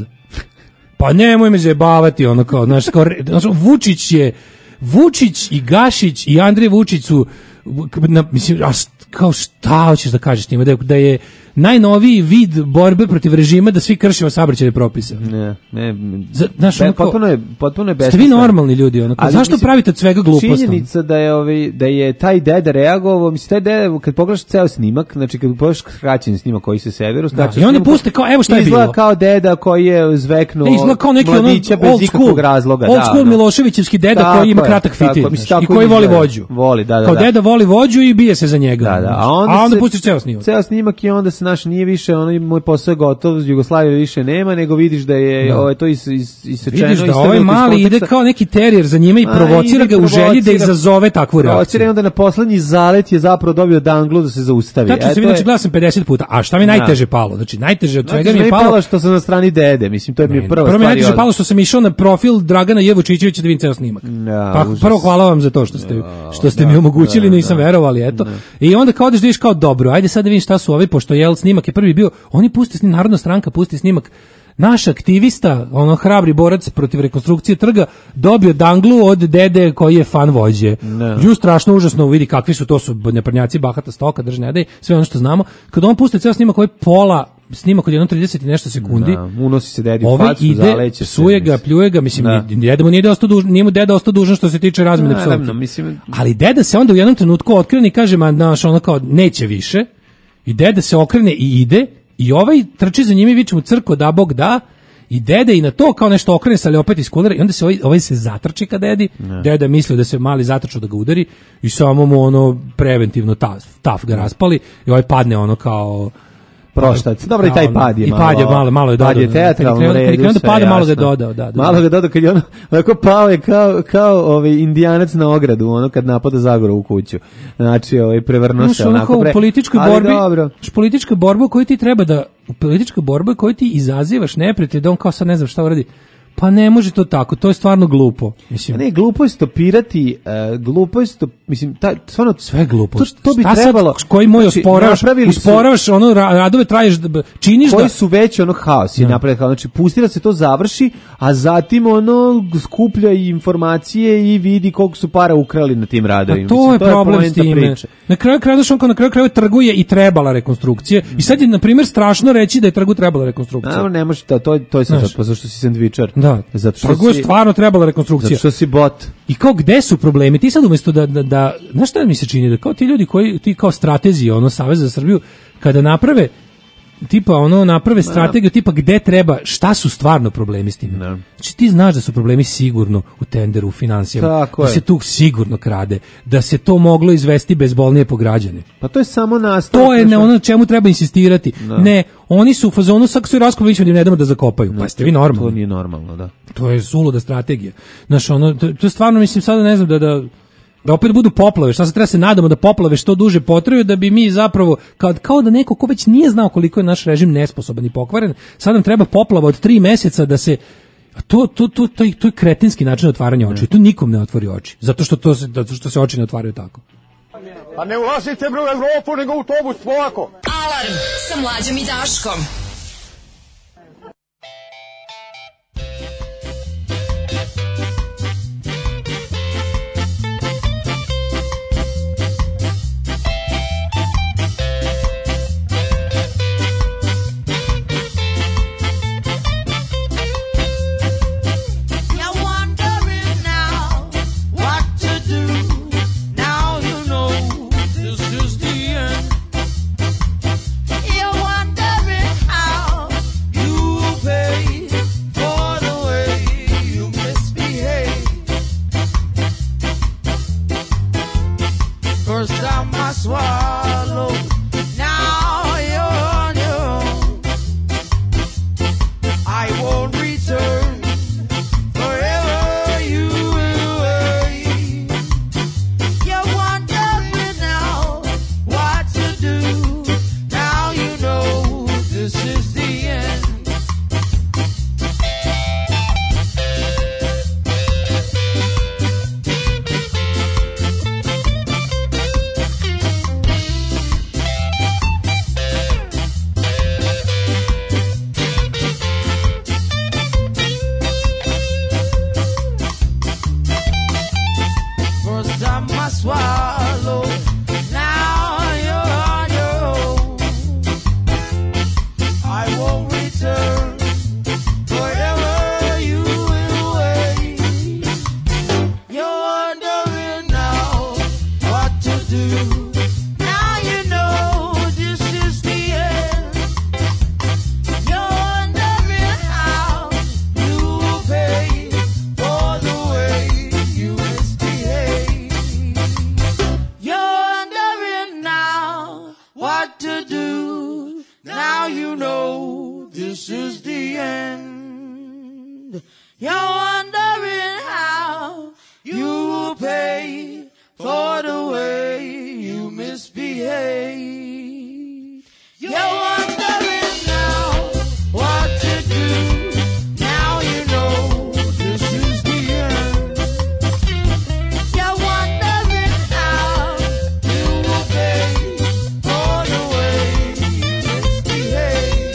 Pa nemoj me zajebavati, ono kao, znaš, kao, znači, Vučić je, Vučić i Gašić i Andrej Vučić su, na, mislim, a kao šta hoćeš da kažeš njima, da je, da je najnoviji vid borbe protiv režima da svi kršimo saobraćajne propise. Ne, ne. Znaš, ono kao, potpuno je, potpuno je besmisleno. Ste vi normalni ljudi, ono kao, zašto mislim, pravite od svega glupost? Činjenica da je, ovaj, da je taj deda reagovao, mislim, taj deda, kad pogledaš ceo snimak, znači kad pogledaš skraćeni snimak koji se Severus, da, i oni puste kao, evo šta je bilo. Izgleda kao deda koji je zveknuo kao neki mladića ono, bez ikakvog razloga. Old school da, Miloševićevski deda tako koji ima je, kratak fitilj i koji voli vođu. Voli, da, da. Kao deda voli vođu i bije se za njega. Da, da. A onda, a onda pustiš ceo snimak. Ceo snimak i onda se naš nije više, ono moj posao je gotov, Jugoslavije više nema, nego vidiš da je da. Ovaj to is, is, isečeno. Vidiš da ovaj mali ide kao neki terijer za njima i provocira ga u želji da izazove takvu reakciju. Provocira i onda na poslednji zalet je zapravo dobio danglu da se zaustavi. Tačno se vidi, znači gledao sam pedeset puta, a šta mi najteže palo? Znači najteže od svega mi je palo što sam na strani dede, mislim to je mi prva stvar. Prvo mi najteže palo što sam išao na profil Dragana Jevučićevića da vidim ceo snimak. Pa prvo hvala vam za to što ste što ste mi omogućili, nisam verovali, eto. I onda kao odeš da vidiš kao dobro, ajde sad da vidim šta su ovi, pošto jel snimak je prvi bio, oni pusti snimak, Narodna stranka pusti snimak, naš aktivista, ono hrabri borac protiv rekonstrukcije trga, dobio danglu od dede koji je fan vođe. Ju strašno užasno vidi kakvi su to su neprnjaci, bahata stoka, drži ne daj, sve ono što znamo. Kad on pusti ceo snimak koji je pola snimak od jedno trideset i nešto sekundi. Da, unosi se dedi u facu, zaleće se. Psuje ga, pljuje ga, mislim, deda mu nije ostao dužan, nije mu deda ostao dužan što se tiče razmene psovke. Mislim... Ali deda se onda u jednom trenutku otkrene i kaže, ma, naš, ono kao, neće više. I deda se okrene i ide. I ovaj trči za njime i viče mu crko da Bog da i deda i na to kao nešto okrene se ali opet iz kulera i onda se ovaj, ovaj se zatrči ka dedi, ne. Deda mislio da se mali zatrčao da ga udari i samo mu ono preventivno taf, taf ga raspali i ovaj padne ono kao proštac. Dobro i taj pad je i malo. I pad je malo, malo je dodao. Pad je teatralno redu. Kad onda pada malo ga dodao, da, da. Malo ga dodao kad je ono onako pao je kao kao ovaj indijanac na ogradu, ono kad napada Zagora u kuću. Znači, ovaj prevrnuo se onako pre. U političkoj borbi, u političkoj borbi koju ti treba da u političkoj borbi koju ti izazivaš neprijatelj, da on kao sad ne znam šta uradi. Pa ne može to tako, to je stvarno glupo. Mislim, A ne, glupo je stopirati, uh, glupo je stop, mislim, ta, stvarno, sve je glupo. To, to bi Šta sad, trebalo... koji moj znači, osporavaš, napravili su- usporavaš, ono, ra- radove traješ, da- činiš koji da... su već ono haos je napravili, kao, znači pusti da se to završi, a zatim ono skuplja i informacije i vidi koliko su para ukrali na tim radovima. A to Mislim, je problem s poenta time. priče. Na kraju kraju znaš, on kao na kraju kraju trguje i trebala rekonstrukcija. I sad je na primjer strašno reći da je trgu trebala rekonstrukcija. A, ne može, to, to, to je sad Znaš. zato zato što si sendvičar. Da, zato što trgu je si, stvarno trebala rekonstrukcija. zato što si bot. I kao gde su problemi? Ti sad umjesto da, da, da znaš šta mi se čini? Da kao ti ljudi koji, ti kao stratezi, ono, Savez za Srbiju, kada naprave tipa ono naprave strategiju tipa gde treba, šta su stvarno problemi s tim. Znači ti znaš da su problemi sigurno u tenderu, u financijama, Tako da je. se tu sigurno krade, da se to moglo izvesti bezbolnije po građane. Pa to je samo nastavak. To je na znaš, ono na čemu treba insistirati. Da. Ne, oni su u fazonu sad su raskovići da im ne damo da zakopaju. Pa ste vi To normalni. nije normalno, da. To je suluda strategija. Znaš, ono, to, to je stvarno, mislim, sada ne znam da, da, da opet budu poplave. Šta se treba se nadamo da poplave što duže potraju, da bi mi zapravo, kao, kao da neko ko već nije znao koliko je naš režim nesposoban i pokvaren, sad nam treba poplava od tri meseca da se, a to, to, to, to, je- to je kretenski način otvaranja oči. To nikom ne otvori oči. Zato što, to, se- zato što se oči ne otvaraju tako. Pa ne ulazite bre u Evropu, nego u autobus, polako. Alarm sa Mlađom i Daškom. You're wondering now what to do. Now you know this is the end. You're wondering how you pay for the way you misbehave. First time I swallow, now you're on your own. I won't return. Forever you will wait. You're wondering now what to do. Now you know this is the end. First time I swallow, now you're on your own. I won't return. Forever you will wait. You're wondering now what to do. Now you know this is the end. You're wondering how you will pay for the way you misbehave. You're wondering now what to do. Now you know this is the end. You're wondering how you will pay for the way you misbehave. You're wondering now what to do. Now you know this is the end. You're wondering how you will pay for the way you misbehave.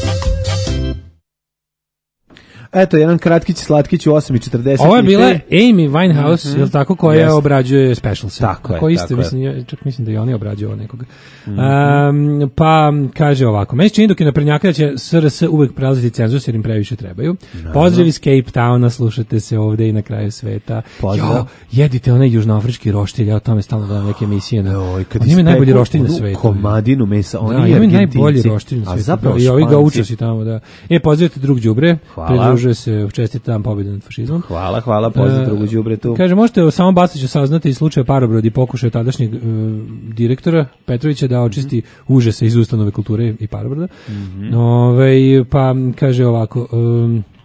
Eto, jedan kratkić, slatkić u osam i četrdeset. Ovo je bila Amy Winehouse, Mhm. jel tako, koja Jeste. obrađuje Specials. Tako je, Koji isto, tako je. mislim, ja- čak mislim da i oni obrađuju nekoga. Um, pa kaže ovako, meni se čini dok je naprednjaka da će S R S uvek prelaziti cenzus jer im previše trebaju. Pozdrav iz Cape Towna, slušate se ovde i na kraju sveta. Pozdrav. Jo, jedite onaj južnoafrički roštilj, ja o tome stalno gledam neke emisije. Na, Oj, kad oni imaju ispeku najbolji roštilj na onu svetu. komadinu mesa, Da, oni imaju Argentinci. najbolji roštilj na A svetu. zapravo I ovi ga Španci. učesi tamo, da. E, pozdravite drug đubre, Hvala. pridružuje se u čestit dan pobjede nad fašizmom. Hvala, hvala, pozdrav E, drugu đubretu. Kaže, možete o samom Bastaću saznati slučaj Parobrod i pokušaj tadašnjeg e, direktora Petrovića da očisti Mhm. užase iz ustanove kulture i Parobroda. Ovaj, pa kaže ovako, um,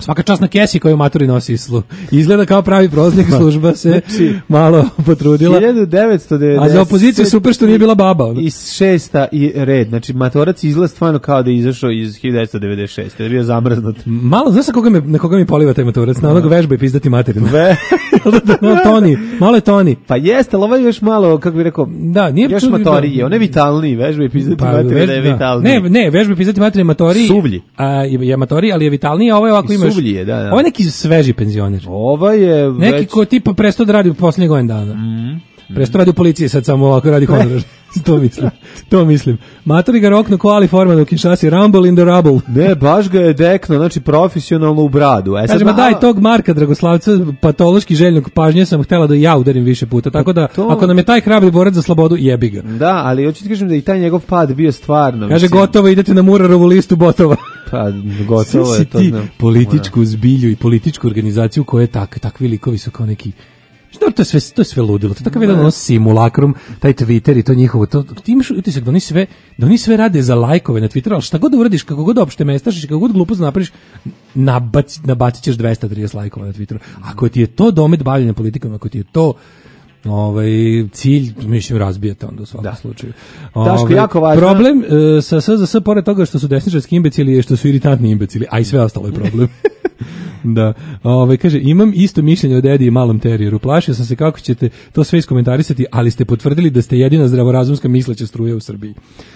Svaka čast na kesi koju maturi nosi slu. Izgleda kao pravi proznik, služba se Znači, malo potrudila. hiljadu devetsto devedeset A za opoziciju super što nije bila baba. ono. I šesta i red. Znači, matorac izgleda stvarno kao da je izašao iz hiljadu devetsto devedeset šeste. Da je bio zamrznut. Malo, znaš na koga, me, na koga mi poliva taj matorac? Na onog vežba i pizdati materinu. Ve. no, Toni, malo je Toni. Pa jeste, ali ovo je još malo, kako bih rekao, Da, nije još čudno- matorije. On je vitalniji, vežba i pizdati Pa, materinu vež- da je da. vitalniji. Ne, ne, vežba i pizdati materinu matoriji. Suvlji. A, je, je matoriji, ali je vitalniji, a ovo je ovako I imaš. suvlji je, da, da. Ovo je neki sveži penzioner. Ova je Neki već... ko tipa prestao da radi u posljednje godin dana. Mm. Prestao radi u policiji, sad samo ovako radi honorar. to mislim. To mislim. Matori ga roknu ko Ali Forman u Kinshasi, Rumble in the Rubble. Ne, baš ga je dekno, znači profesionalno u bradu. E, sad Kaže, ma ma- daj tog Marka Dragoslavca, patološki željnog pažnje sam htjela da ja udarim više puta. Tako da, To- ako nam je taj hrabri borac za slobodu, jebi ga. Da, ali hoću ti kažem da i taj njegov pad bio stvarno. Kaže, mislim, gotovo, idete na Murarovu listu botova. Pa, gotovo je, Si to ti znam. političku zbilju i političku organizaciju koje tak, takvi likovi su kao neki. Što to je sve to je sve ludilo. To je takav jedan ono simulakrum, taj Twitter i to njihovo. To ti imaš utisak da oni sve da oni sve rade za lajkove na Twitteru, al šta god da uradiš, kako god opšte mestašiš, kako god glupost napraviš, nabaci nabacićeš dvesta trideset lajkova na Twitteru. Ako ti je to domet bavljenja politikom, ako ti je to ovaj cilj, mislim, razbijete onda u svakom Da. slučaju. Daško, Ovaj, jako važno. Problem e, sa S Z S pored toga što su desničarski imbecili je što su iritantni imbecili, a i sve ostalo je problem. Da, ovaj kaže, imam isto mišljenje od Edi i malom terijeru. Plašio sam se kako ćete to sve iskomentarisati, ali ste potvrdili da ste jedina zdravorazumska misleća struja u Srbiji.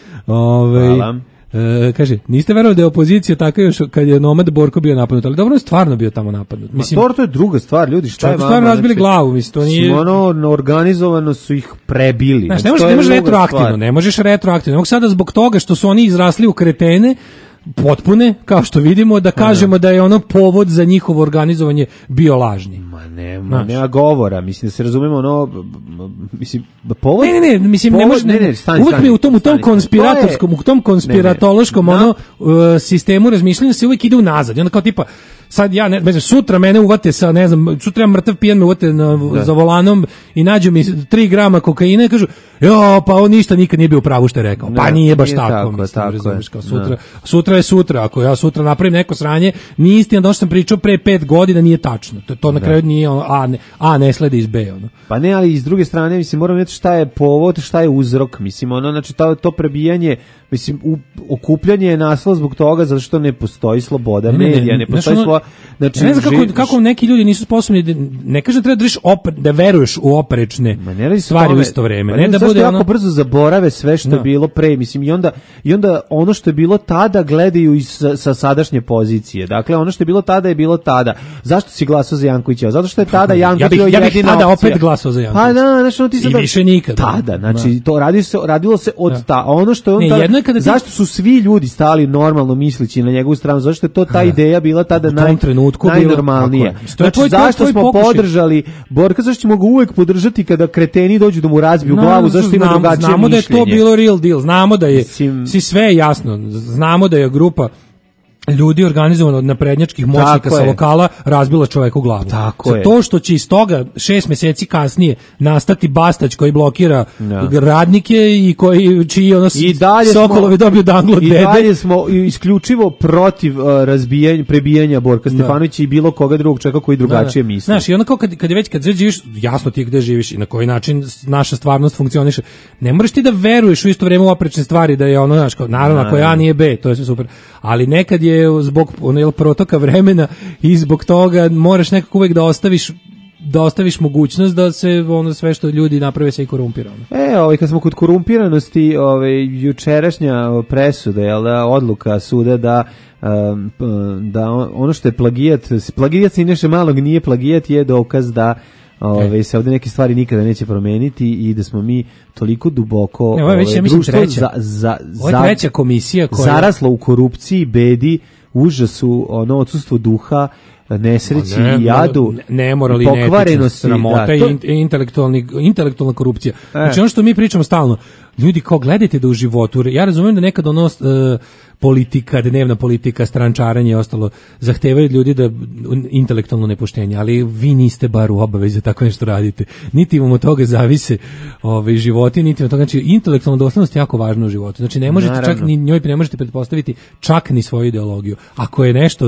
Ovaj Hvala. e, kaže, niste verovali da je opozicija tako još kad je Nomad Borko bio napadnut, ali dobro, on je stvarno bio tamo napadnut. Mislim, to je druga stvar, ljudi, šta je čovjek vama? stvarno razbili znači, glavu, mislim, to nije... Ono, organizovano su ih prebili. Znaš, Znači, ne možeš, to ne je možeš druga retroaktivno, stvar. ne možeš retroaktivno. Ne mogu sada zbog toga što su oni izrasli u kretene, potpune, kao što vidimo, da kažemo da je ono povod za njihovo organizovanje bio lažni. Ma ne, ma nema govora, mislim da se razumemo ono, b- b- mislim, da povod... Ne, ne, ne, mislim, ne povod- može, ne, ne, stani, uvek stani, mi u tom, u tom stani, stani. konspiratorskom, u tom konspiratološkom, Ne, ne, ono, uh, sistemu razmišljanja se uvek ide unazad. I onda kao tipa, sad ja, ne, ne znam, sutra mene uvate sa, ne znam, sutra ja mrtav pijan me uvate na, Da. za volanom i nađu mi tri grama kokaina i kažu, jo, pa on ništa nikad nije bio u pravu što je rekao. Pa Ne, nije baš nije tako, tako, mislim, tako razumeš, je. kao sutra, Da. sutra je sutra, ako ja sutra napravim neko sranje, nije istina da ono što sam pričao pre pet godina nije tačno. To, to na kraju nije ono, a ne, a ne sledi iz B, ono. Pa ne, ali i s druge strane, mislim, moramo vidjeti šta je povod, šta je uzrok, mislim, ono, znači, to, to prebijanje, mislim, u, okupljanje je nastalo zbog toga, zato što ne postoji sloboda Ne, ne, ne, medija, ne znaš, postoji ono, sloboda, znači, ja ne znam kako, živ- kako neki ljudi nisu sposobni, da, ne kažem da treba da, držiš opre, da veruješ u oprečne Ma ne radi se stvari tome, u isto vreme. pa Ne da zašto bude jako ono... brzo zaborave sve što Da. je bilo pre, mislim, i onda, i onda ono što je bilo tada gledaju iz, sa, sa sadašnje pozicije. Dakle, ono što je bilo tada je bilo tada. Zašto si glasao za Jankovića? Zato što je tada Janković Ja bih- bio ja bih jedina tada opcija. opet glasao za Jankovića. Pa da, znači, ono ti I sada- više nikada. Tada, znači, Da. to radi se, radilo se od Da. ta, a ono što je on Ne, tada, jedno je kada ti- zašto su svi ljudi stali normalno misleći na njegovu stranu? Zato što je to ta ideja bila tada U tom naj, trenutku bilo- najnormalnije. tako je. To je Znači, tvoj- to je zašto tvoj smo pokušaj. podržali Borka, zašto ćemo ga uvek podržati kada kreteni dođu da mu razbiju No, glavu, zašto ima znam- drugačije Znamo da je mišljenje? to bilo real deal, znamo da je, Mislim- si sve je jasno, znamo da je grupa ljudi organizovano od naprednjačkih moćnika Tako sa je. lokala razbila čoveku glavu. Tako Za je. to što će iz toga šest meseci kasnije nastati Bastać koji blokira Da. radnike i koji čiji ono I dalje Sokolovi dobiju danglu od i dede. dalje smo isključivo protiv uh, razbijanja, prebijanja Borka Da. Stefanovića i bilo koga drugog čovjeka koji drugačije Da, da. misli. Znaš, i onda kao kad, kad je već, kad sve živiš, jasno ti je gde živiš i na koji način naša stvarnost funkcioniše. Ne moraš ti da veruješ u isto vrijeme u oprečne stvari, da je ono, znaš, kao, naravno, ako je A nije B, to je sve super. Ali nekad je zbog ono, jel, protoka vremena i zbog toga moraš nekako uvek da ostaviš da ostaviš mogućnost da se ono sve što ljudi naprave se i korumpira. ono. E, ovaj, kad smo kod korumpiranosti, ovaj, jučerašnja presuda, jel da, odluka suda da um, p- da ono što je plagijat, plagijat Siniše Malog nije plagijat, je dokaz da Ove, se ovdje neke stvari nikada neće promeniti i da smo mi toliko duboko Ne, ovo je već, ove, ja mislim, društvo treća. za, za, Ovo je za- treća komisija koja- zaraslo u korupciji, bedi, užasu, ono odsustvo duha, nesreći Ne, i jadu, ne, nemoral i netičnost, pokvarenosti, sramota da, i to- in- intelektualni, intelektualna korupcija. E. Znači ono što mi pričamo stalno, ljudi kao gledajte da u životu, ja razumijem da nekad ono e, politika, dnevna politika, strančaranje i ostalo zahtevaju od ljudi da intelektualno nepoštenje, ali vi niste bar u obavezi da tako nešto radite. Niti vam od toga zavise ove, životi, niti od toga, znači intelektualna doslednost je jako važna u životu. Znači ne možete Naravno. čak ni njoj ne možete pretpostaviti čak ni svoju ideologiju. Ako je nešto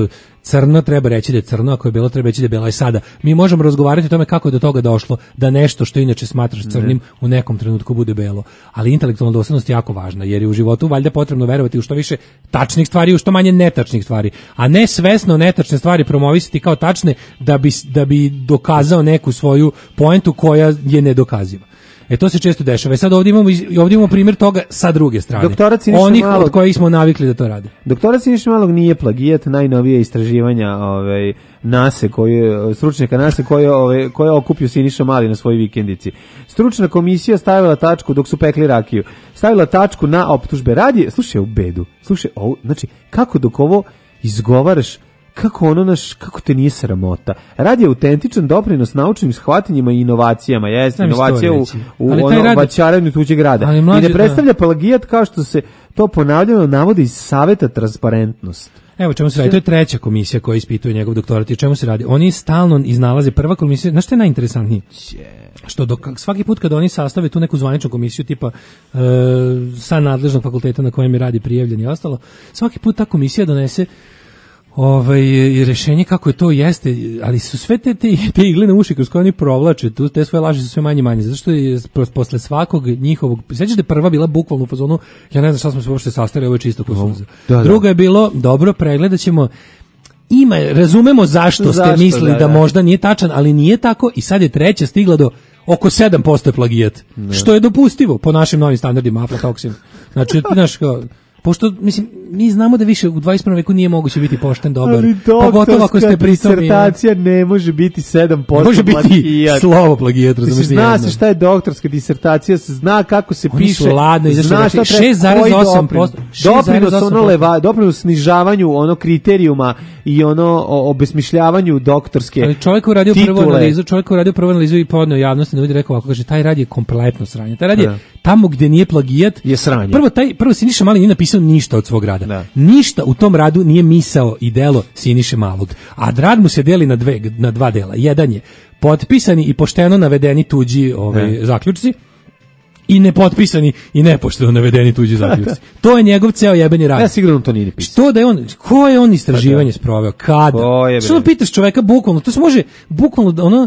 crno treba reći da je crno, ako je belo treba reći da je belo. I sada mi možemo razgovarati o tome kako je do toga došlo da nešto što inače smatraš crnim u nekom trenutku bude belo, ali intelektualna doslednost je jako važna, jer je u životu valjda potrebno verovati u što više tačnih stvari i u što manje netačnih stvari, a ne svesno netačne stvari promovisati kao tačne da bi da bi dokazao neku svoju poentu koja je nedokaziva. E to se često dešava. I sad ovdje imamo, ovdje imamo primjer toga sa druge strane. Onih Malog, od kojih smo navikli da to rade. Doktorat Siniše Malog nije plagijat, najnovije istraživanja ovaj, nase, koje, stručnjaka nase koje, ovaj, koje okupio Siniša Mali na svojoj vikendici. Stručna komisija stavila tačku, dok su pekli rakiju, stavila tačku na optužbe. Radi, slušaj u bedu, slušaj, ovo, znači, kako dok ovo izgovaraš, kako ono naš, kako te nije sramota. Radi je autentičan doprinos naučnim shvatanjima i inovacijama. Jeste, inovacija u, u ono rad... baćaranju tuđeg rada. I ne predstavlja plagijat kao što se to ponavljeno navodi iz Saveta transparentnost. Evo čemu se radi, to je treća komisija koja ispituje njegov doktorat i čemu se radi. Oni stalno iznalaze, prva komisija, znaš što je najinteresantnije? Što dok, svaki put kada oni sastave tu neku zvaničnu komisiju tipa e, sa nadležnog fakulteta na kojem je radi prijavljen i ostalo, svaki put ta komisija donese ovaj rješenje kako je to jeste, ali su sve te, te, te igle na uši kroz koje oni provlače, tu, te svoje laži su sve manje manje, zato što je posle svakog njihovog, sjećaš da je prva bila bukvalno u fazonu, ja ne znam šta smo se uopšte sastali, ovo je čisto kusuza. Da, da. Druga je bilo, dobro, pregledat ćemo, ima, razumemo zašto, zašto ste mislili da, da, da možda nije tačan, ali nije tako, i sad je treća stigla do oko sedam posto je plagijat, ne. Što je dopustivo po našim novim standardima aflatoksin. Znači, znaš kao, pošto, mislim, mi znamo da više u dvadeset prvom veku nije moguće biti pošten, dobar. Ali pogotovo ako ste pritom... disertacija ne može biti sedam posto može plagijat. Može biti slovo plagijat, razumiješ? Zna se šta je doktorska disertacija, se zna kako se oni piše. Oni su ladno, zna šta šest zarez osam posto. Doprinos, ono leva, doprinos snižavanju ono kriterijuma i ono obesmišljavanju doktorske ali čovjek je uradio prvu analizu, čovjek je uradio prvu analizu i podneo javnosti, ne vidi rekao ovako, kaže, taj rad je kompletno sranje. Taj rad je da. Tamo gdje nije plagijat, je sranje. Prvo, taj, prvo Siniša Mali nije napisao ništa od svog rada. Da. Ništa u tom radu nije misao i delo Siniše Malog. A rad mu se deli na, dve, na dva dela. Jedan je potpisani i pošteno navedeni tuđi ovaj, zaključci i nepotpisani i nepošteno navedeni tuđi zaključci. To je njegov ceo jebeni rad. Ja sigurno to nije napisao. Što da je on, ko je on istraživanje sproveo? Kada? Što pitaš čoveka bukvalno? To se može bukvalno ono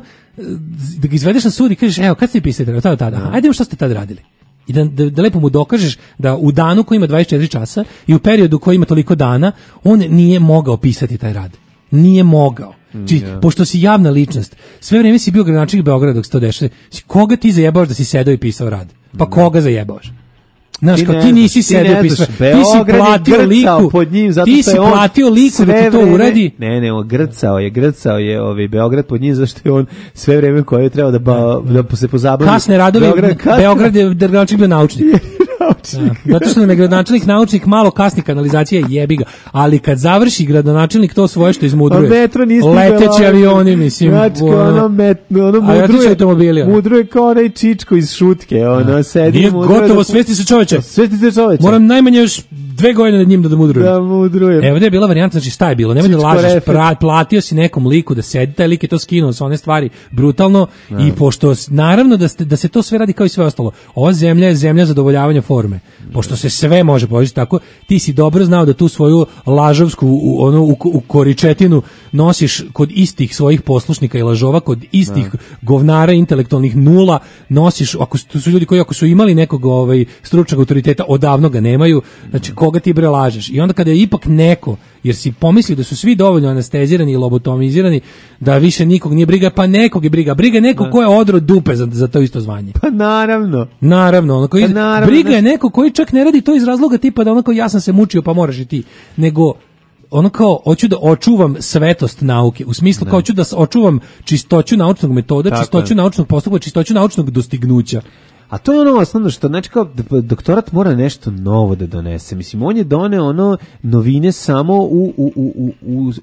da ga izvedeš na sud i kažeš, evo, kad ste pisali? Tada, tada. Ajde, što ste tad radili? I da, da, da lepo mu dokažeš da u danu koji ima dvadeset četiri časa i u periodu koji ima toliko dana, on nije mogao pisati taj rad. Nije mogao. Mm, Či, yeah. Pošto si javna ličnost, sve vrijeme si bio gradonačelnik Beograda dok se to dešava, koga ti zajebavaš da si sedao i pisao rad? Pa koga zajebavaš? Znaš, ti, kao, ti nisi sedio pisao, ti si platio liku, pod njim, zato ti si platio liku da ti to vreme, uradi. Ne, ne, on grcao je, grcao je ovaj Beograd pod njim, zašto je on sve vreme koje je trebao da, ba, da se pozabavi. Kasne radove, Beograd, kasne... Beograd je gradonačelnik bio naučnik. naučnik. Da, zato što nam je gradonačelnik naučnik malo kasni kanalizacija jebi ga, ali kad završi gradonačelnik to svoje što izmudruje, leteći avioni, mislim, znači, ono, met, ono mudruje, mudruje kao onaj Čičko iz Šutke, ono, sedi nije gotovo, svesti se čoveče, svesti se čoveče, moram najmanje još dve godine nad njim da, da mudrujem. Da mudrujem. Evo da je bila varijanta, znači šta je bilo, nemoj da lažeš, pra, platio si nekom liku da sedi, taj lik je to skinuo sa one stvari brutalno no. I pošto, naravno da, ste, da se to sve radi kao i sve ostalo, ova zemlja je zemlja zadovoljavanja forme, pošto se sve može povećati tako, ti si dobro znao da tu svoju lažovsku u, ono, u, u koričetinu nosiš kod istih svojih poslušnika i lažova, kod istih no. govnara intelektualnih nula, nosiš, ako su, su ljudi koji ako su imali nekog ovaj, stručnog autoriteta, odavno ga nemaju, znači koga ti bre lažeš. I onda kada je ipak neko, jer si pomislio da su svi dovoljno anestezirani i lobotomizirani, da više nikog nije briga, pa nekog je briga. Briga je neko ko je odro dupe za, za to isto zvanje. Pa naravno. Naravno. Ono koji, pa naravno briga je neko koji čak ne radi to iz razloga tipa da ono kao ja sam se mučio pa moraš i ti. Nego ono kao, hoću da očuvam svetost nauke, u smislu kao hoću da očuvam čistoću naučnog metoda, tako čistoću je. naučnog postupka, čistoću naučnog dostignuća. A to je ono osnovno što, znači kao doktorat mora nešto novo da donese. Mislim, on je doneo ono novine samo u, u, u, u, u,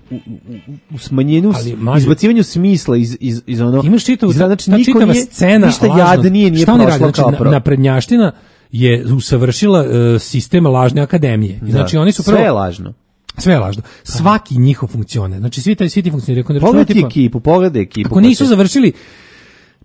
u smanjenju, ali, izbacivanju smisla iz, iz, iz ono... Imaš čitavu, iz, znači, ta čitava nije, scena ništa jadnije nije prošlo radi, znači, kao na, naprednjaština je usavršila uh, sistem lažne akademije. Da. Znači, oni su prvo... Sve je lažno. Sve je lažno. Svaki njihov funkcioner. Znači, svi, taj, svi ti funkcioneri... Pogledaj ekipu, pogledaj ekipu. Ako nisu završili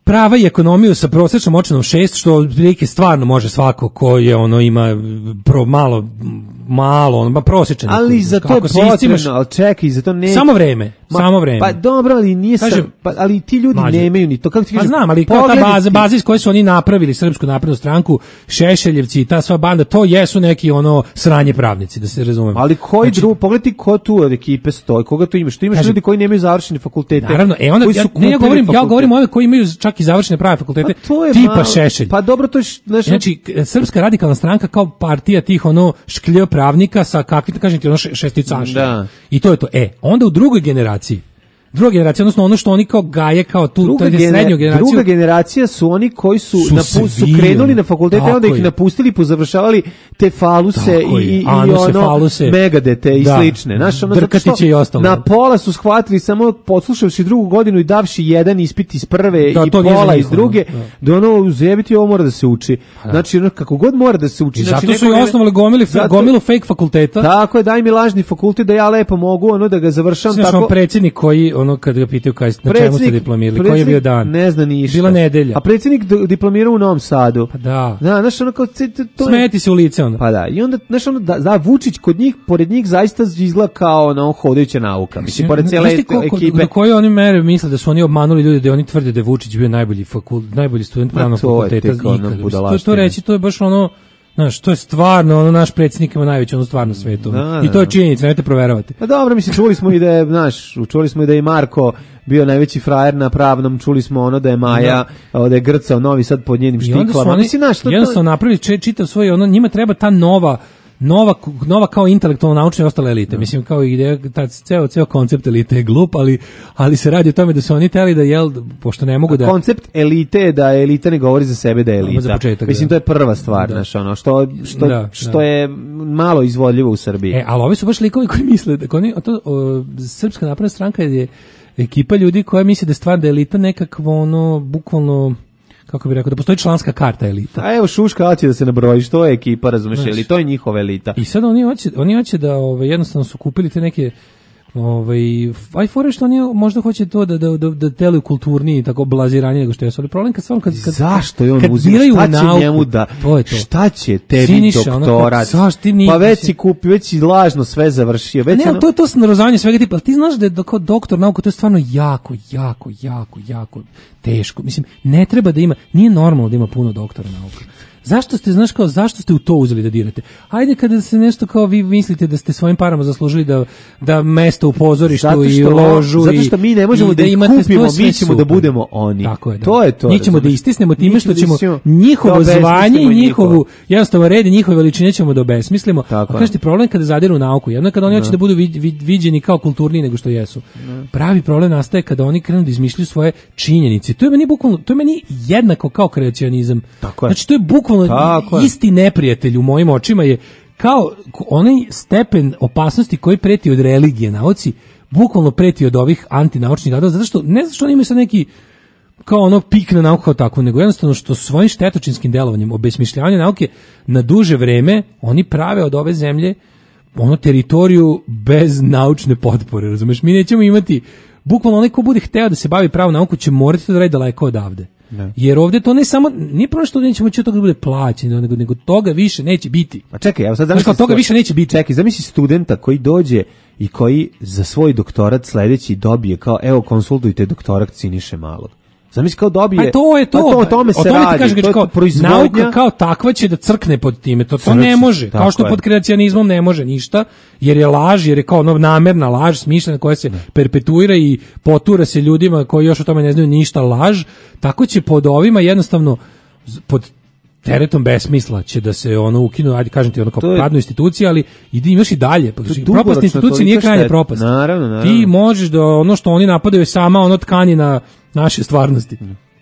prava i ekonomiju sa prosječnom ocenom šest, što otprilike stvarno može svako ko je ono ima pro malo malo, ono, ba prosječan. Ali za to je potrebno, ali čekaj, za to ne... Samo vreme, Ma, samo vreme. Pa dobro, ali nije Kažem, sam, pa, ali ti ljudi mađe. nemaju ni to. Kako ti Pa kažem, znam, ali kao ta baza, baza iz koje su oni napravili Srpsku naprednu stranku, Šešeljevci i ta sva banda, to jesu neki ono sranje pravnici, da se razumemo. Ali koji znači, drugi, pogledaj ko tu od ekipe stoji, koga tu imaš? Tu imaš kažem, ljudi koji nemaju završene fakultete. Naravno, e onda, ja, ne, ja govorim, ja govorim ove koji imaju čak i završene prave fakultete, tipa malo, Šešelj. Pa dobro, to je... Znaš, znači, Srpska radikalna stranka kao partija tih ono škljo pravnika sa kakvi, kažem ti, ono šesticaša. Da. I to je to. E, onda u drugoj generaciji, druga generacija, odnosno ono što oni kao gaje, kao tu, druga, to je srednju generaciju. Druga generacija su oni koji su, su, napu, su krenuli na fakultete, onda ih napustili, pozavršavali te faluse i, i, i ono faluse. Megadete i da. Slične. Znaš, ono, Drkatiće i ostalo. Na pola su shvatili samo podslušavši drugu godinu i davši jedan ispit iz prve da, i pola iz druge, da, da ono uzjebiti ovo mora da se uči. Da. Znači, ono, kako god mora da se uči. I znači, zato su i osnovali gomili, zato, gomilu fake fakulteta. Tako je, daj mi lažni fakultet da ja lepo mogu ono da ga završam. Znači, tako. Predsjednik koji, ono, kad ga pitaju kaj, na čemu ste diplomirali, koji je bio dan? Ne zna ništa. Bila nedelja. A predsjednik diplomirao u Novom Sadu. Pa da. Da, znaš, ono kao... To smeti se u lice onda. Pa da, i onda, znaš, ono, da, da, Vučić kod njih, pored njih zaista izgleda kao ono, hodajuća nauka. Mislim, pored cijele ekipe. Do koje oni mere misle da su oni obmanuli ljudi, da oni tvrde da je Vučić bio najbolji, fakult, najbolji student pravnog fakulteta ikada. To reći, to je baš ono... Znaš, to je stvarno, ono, naš predsjednik ima najveće ono stvarno svetu. Da, I to je činjenica, nemojte proverovati. Pa dobro, mislim, čuli smo i da je, znaš, čuli smo i da je Marko bio najveći frajer na pravnom, čuli smo ono da je Maja, da, da je grcao Novi Sad pod njenim štiklama. I onda su oni, mislim, znaš, to, jednostavno napravili čitav svoj, ono, njima treba ta nova, nova, nova kao intelektualno naučna i ostale elite. Da. Mislim, kao ideja, ta, ceo, ceo koncept elite je glup, ali, ali se radi o tome da su oni teli da, jel, pošto ne mogu da... Koncept elite je da elita ne govori za sebe da je elita. Za početak, mislim, da. to je prva stvar, da. Znaš, ono, što, što, da, što da. je malo izvodljivo u Srbiji. E, ali ovi su baš likovi koji misle, da oni, to, o, Srpska napredna stranka je ekipa ljudi koja misle da je stvar da je elita nekakvo, ono, bukvalno... kako bih rekao, da postoji članska karta elita. A evo Šuška hoće da se nabroji, što je ekipa, razumeš, ili to je njihova elita. I sad oni hoće, oni hoće da ove, jednostavno su kupili te neke ovaj aj fore što oni možda hoće to da da da, da teluju kulturniji tako blaziranje nego što je, ali problem kad stvarno kad, kad zašto je on uzeo, šta će nauku, njemu da to je to. Šta će tebi Siniša, doktorat ono, ti pa već si kupi, već si lažno sve završio, već ne, ono... to je to snarožavanje svega tipa, ti znaš da je kao doktor nauka, to je stvarno jako jako jako jako teško, mislim ne treba da ima, nije normalno da ima puno doktora nauka. Zašto ste, znaš kao, zašto ste u to uzeli da dirate? Ajde kada se nešto kao vi mislite da ste svojim parama zaslužili da, da mesto u pozorištu što, i ložu zato što mi ne možemo da ih kupimo, mi ćemo da budemo oni. Tako je, da. To je to. Mi ćemo da istisnemo time što ćemo njihovo zvanje i njihovu, jednostavno red i njihove veličine ćemo da obesmislimo. A kažete, problem kada zadiru u nauku, jedno kada oni hoće da budu vid, vid, viđeni kao kulturni nego što jesu. Ne. Pravi problem nastaje kada oni krenu da izmišljaju svoje činjenice. To je meni bukvalno, to je meni jednako kao kreacionizam. Tako je. Znači to je bukvalno isti neprijatelj u mojim očima je kao onaj stepen opasnosti koji preti od religije nauci, bukvalno preti od ovih antinaučnih radova, zato što ne zato što oni imaju sad neki kao ono pik na nauku kao takvu, nego jednostavno što svojim štetočinskim delovanjem, obesmišljavanjem nauke na duže vreme, oni prave od ove zemlje ono teritoriju bez naučne potpore, razumeš? Mi nećemo imati, bukvalno onaj ko bude hteo da se bavi pravo nauku će morati to da radi daleko odavde. Ne. Jer ovdje to ne samo, nije prvo što nećemo moći od toga da bude plaćeno, nego, nego toga više neće biti. A čekaj, evo sad zamisli, toga više neće biti. Čekaj, zamisli studenta koji dođe i koji za svoj doktorat sledeći dobije kao, evo, konsultujte doktorat Siniše Malog. Zamisli kao dobije. A to je to. A to o tome se o tome radi. Kažem, to je kao, proizvodnja. Nauka kao takva će da crkne pod time. To, to ne može. Kao što je. Pod kreacionizmom ne može ništa, jer je laž, jer je kao no, namerna laž, smišljena koja se ne. perpetuira i potura se ljudima koji još o tome ne znaju ništa laž. Tako će pod ovima jednostavno pod teretom besmisla će da se ono ukinu, ajde kažem ti ono kao padnu institucije, ali idi imaš i dalje. Propast institucije nije krajnja propast. Naravno, naravno. Ti možeš da ono što oni napadaju sama ono tkani na naše stvarnosti.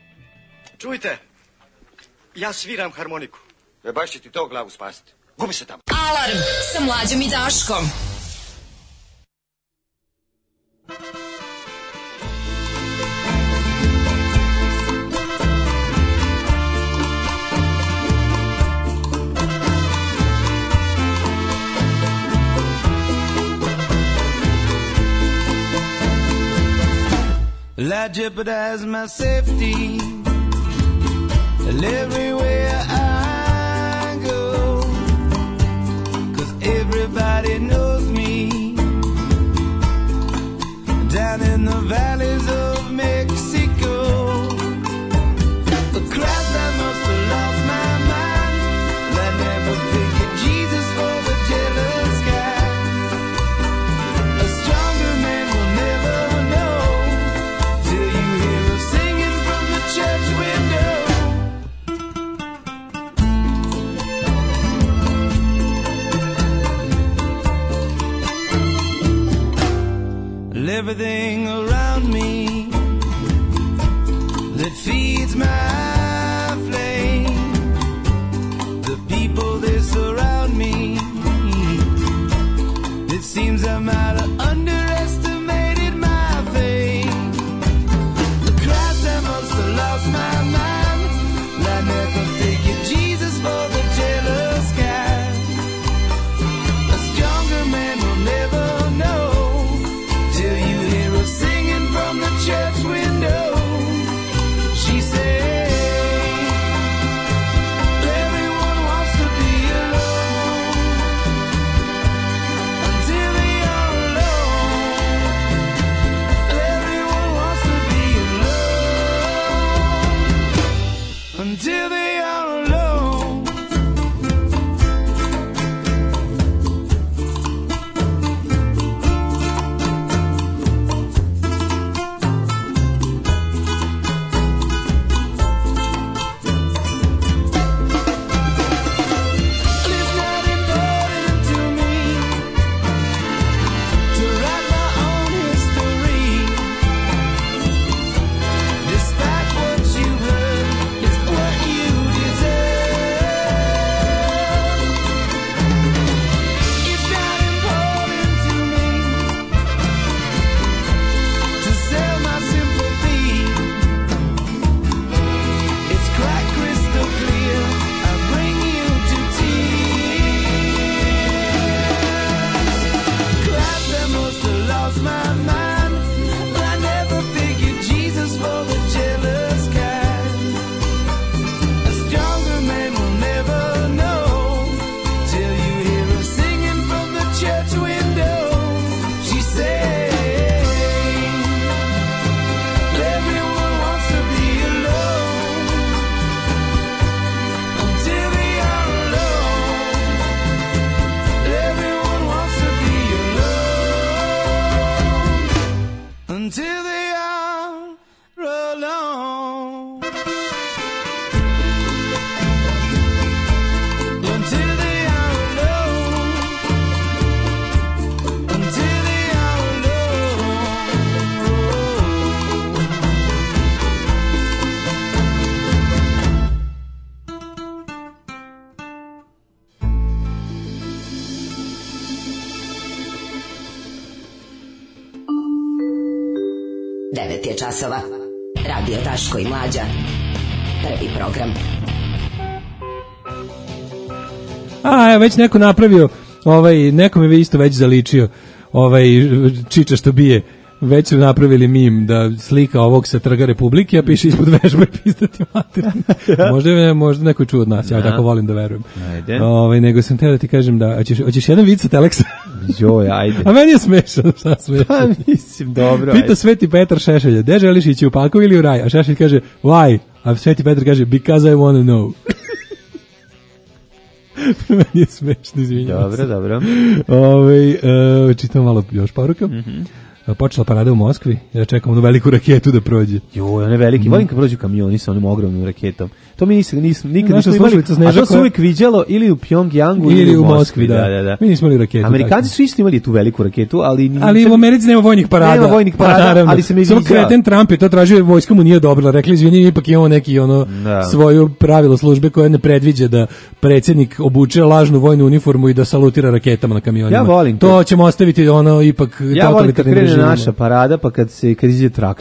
Čujte, ja sviram harmoniku. E baš će ti to glavu spasiti. Gubi se tamo. Alarm sa Mlađom i Daškom. I jeopardize my safety And everywhere I go, 'cause everybody knows me. Down in the valleys of Mexico, the Christ, I must have lost my mind. I never figured Jesus for the jealous guy. A stronger man will never know till you hear him singing from the church window. Everything around me that feeds my flame, the people that surround me, it seems I might have underestimated my fame. The Christ, I must have lost my mind. I never figured Jesus for the jealous guy. A stronger man will never know till you hear her singing from the church window. She said, everyone wants to be alone until they are alone. Everyone wants to be alone until they are alone. It's not important to me to write my own history. Despite what you heard, it's what you deserve. It's not important to me to sell my sympathy. It's quite crystal clear. I bring you to tears. Christ, I must have lost my mind. I never figured Jesus for the jealous kind. A stronger man will never know till you hear her singing from the church window. She said, everyone wants to be alone until they are alone. Everyone wants to be alone until they are alone. Until they are alone. Until they are devet je časova. Radio Daško i Mlađa. Prvi program. A, evo, već neko napravio, ovaj, neko mi je isto već zaličio, ovaj, čiča što bije, već su napravili mim da slika ovog sa Trga Republike, a piše ispod vežbe pizdati materinu. Možda je možda neko čuo od nas, ja tako volim da verujem. Ajde. Ovaj, nego sam teo da ti kažem da, hoćeš, hoćeš jedan vic sa Teleksa? Joj, ajde. A meni je smešan, šta smešan? Pa mislim, dobro. Pita ajde. Sveti Petar Šešelja, gde želiš ići, u pakao ili u raj? A Šešelj kaže, why? A Sveti Petar kaže, because I wanna know. Meni je smešno, izvinjavam se. Dobro, dobro. Ove, uh, čitam malo još poruka. Mm-hmm. Počela parada u Moskvi, ja čekam onu veliku raketu da prođe. Joj, one veliki, volim kad prođu kamioni sa onim ogromnom raketom. To mi nisam, nisam nikad Naša nismo imali, slušalica Sneža a to se koja- uvijek viđalo ili u Pjongjangu Ili u Moskvi, da. da, da, da. Mi nismo imali raketu. Amerikanci tako. su isto imali tu veliku raketu, ali... nisam- Ali u Americi nema vojnih parada. Nema vojnih parada, Pa, naravno. ali se mi Samo viđao. kreten Trump je to tražio, vojska mu nije odobrila. Rekli, izvini, ipak imamo neki ono Da. svoju pravilo službe koje ne predviđa da predsjednik obuče lažnu vojnu uniformu i da salutira raketama na kamionima. Ja volim to kad- ćemo ostaviti ono ipak Ja volim kad totalitarnim krene režimima. naša parada, pa kad se kad iđe traktor.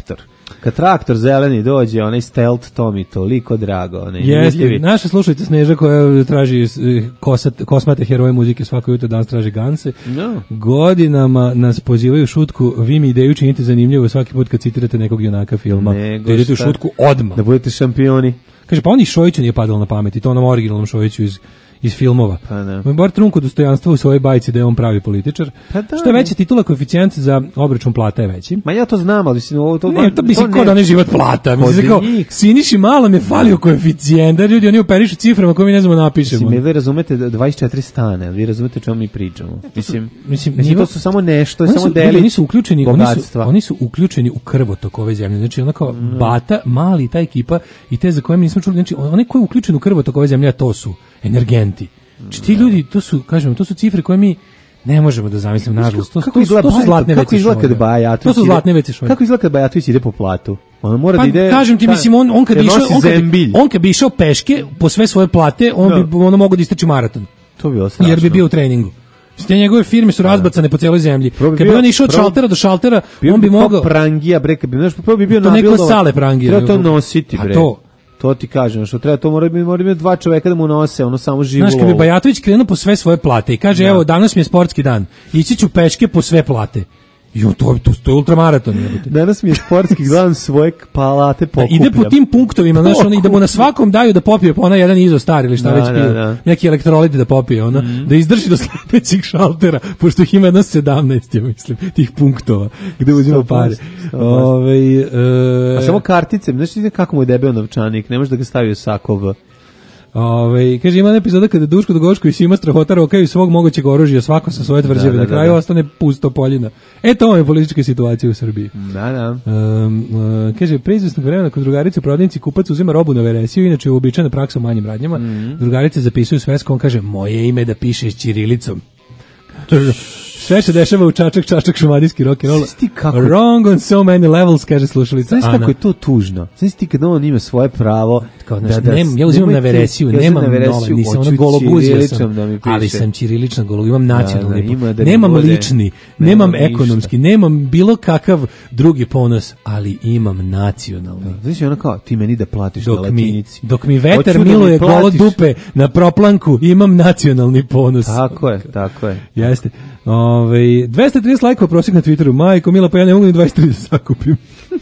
Kad traktor zeleni dođe, onaj stealth, to mi toliko drago. Onaj Jeste, nevidljivi. naša slušalica Sneža koja traži eh, kosat, kosmate heroje muzike svako jutro, danas traži Ganse. No. Godinama nas pozivaju u šutku, vi mi ideju činite zanimljivo svaki put kad citirate nekog junaka filma. Nego Da idete u šta? šutku odmah. Da budete šampioni. Kaže, pa on i Šojiću nije padalo na pamet, i to onom originalnom Šojiću iz iz filmova. Pa da. Ma bar trunku dostojanstva u svojoj bajci da je on pravi političar. Pa da. Što je veća titula, koeficijent za obračun plata je veći. Ma ja to znam, ali mislim, ovo to... Ne, to bi se kao da ne život plata. Mislim se kao, njih. Siniši malo me falio koeficijent, da ljudi oni operišu ciframa koje mi ne znamo napišemo. Mislim, vi razumete da dvadeset četiri stane, vi razumete o čemu mi pričamo. Mislim, mislim, mislim nivo- to su samo nešto, Oni samo su, delić oni su uključeni, oni su, bogatstva. oni su uključeni u krvotok ove zemlje. Znači ona kao Bata, Mali, ta ekipa i te za koje mi nismo čuli, znači oni koji je uključen u krvotok ove zemlje, a to su energenti. Znači ti ljudi, to su, kažemo, to su cifre koje mi ne možemo da zamislimo, nažalost. To, Kako to, to, izgleda to su Baj- zlatne kako veci izgleda kad šolje. Bajatović To su ide- zlatne veci šolje. Kako izgleda kad Bajatović ide po platu? On mora Pa da ide... kažem ti, šta- mislim, on, on kad da bi išao, nosi on kad, bi- zembilj. on kad bi išao peške po sve svoje plate, on Da. bi ono mogao da istrači maraton. To bi bilo strašno. Jer bi bio u treningu. Te njegove firme su razbacane po cijeloj zemlji. Prvo bi Kad bi bio- on išao od prvo- šaltera do šaltera, Bio on bi kao mogao... prangija, bre, kad bi, znaš, prvo bi bio To neko nabildovan. sale prangija. Treba to nositi, A bre. to. To ti kažem, što treba, to mora bi, mora bi dva čoveka da mu nose, ono samo živo Znaš, kad bi lovu. Bajatović krenuo po sve svoje plate i kaže, evo, danas mi je sportski dan, ići ću peške po sve plate. I on to, to, to je ultramaraton. jebote. Danas mi je sportski dan svoje palate Da, pokupljam. ide po tim punktovima, znaš, ono, i da mu na svakom daju da popije po ona jedan izo star ili šta Da, već da, pije, da. neki elektroliti da popije, ono, da izdrži do sledećih šaltera, pošto ih ima jedno sedamnaest, ja mislim, tih punktova, gde uzima pare. Ove, e, A samo kartice, znaš ti kako mu je debeo novčanik, ne može da ga stavi u sakov. Ove, kaže, ima jedna epizoda kada Duško Dogoško i Sima Strahota rokaju svog mogućeg oružja, svako sa svoje tvrđave, Da, da, na da, kraju da. ostane pusto poljina. E, to je politička situacija u Srbiji. Da, da. Um, uh, kaže, pre izvesnog vremena kod drugarice u prodavnici kupac uzima robu na veresiju, inače je uobičajena praksa u manjim radnjama. Mhm. Drugarice zapisuju svesku, on kaže, moje ime da pišeš ćirilicom. To je- Sve se dešava u čačak, čačak, šumadijski rock and roll. Znaš ti kako- Wrong on so many levels, kaže slušalica Znaš Ana. kako je to tužno? Znaš ti kad on ima svoje pravo Kao, znaš, nem- ja uzimam na nemojte- veresiju, ja uzimam nemam na veresiju, nove, nisam ono hoću gologuzija ćiriličnom sam, da mi piše. ali sam ćirilična golog, imam nacionalni, Da, da, ima da mi nemam bude- lični, nemam nemam ništa. ekonomski, nemam bilo kakav drugi ponos, ali imam nacionalni. Znaš ono kao, ti meni da platiš na Dok mi, latinici. dok mi vetar Hoću da mi miluje golo platiš. dupe na proplanku, imam nacionalni ponos. Tako je, tako je. Jeste. Ove, dvesta trideset lajkova prosjek na Twitteru. Majko, Mila, pa ja ne mogu ni dvadeset tri da sakupim.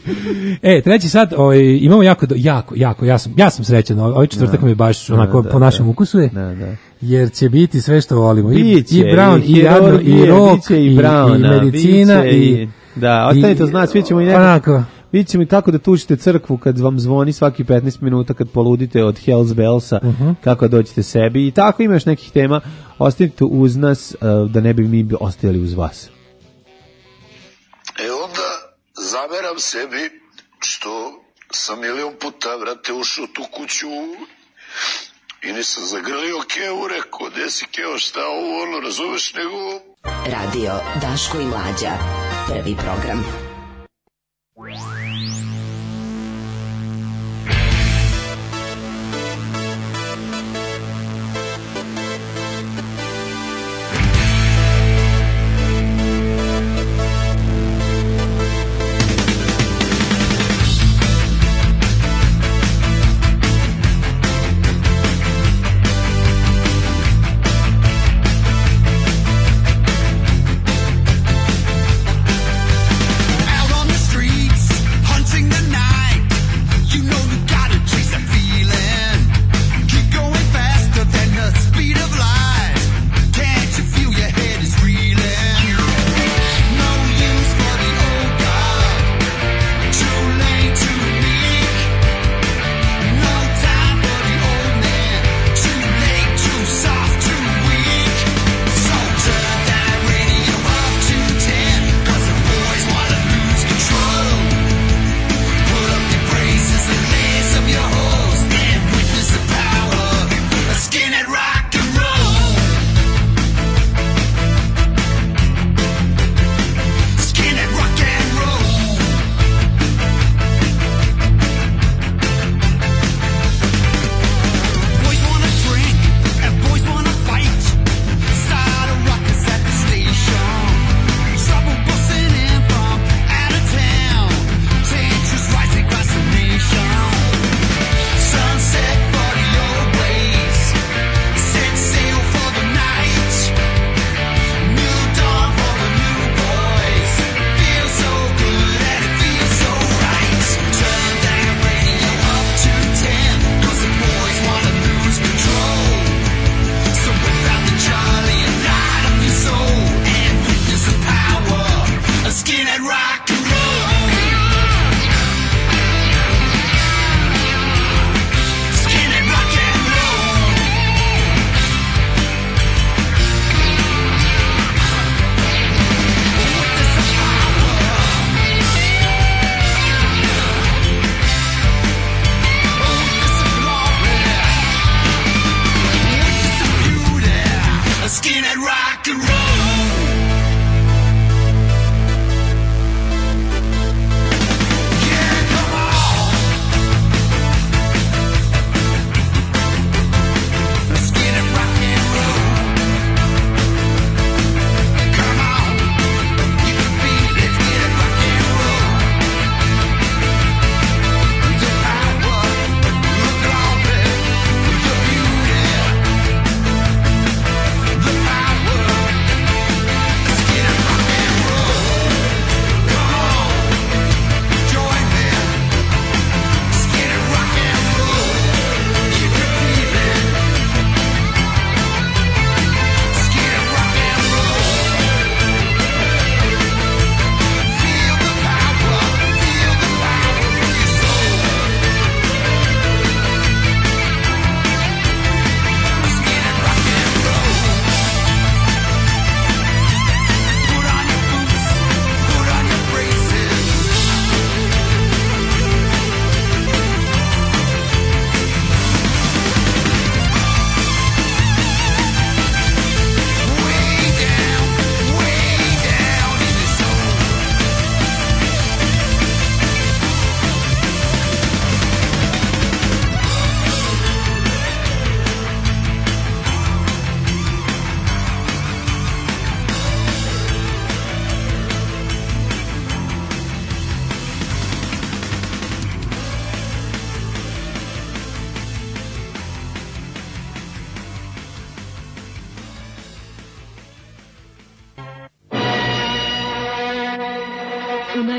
e, treći sat, ovaj, imamo jako, do- jako, jako, ja sam, ja sam srećan. Ovaj četvrtak Da. mi baš Da, onako da, po našem da. ukusu je. Da, da. Jer će biti sve što volimo. I, Biće, i Brown, i, Jadno, i hirurgije, Rok, biće i, i Browna, i medicina, biće i... Da, ostanite uz nas, vidjet ćemo i nekako. Onako. Vidjet ćemo i kako da tužite crkvu kad vam zvoni svaki petnaest minuta kad poludite od Hells Bellsa, Mhm. kako dođete sebi i tako ima još nekih tema. Ostanite uz nas uh, da ne bi mi ostajali uz vas. E onda zameram sebi što sam milion puta, vrate, ušao u tu kuću i nisam zagrlio Kevu, rekao, gde si Keo, šta ovo, ono, razumeš, nego... Radio Daško i Mlađa. Prvi program.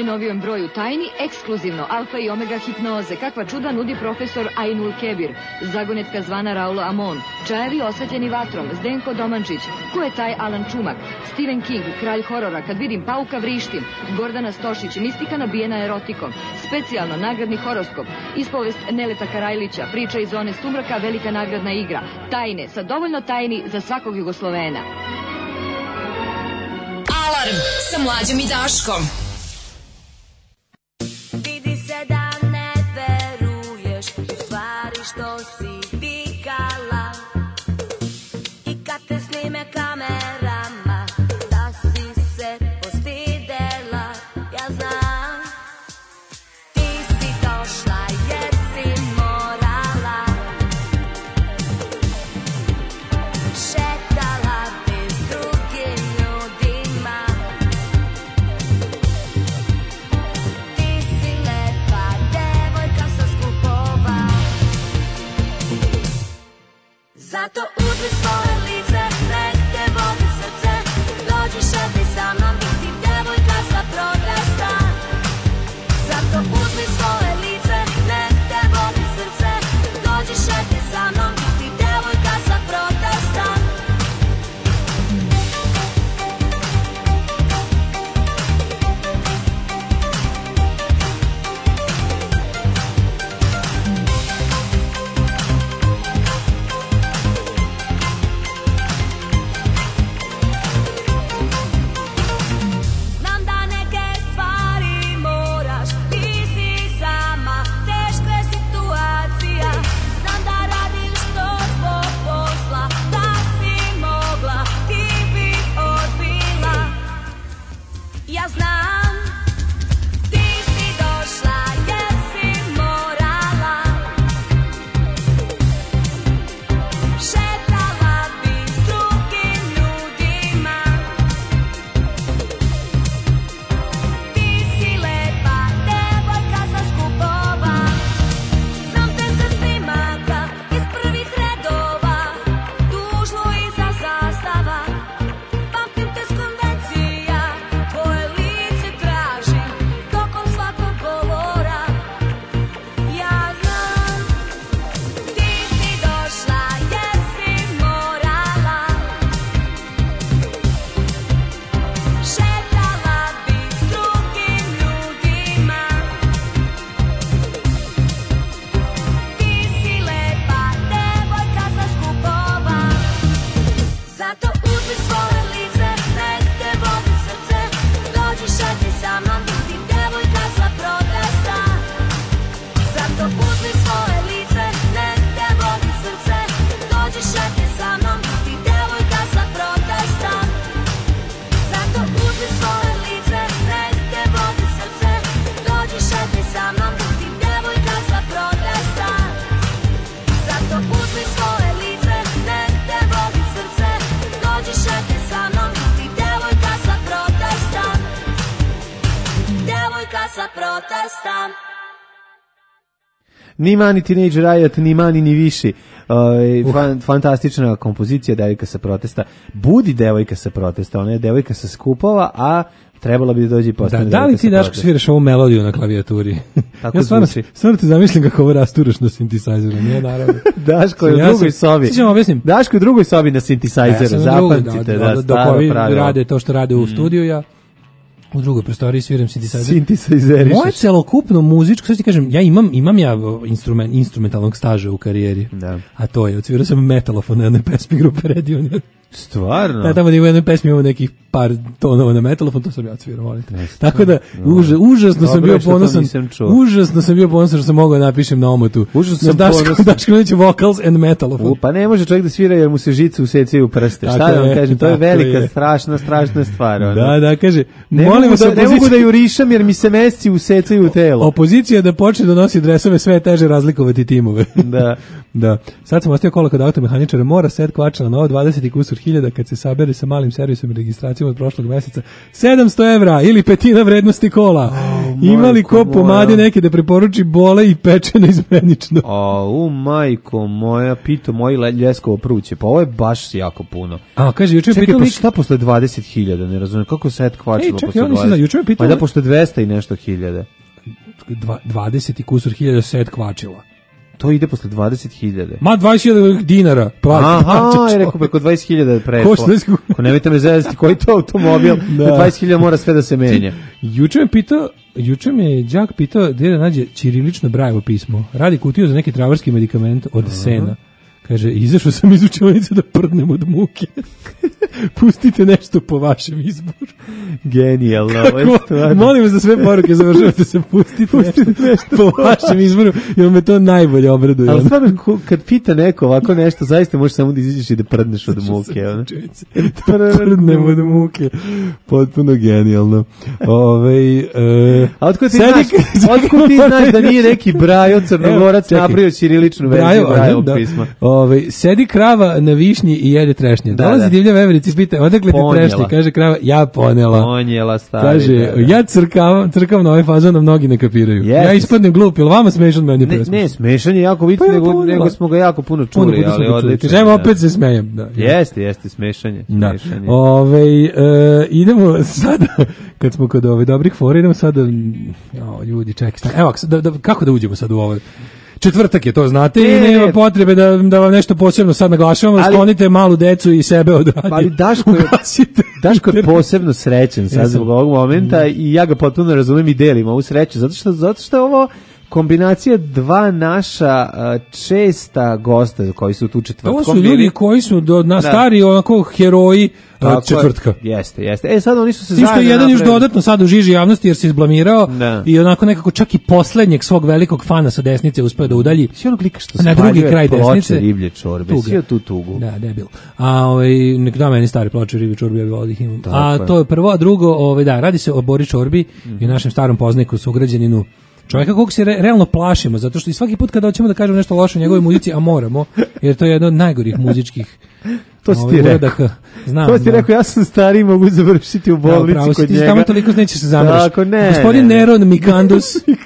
najnovijem broju tajni, ekskluzivno alfa i omega hipnoze. Kakva čuda nudi profesor Ainul Kebir, zagonetka zvana Raulo Amon, čajevi osvetljeni vatrom, Zdenko Domančić, ko je taj Alan Čumak, Stephen King, kralj horora, kad vidim pauka vrištim, Gordana Stošić, mistika nabijena erotikom, specijalno nagradni horoskop, ispovest Neleta Karajlića, priča iz zone sumraka, velika nagradna igra, tajne, sa dovoljno tajni za svakog Jugoslovena. Alarm sa Mlađom i Daškom. Vidi se da ne veruješ u stvari što si vikala. I kad te snime kamerama da si se postidela. Ja znam, ti si došla jer si morala. Šetala bi s drugim ljudima. Ti si lepa devojka sa skupova. Zato uzmi svoje lice, nek te vodi srce. Dođi šeti sa mnom, biti devojka sa protesta. Zato uzmi svoje lice, nek te vodi srce. Dođi šeti sa mnom, biti devojka sa protesta. Znam da neke stvari moraš, ti si sama, teška je situacija. Znam da radiš to zbog posla, da si mogla, ti bi odbila. Ja znam, ti si došla jer si morala. Šetala bi s drugim ljudima. Ti si lepa devojka sa skupova. Znam te sa snimaka iz prvih redova, tužno iza zastava. Pamtim te s konvencija, tvoje lice tražim tokom svakog govora. Ja znam, ti si došla jer si morala. Šetala bi s drugim ljudima. Ti si lepa devojka sa skupova. Zato uzmi svoje lice, nek te vodi srce. Dođi šeti sa mnom, biti devojka sa protesta. Zato uzmi svoje lice, nek te vodi srce. Dođi šeti sa mnom, biti devojka sa protesta. Zato uzmi svoje lice, nek te vodi srce. Dođi šeti sa mnom, biti devojka sa protesta. Zato uzmi svoje lice, nek te vodi srce. Dođi šeti sa mnom, biti devojka sa protesta. Devojka sa protesta. Ni mani Teenage Riot, ni mani ni viši. Uh, fan, fantastična kompozicija devojka sa protesta. Budi devojka sa protesta, ona je devojka sa skupova, a trebalo bi da dođe i Da, postane da li devojka ti sa Daško protesta. sviraš ovu melodiju na klavijaturi? Tako ja stvarno, zvuči. stvarno ti zamislim kako ovo rasturaš na synthesizeru, nije naravno. Daško je u Ja drugoj sam- sobi. Sad ćemo objasnim. Daško je u drugoj sobi na Ja synthesizeru, sam na drugoj, zapamtite, da, da, dok staro ovi pravilo. rade to što rade u studiju, ja u drugoj prostoriji sviram synthesizer. Synthesizerišeš. Moje celokupno muzičko, sad ti kažem, ja imam, imam ja instrument, instrumentalnog staža u karijeri. Da. A to je, odsvirao sam metalofon na jednoj pesmi grupe Red Union. Stvarno? Da, tamo da u jednoj pesmi imamo nekih par tonova na metalofon, to sam ja odsvirao, molim te. Tako da, uža, užasno sam Dobro bio je što to ponosan, nisam čuo. užasno sam bio ponosan što sam mogao da napišem na omotu. Užasno sam Daško, ponosan. Daško Milić vocals and metalofon. U, pa ne može čovjek da svira jer mu se žice usecaju u prste. Tako Šta da vam je, kažem, to je tako velika, je. strašna, strašna stvar. ono. Da, da, kaže, Ne, molim mogu vas, da, ne opozicija- mogu da jurišam jer mi se mesci usecaju u telo. Opozicija da počne da nosi dresove, sve je teže razlikovati timove. Da. Da. Sad sam ostio kola kod automehaničara, mora set kvača na novo dvadeset i kusur hiljada kad se sabere sa malim servisom i registracijom od prošlog meseca. sedamsto evra ili petina vrednosti kola. Oh, ima li ko pomade neke da preporuči bole i pečeno izmenično? O, u majko moja, pito moji ljeskovo pruće. Pa ovo je baš jako puno. A, kaže, juče Čekaj, pitao pa lik... šta posle dvadeset hiljada, ne razumijem, kako se et kvačilo Ej, čekaj, posle ja nisam dvadeset? znao, juče me pitao- Pa da posle dvesta i nešto hiljade. Dva, dvadeset i kusur hiljada set kvačila. To ide posle dvadeset hiljada. Ma dvadeset hiljada dinara. Plati, Aha, je rekao preko dvadeset hiljada je prešlo. Ko nemojte me zezati, koji to automobil, da. dvadeset hiljada mora sve da se menja. Juče me pitao, juče me đak pitao gdje da nađe ćirilično Brajevo pismo. Radi kutiju za neki travarski medikament od uh-huh. sena. Kaže, izašao sam iz učionice da prdnem od muke. Pustite nešto po vašem izboru. Genijalno. Kako, molim vas da sve poruke završavate se pustite, pustite nešto, nešto po vašem izboru, jer me to najbolje obraduje. Ali stvarno, kad pita neko ovako nešto, zaista možeš samo da izađeš i da prdneš od muke. Ono. Prdnem od muke. Potpuno genijalno. Ove, e, A otko ti, znaš, otko ti znaš da nije neki Brajo Crnogorac napravio ćiriličnu verziju Brajevog pisma? Ove, sedi krava na višnji i jede trešnje. Da, Dolazi da. divlja veverica i pita, odakle ti trešnje? Kaže krava, ja ponela. Ponjela, stari. Kaže, da, da. ja crkavam, crkavam na ovaj fazon, da mnogi ne kapiraju. Yes. Ja ispadnem glup, ili vama smešan meni Ne, presmešan? ne, smešan je jako vic, Pa ja nego, ponela. nego smo ga jako puno čuli, Puno puta smo ali ga čuli. odlično. Kaže, evo da. opet se smejem. Da, Jeste, jeste, smešan je. Da. Smešan je. Ove, e, idemo sada, kad smo kod ove dobrih fora, idemo sada, o, ljudi, čekaj, stan, evo, da, da, kako da uđemo sad u ovo? Četvrtak je, to znate, Ne, i nema ne. potrebe da, da vam nešto posebno sad naglašavamo, Ali- sklonite malu decu i sebe od radija. Ali Daško je, Ugasite Daško je internet. posebno srećen sad Jesam. zbog ovog momenta i ja ga potpuno razumijem i delim ovu sreću, zato što, zato što je ovo kombinacija dva naša uh, česta gosta koji su tu četvrtkom. To su ljudi bili. koji su do nas Da. stari onako heroji Tako uh, četvrtka. je. Jeste, jeste. E sad oni su se Tim što je zajedno jedan još napravili- dodatno sad u žiži javnosti jer se izblamirao Da. i onako nekako čak i poslednjeg svog velikog fana sa desnice uspeo da udalji Si onog lika što na drugi spaljuje kraj ploče desnice. riblje čorbe. Tuga. Si joj tu tugu. Da, debil. A ovaj nek da meni stari ploče ribi čorbi, ja bih volio da ih imam. Tako A je. to je prvo, a drugo, ovaj da, radi se o Bori Čorbi i našem starom poznaniku, sugrađaninu. Čovjeka kog se re, realno plašimo, zato što i svaki put kada hoćemo da kažemo nešto loše o njegovoj muzici, a moramo, jer to je jedno od najgorih muzičkih. To si ovaj, ti rekao. uradaka. Znam. To si ti da. rekao, ja sam stari, mogu završiti u Da, bolnici upravo si kod ti, njega. tamo toliko nećeš se zamreš. Tako, ne, Gospodin ne, ne. Neron Mikandus.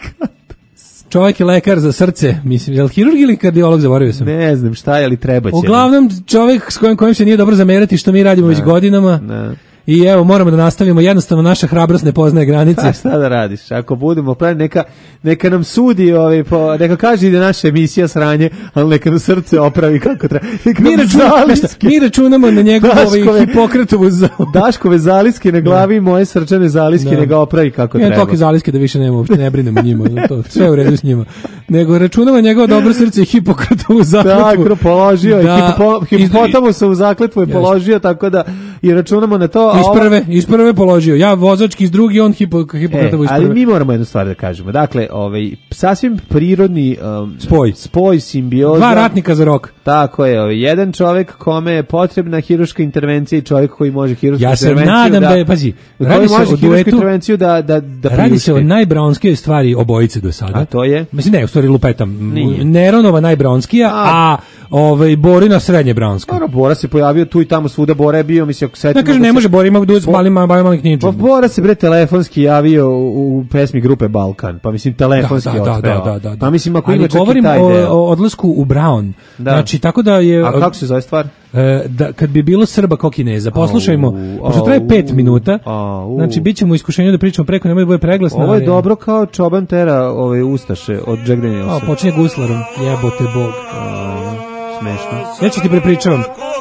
Čovjek je lekar za srce, mislim, je li hirurg ili kardiolog, zaboravio sam. Ne znam šta je, ali treba će. Uglavnom, čovjek s kojim, kojim se nije dobro zamerati što mi radimo već godinama. Ne. I evo, moramo da nastavimo, jednostavno naša hrabrost ne poznaje granice. Pa šta da radiš? Ako budemo pravi, neka, neka nam sudi, ovaj, po, neka kaže da je naša emisija sranje, ali neka nam srce opravi kako treba. Neka Mi, nam računamo, zaliske, mi računamo na njegovu Daškove- ovaj, Hipokratovu za... Daškove zaliske na glavi i moje srčane zaliske, Da. neka opravi kako Ja treba. tolike zaliske da više nema, uopšte ne brinemo njima, to, sve u redu s njima. Nego računamo njegovo dobro srce i Hipokratovu zakletvu. Tako, položio je. Da, Hipopo, iz- hipopotamusa u zakletvu je Jeste. položio, tako da i računamo na to. a Iz ova- prve, iz prve položio. Ja vozački iz drugi, on hipo, Hipokratovu E, iz ali prve. mi moramo jednu stvar da kažemo. Dakle, ovaj sasvim prirodni um, Spoj. spoj simbioza. Dva ratnika za rok. Tako je, ovaj jedan čovjek kome je potrebna hiruška intervencija i čovjek koji može hirušku Ja se intervenciju. nadam da, da je, pazi, koji radi se može o hirušku duetu, intervenciju da da da radi se o priušti. najbraunskoj stvari obojice do sada. A to je? Mislim, ne, u stvari lupetam. Nije. Neronova najbraunskija, a, A- ovaj, Borina srednje braunska. Dobro, Bora se pojavio tu i tamo svuda, Bora je bio, mislim, ako setimo... Ja kažem, da ne se- može Bor, ima duet s Bo- malim, malim, malim knjiđom. Pa Bora se bre telefonski javio u, u pesmi grupe Balkan, pa mislim telefonski Da, da, da, otpevao. da, da, da. Pa mislim ako Ali ima čak i govorim taj o, deo. o odlasku u Brown. Da. Znači, tako da je... A kako se zove stvar? E, da, kad bi bilo Srba kao Kineza, poslušajmo, Au, pošto traje pet au, minuta, au. znači bit ćemo u iskušenju da pričamo preko, nemoj da bude preglasno. Ovo je ali- dobro kao Čoban tera ove ustaše od Jack A, Danielsa. počinje guslarom, jebote Bog. Smešno. Ja ću ti prepričavam.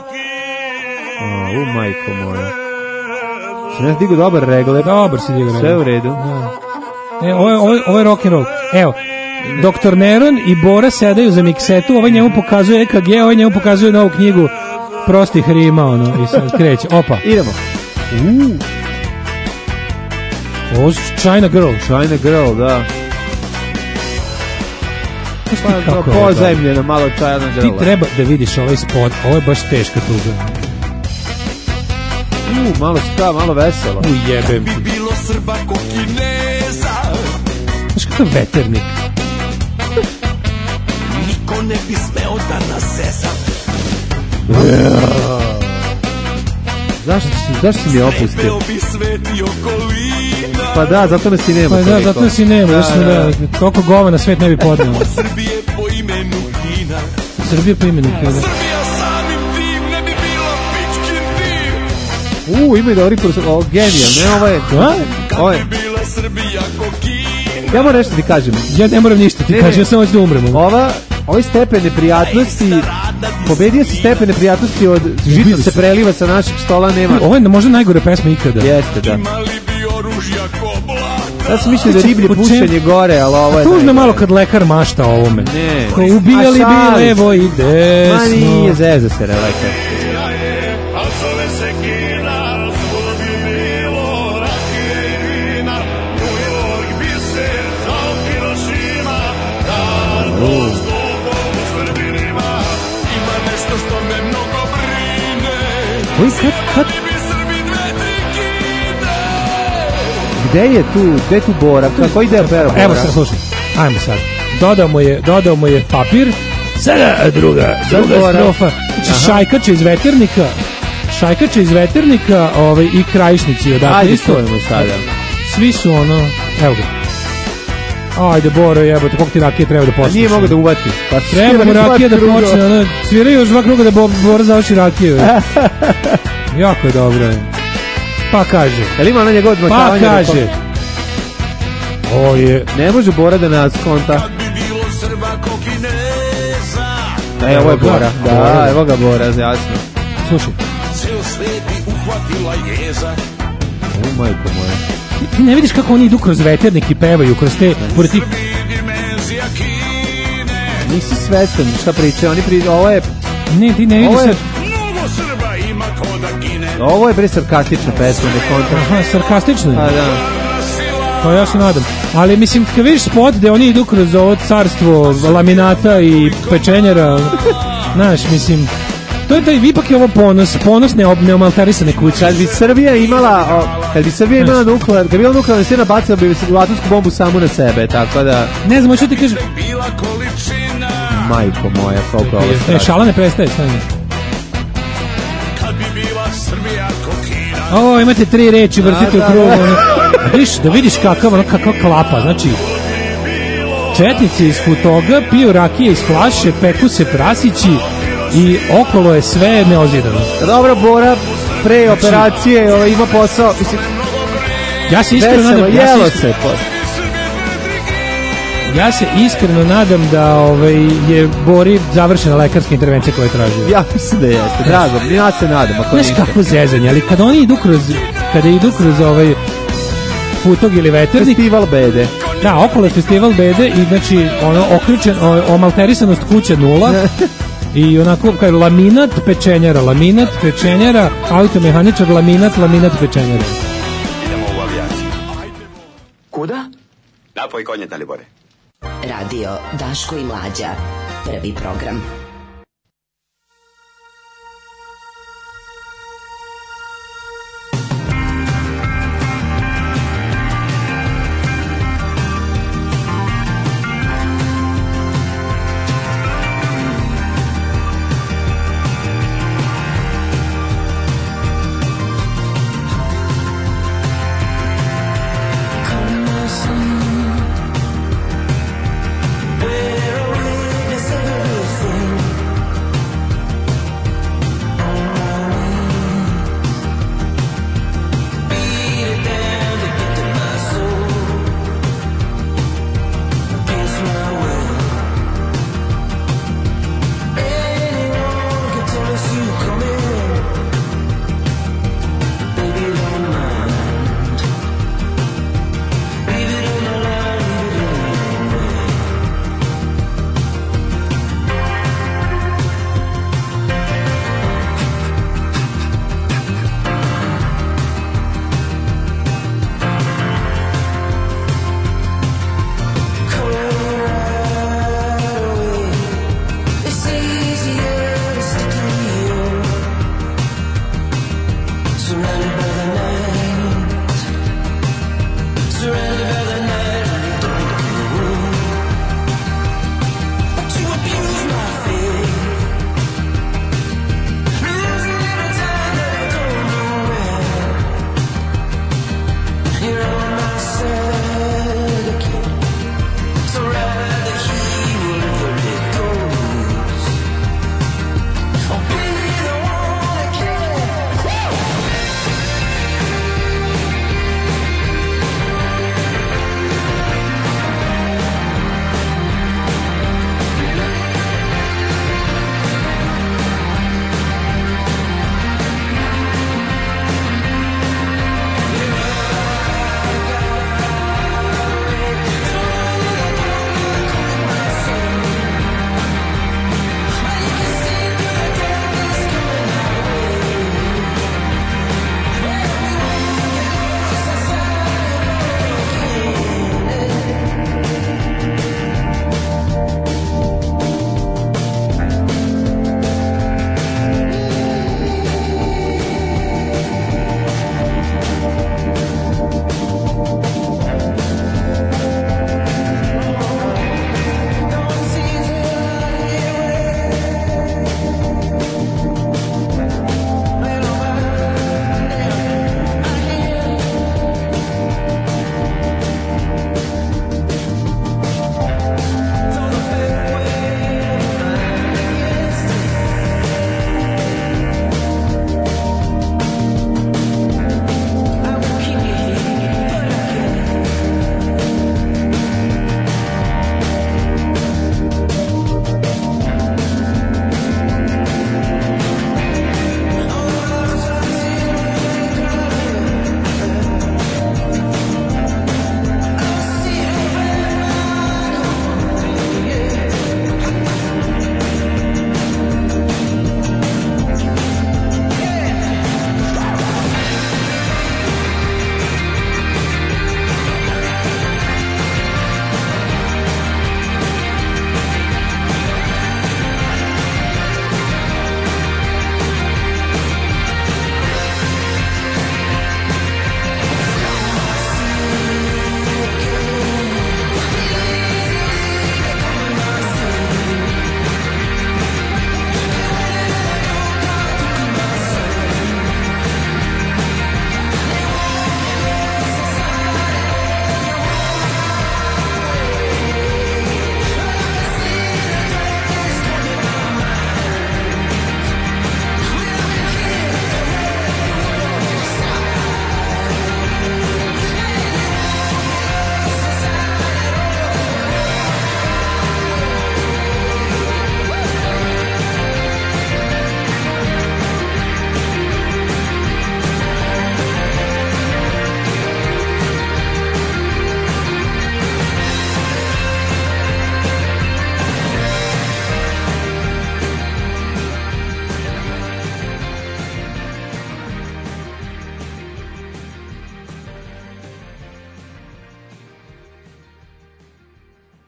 A, u majko moja. Sam ja digao dobar regler. Dobar si digao Sve regler. u redu. E, ovo je, ovo je, ovo je rock'n'roll. Evo, doktor Neron i Bora sedaju za miksetu, ovaj njemu pokazuje E K G, ovaj njemu pokazuje novu knjigu prostih rima, ono, i sad kreće. Opa. Idemo. Uuu. Ovo su China Girl. China Girl, da. Znaš ti Pa, kako pa je ovo? pozajemljena malo China Ti Girl. treba da vidiš ovaj spot, ovo je baš teška tuga. U, malo ska, malo veselo. U jebem ti. Bilo Srba ko Kineza, Znaš kakav veternik. niko ne bi smeo da nas sesa. Zašto, zašto si mi opustio? bi svet i okolina. Pa da, zato nas i nema. Pa da, toliko. zato nas i nema. Da, da, da. Toliko govana svet ne bi podneo. Srbije po imenu Kina. Srbije po imenu Kina. Srbija samim tim ne bi bila pičkin tim. U, ima i dobri prostor. O, genijal, ne, ovo je... Ovo je... Bila Srbija ko Kina. Ja moram nešto ti kažem. Ja ne moram ništa, ti kažem, ja samo ću da umrem. Ova, ovaj stepen neprijatnosti, pobedio si stepen neprijatnosti od žito se preliva sa našeg stola, nema. Ovo je možda najgore pesma ikada. Jeste, da. Imali bi oružja ko blata. Ja sam mislio da je riblje pušenje gore, ali ovo je... Tužno malo kad lekar mašta o ovome. Ne. Ko ubijali bi levo i desno. Ma nije, zeza se re lekar. A zove se Kina, svud bi bilo rakije i vina. New York bi se zvao Hirošima. Dan postupo u Srbinima. Ima nešto što me mnogo brine. Koji kad, kad... Gde je tu, gde je tu Bora? Koji deo peva Bora? Evo sad, slušaj, ajmo sad. Dodao mu je, dodao mu je papir. Sada druga, druga strofa. Znači, šajkače iz veternika, šajkače iz veternika ovaj, i krajišnici odakle. Ajde, isto. stojimo sada. Svi su ono, evo ga. Ajde, Boro, jebote, koliko ti rakije treba da posluša? Nije mogo da uvati. Pa treba mu rakije da počne, ono, sviraju još dva kruga da bo, Bora završi rakiju. Jako je dobro. Pa kaže. Jel ima na njegov odmakavanje? Pa kaže. Ovo je... Ne može Bora da nas konta. E, ovo je Bora. Da, evo ga Bora, jasno. Slušaj. Ceo svet bi uhvatila jeza. O, majko moja. Ti ne vidiš kako oni idu kroz veternik i pevaju, kroz te... Pored tih... Nisi svestan šta priče, oni priče, ovo je... Ne, ti ne vidiš sad... Mnogo Srba ima ko da gine. Ovo je bre sarkastična pesma, ne kontra. Aha, sarkastično je. A, da. Pa ja se nadam. Ali mislim, kad vidiš spot gde oni idu kroz ovo carstvo laminata i pečenjera, znaš, mislim... To je taj, ipak je ovo ponos, ponos neomaltarisane kuće. Kad bi Srbija imala, o, kad bi Srbija imala nuklear, kad bi bila nuklearna sila, bacila bi se atomsku bombu samo na sebe, tako da... Ne znam, hoću ti kažem... Majko moja, koliko ovo strašno. E, šala ne prestaje, stavim. Kad bi bila Srbija kokina. O, imate tri reči, vrtite u krugu. Da vidiš, da vidiš kakav, ono, kakva klapa, znači... Četnici iz Futoga piju rakije iz flaše, peku se prasići i okolo je sve neozidano. Dobro, Bora, pre operacije ovaj, ima posao. Mislim, ja se iskreno nadam... Jelo ja se, se Ja se iskreno nadam da ovaj, je Bori završena lekarska intervencija koju je tražio. Ja mislim da jeste, drago, ja se nadam. Ako znaš kako zezanje, ali kada oni idu kroz, kada idu kroz ovaj Futog ili veternik... Festival bede. Da, okolo je festival bede i znači ono oključen, omalterisanost kuća nula. I onako, kao laminat pečenjara, laminat pečenjara, automehaničar, laminat, laminat pečenjara. Idemo u avijaciju. Kuda? Napoj konje, Dalibore. Radio Daško i Mlađa. Prvi program. Bear witness everything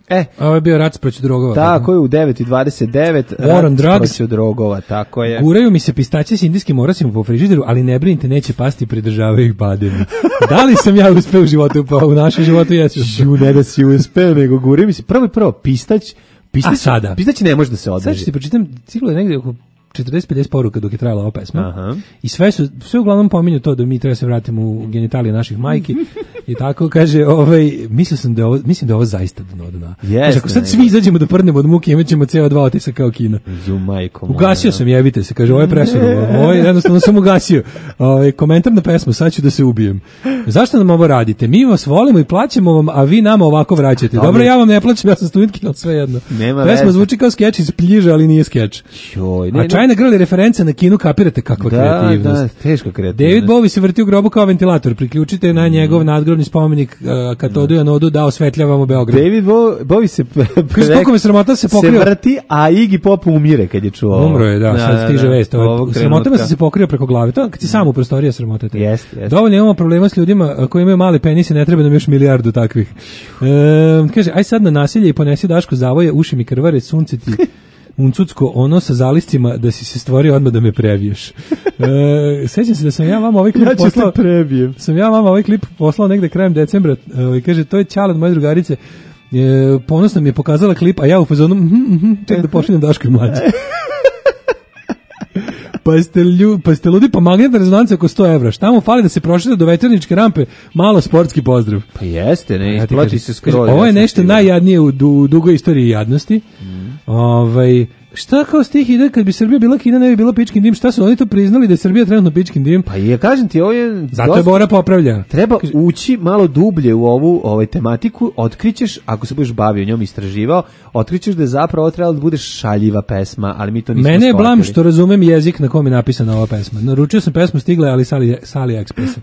E, ovo je bio rat protiv drogova. Tako je, u devet i dvadeset devet War on drugs. protiv drogova, tako je. Guraju mi se pistaće s indijskim orasima po frižideru, ali ne brinite, neće pasti, pridržavaju ih bademi. Da li sam ja uspeo u životu, pa u našem životu jesu. Ju, ne da si uspeo, nego guraju mi se, prvo i prvo, pistać, pistać, A sada? pistać ne može da se održi. Sad ću ti pročitam, sigurno je negdje oko četrdeset pedeset poruka dok je trajala ova pesma. Aha. I sve su, sve uglavnom pominju to da mi treba se vratimo u genitalije naših majki. I tako kaže, ovaj, mislio sam da je ovo, mislim da je ovo zaista dno dna. Kaže, ako sad svi izađemo da prdnemo od muke, imat ćemo C O dva otisak kao Kina. Ju, majko. Ugasio sam, jebite se, kaže, ovo je presudno. Ovo je, jednostavno sam ugasio. Ovaj, komentar na pesmu, sad ću da se ubijem. Zašto nam ovo radite? Mi vas volimo i plaćamo vam, a vi nama ovako vraćate. Dobro, ja vam ne plaćam, ja sam studentkinja, ali sve jedno. Nema pesma veze. zvuči kao skeč iz pljiža, ali nije skeč. Joj, A China Girl je referenca na Kinu, kapirate kakva da, kreativnost. Da, teška kreativnost. David Bowie se vrti u grobu kao ventilator. Priključite na njegov nadgrobni spomenik uh, katodu i anodu da osvetljavamo Beograd. David Bowie se Kaže, koliko me sramota se pokrio. Se vrti, a Iggy Pop umire kad je čuo. Umro je, da, da sad stiže vest. Sramota me se pokrio preko glave. To kad si sam u prostoriji sramota te. Jest, jest. Dovoljno imamo problema s ljudima koji imaju male penise, ne treba nam još milijardu takvih. E, kaže, aj sad na nasilje i ponesi Daško zavoje, uši mi krvare, sunce ti uncucko ono sa zaliscima da si se stvorio odmah da me previješ. E, sećam se da sam ja vama ovaj klip ja poslao. Prebijem. Sam ja vama ovaj klip poslao negde krajem decembra. E, kaže, to je Ćale od moje drugarice. E, ponosno mi je pokazala klip, a ja u fazonu, mm, mm, mm, ček da pošaljem Daško i mlađe. Pa ste, lju, pa ste ludi, pa magnetna rezonanca oko sto evra. Šta mu fali da se prošire do veterničke rampe? Malo sportski pozdrav. Pa jeste, ne, Ja isplati kažem, se skroz. kaže, ovo je ja nešto najjadnije u, u dugoj istoriji jadnosti. Mm. Ovaj, šta kao stih ide kad bi Srbija bila Kina, ne bi bila pičkin dim? Šta su oni to priznali da je Srbija trenutno pičkin dim? Pa je, kažem ti, ovo je... Zato dosta, je Bora popravlja. Treba ući malo dublje u ovu ovaj tematiku, otkrićeš, ako se budeš bavio njom, istraživao, otkrićeš da je zapravo trebalo da bude šaljiva pesma, ali mi to nismo Mene je shvatili. blam što razumem jezik na kom je napisana ova pesma. Naručio sam pesmu, stigla je, ali Sali, Sali Expressa.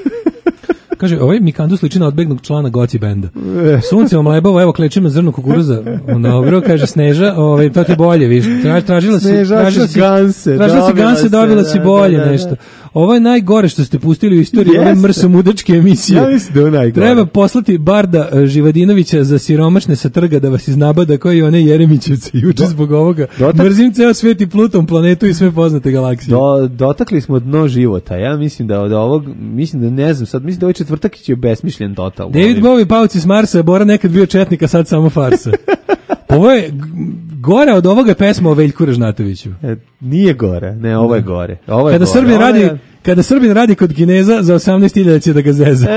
Kaže, ovaj Mikandus liči na odbegnut člana Goci benda. Sunce vam lebavo, evo klečima zrno kukuruza. Dobro, kaže Sneža, ovaj, to ti je bolje, viš. Tražila si, tražila si ganse, tražila si ganse, dobila si bolje da, da, nešto. da. Ovo je najgore što ste pustili u istoriji ove mrsomudačke emisije. Ja mislim da je najgore. Treba poslati Barda uh, Živadinovića za siromašne sa trga da vas iznabada koji one Jeremićevce juče Do, zbog ovoga. Dotak... Mrzim ceo svet i Pluton, planetu i sve poznate galaksije. Do, dotakli smo dno života. Ja mislim da od ovog, mislim da ne znam, sad mislim da ovaj četvrtak je besmišljen total. David Bowie, pauci s Marsa, Bora nekad bio četnik, a sad samo farsa. Ovo je gore od ovoga pesma o Veljku Ražnatoviću. E, nije gore, ne, ovo je gore. Ovo je kada gore. Srbin radi, je... kada Srbin radi kod Kineza za osamnaest hiljada će da ga zeza.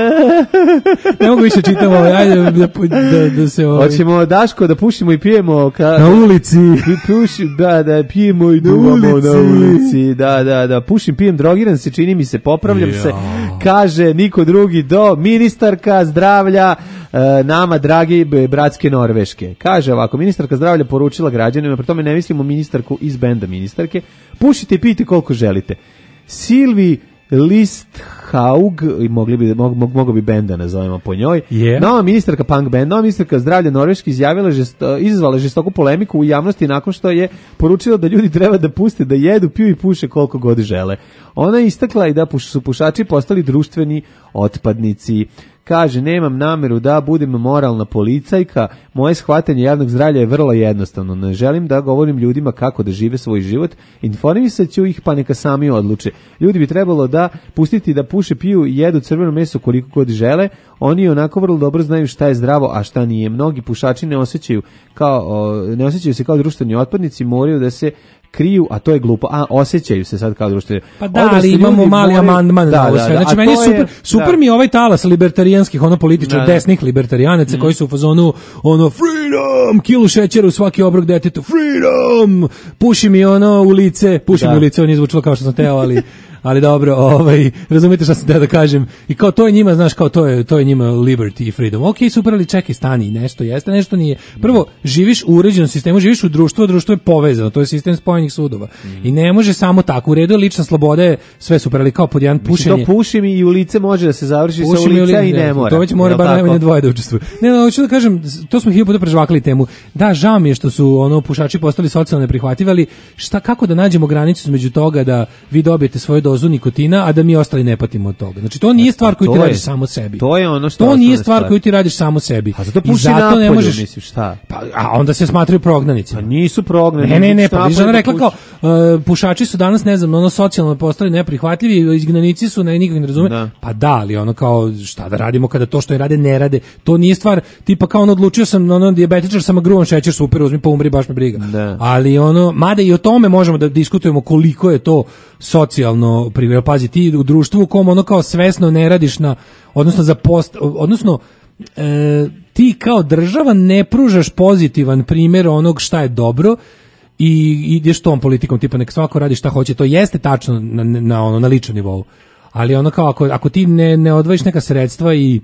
Ne mogu više čitamo, ajde da, da, da se... Ovaj... Hoćemo, Daško, da pušimo i pijemo... Ka... Na ulici. Puši, da, da, pijemo i duvamo na ulici. na ulici. Da, da, da, pušim, pijem, drogiran se, čini mi se, popravljam ja. se. Kaže niko drugi do ministarka zdravlja e, nama, dragi bratske Norveške. Kaže ovako, ministarka zdravlja poručila građanima, pri tome ne mislimo ministarku iz benda ministarke, pušite i pijte koliko želite. Silvi Listhaug, mogli bi, mog, mog, mogo bi benda nazovemo po njoj, yeah. nova ministarka punk band, nova ministarka zdravlja Norveške izjavila žesto, izazvala žestoku polemiku u javnosti nakon što je poručila da ljudi treba da puste, da jedu, piju i puše koliko god žele. Ona je istakla i da su pušači postali društveni otpadnici. Kaže, nemam nameru da budem moralna policajka, moje shvatanje javnog zdravlja je vrlo jednostavno. Ne želim da govorim ljudima kako da žive svoj život, informisat ću ih pa neka sami odluče. Ljudi bi trebalo da pustiti da puše, piju i jedu crveno meso koliko god žele, oni onako vrlo dobro znaju šta je zdravo, a šta nije. Mnogi pušači ne osjećaju, kao, ne osjećaju se kao društveni otpadnici, moraju da se kriju, a to je glupo. A osjećaju se sad kao društveni. Pa da, ali imamo mali amandman na ovo sve. Znači, meni je super, super mi je ovaj talas libertarijanskih, ono političara, desnih libertarijanaca mm. koji su u fazonu, ono, freedom, kilu šećera u svaki obrok detetu, freedom, puši mi ono u lice, puši mi u lice, on je zvučilo kao što sam teo, ali ali dobro, ovaj, razumite šta sam teo da kažem. I kao to je njima, znaš, kao to je, to je njima liberty i freedom. Ok, super, ali čekaj, stani, nešto jeste, nešto nije. Prvo, živiš u uređenom sistemu, živiš u društvu, a društvo je povezano, to je sistem spojenih sudova. Mm. I ne može samo tako, u redu je lična sloboda, je sve super, ali kao pod jedan pušenje. Mislim, to puši mi i u lice može da se završi sa ulica i ne mora. To već mora bar najmanje dvoje da učestvuju. Ne, no, hoću da kažem, to smo hiljadu puta prežvakali temu. Da, žao mi je što su ono pušači postali socijalno neprihvatljivi, ali šta, kako da nađemo granicu između toga da vi dobijete svoje dozu nikotina, a da mi ostali ne patimo od toga. Znači to nije stvar koju ti je- radiš samo sebi. To je ono što To nije osnovna stvar stvar. koju ti radiš samo sebi. A zato I puši zato napolju, ne možeš, misliš, šta? pa, a onda se smatraju prognanicima. Pa nisu prognani. Ne, ne, ne, šta pa viš, napolju ona da rekla puši? kao, uh, pušači su danas, ne znam, ono socijalno postali neprihvatljivi, izgnanici su, ne, nikog ne razume. Da. Pa da, ali ono kao, šta da radimo kada to što je rade, ne rade. To nije stvar, tipa kao ono, odlučio sam, ono, dijabetičar sam, a gruvan šećer, super, uzmi pa umri, baš me briga. Da. Ali ono, mada i o tome možemo da diskutujemo koliko je to socijalno privredno. Pazi, ti u društvu u kom ono kao svesno ne radiš na, odnosno za post, odnosno e, ti kao država ne pružaš pozitivan primjer onog šta je dobro i ideš tom politikom, tipa nek svako radi šta hoće, to jeste tačno na, na, ono, na ličnom nivou. Ali ono kao, ako, ako ti ne, ne odvojiš neka sredstva i,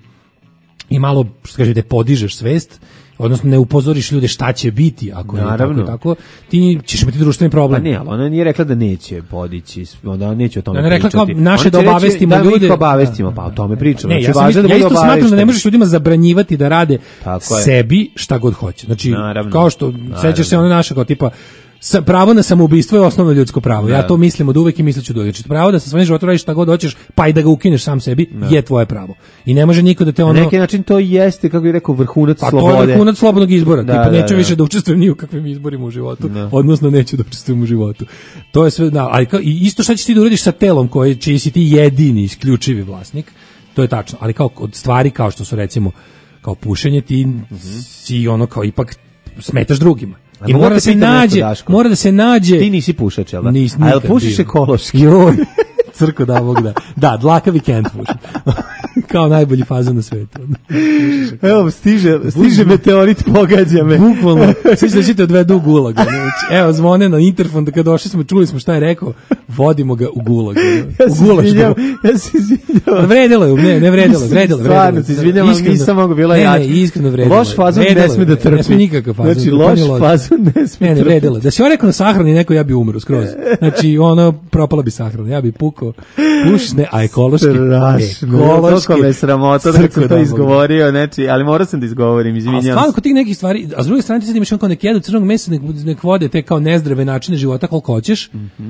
i malo, što kažete, podižeš svest, odnosno ne upozoriš ljude šta će biti, ako Naravno. je tako, tako, ti ćeš imati društveni problem. Pa ne, ali ona nije rekla da neće podići, onda neće o tome Ona je rekla pričati. kao naše Ona će da reći obavestimo da ljude. mi ih obavestimo, pa o tome pričamo. Ne, Znači, ja, sam važno isto, da ja budu isto smatram da ne obavešteni. možeš ljudima zabranjivati da rade Tako je. sebi šta god hoće. Znači, Naravno. kao što, sećaš se ono naše, kao tipa, sa, pravo na samoubistvo je osnovno ljudsko pravo. Ja Da. to mislim od uvek i misliću od uvek. Znači, pravo da sa svojim životom radiš šta god hoćeš, pa i da ga ukineš sam sebi, je tvoje pravo. I ne može niko da te Na ono... neki način to jeste, kako bih rekao, vrhunac Pa slobode. to je vrhunac slobodnog izbora. Da, Tipa, da, neću da. više da učestvujem ni u kakvim izborima u životu. Da. Odnosno, neću da učestvujem u životu. To je sve, da, ali kao, i isto šta ćeš ti da uradiš sa telom koje, čiji si ti jedini, isključivi vlasnik, to je tačno. Ali kao od stvari kao što su recimo kao pušenje, ti si ono kao ipak smetaš drugima. A I mogu mora te da se pitam nešto, nađe, Daško? mora da se nađe... Ti nisi pušač, jel da? Nis, A jel nikad pušiš bio. ekološki? Joj, crko da Bog da. Da, dlaka vikend pušim. Kao najbolji fazon na svetu. Evo, stiže, stiže meteorit, pogađa me. Bukvalno, svi će da ćete odvedu u gulag. Znači, evo, zvone na interfon, da kad došli smo, čuli smo šta je rekao, vodimo ga u gulag. Ja U se gulaš. izvinjam, ja se izvinjam. Vredilo je, ne, ne vredilo, Nisam, vredilo, vredilo. Stvarno se izvinjam, ali Iskreno. nisam mogu, bila ne, jača. Ne, iskreno vredilo. Loš fazon Vredilo ne sme je, da trpi. Ne sme nikakav fazon. Znači, to loš nije loš. fazon ne sme Ne, ne, trpi. vredilo. Da si on rekao na sahrani neko, ja bi umro skroz. Znači, ono, propala bi sahrana, ja bi pukao. Pušiš, ne, a ekološki. Strašno, ekološki. toliko me sramota da Crko sam to da Bog da. izgovorio, znači, ali morao sam da izgovorim, A izvinjam stvarno se. kod tih nekih stvari, a s druge strane ti sad imaš on kao nek jedu crnog mesa, nek, nek vode te kao nezdrave načine života koliko hoćeš.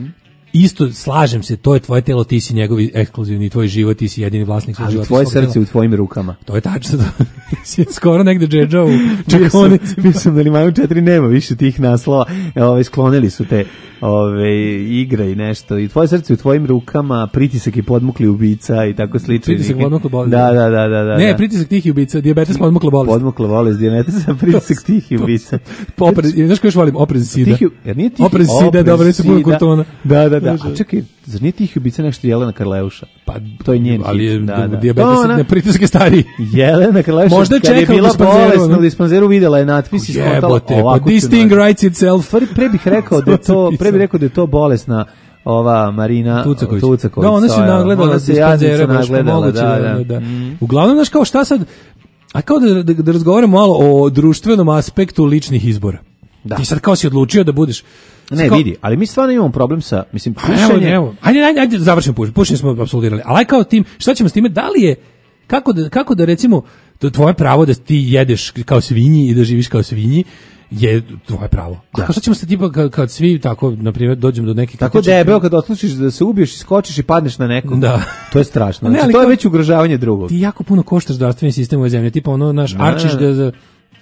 Isto, slažem se, to je tvoje telo, ti si njegovi ekskluzivni, tvoj život, ti si jedini vlasnik svog Ali života. tvoje svog tela. srce u tvojim rukama. To je tačno. Si skoro negde džedža u Bio sam, čekonici. bio sam da Limanu četiri nema više tih naslova. Ove, sklonili su te ove, igre i nešto. I tvoje srce u tvojim rukama, pritisak i podmukli ubica i tako slično. Pritisak podmukla bolest. Da, da, da, da, da. Ne, da. pritisak tih ubica, dijabetes podmukla bolest. Podmukla bolest, dijabetesa, pritisak tih ubica. Oprez, znaš koji još volim? Oprez sida. Tih, jer nije tih, Oprez sida, dobro, nisu puno kurtona. Da, da, da. A čekaj, zar nije tih ubica nešto Jelena Karleuša? Pa, to je njen ali je hit. Da, da. dijabetes Ona- ne pritisak je stariji. Jelena Karleuša, Možda je kad je čekala u bila dispanzeru, bolesna ono. u dispanzeru, videla je natpis i skontala Jebote, pa ovako this ću thing naći. writes itself. Pre, pre bih rekao da je to, pre bih rekao da je to bolesna ova Marina Tucaković. Tucaković. Da, ona se stojala. nagledala Ona s se dispanzera, jadnica baš nagledala, moguće, da, da. da. Mm. Uglavnom, znaš kao šta sad, a kao da, da, da razgovaramo malo o društvenom aspektu ličnih izbora. Da. Ti sad kao si odlučio da budeš... Ne, kao- vidi, ali mi stvarno imamo problem sa, mislim, A evo, pušenje. evo. Ajde, ajde, ajde, završimo pušenje. Pušenje smo apsolvirali. Ali aj kao tim, šta ćemo s time? Da li je, kako da, kako da recimo, to tvoje pravo da ti jedeš kao svinji i da živiš kao svinji, je tvoje pravo. A kao šta ćemo se tipa kad, kad svi tako, na primjer, dođemo do neke... Tako debeo kad odslučiš da se ubiješ i skočiš i padneš na nekog. Da. To je strašno. Ne, Znači, ali to je kao- već ugrožavanje drugog. Ti jako puno koštaš zdravstveni sistem ove zemlje, tipa ono, naš, Da. arčiš ga za...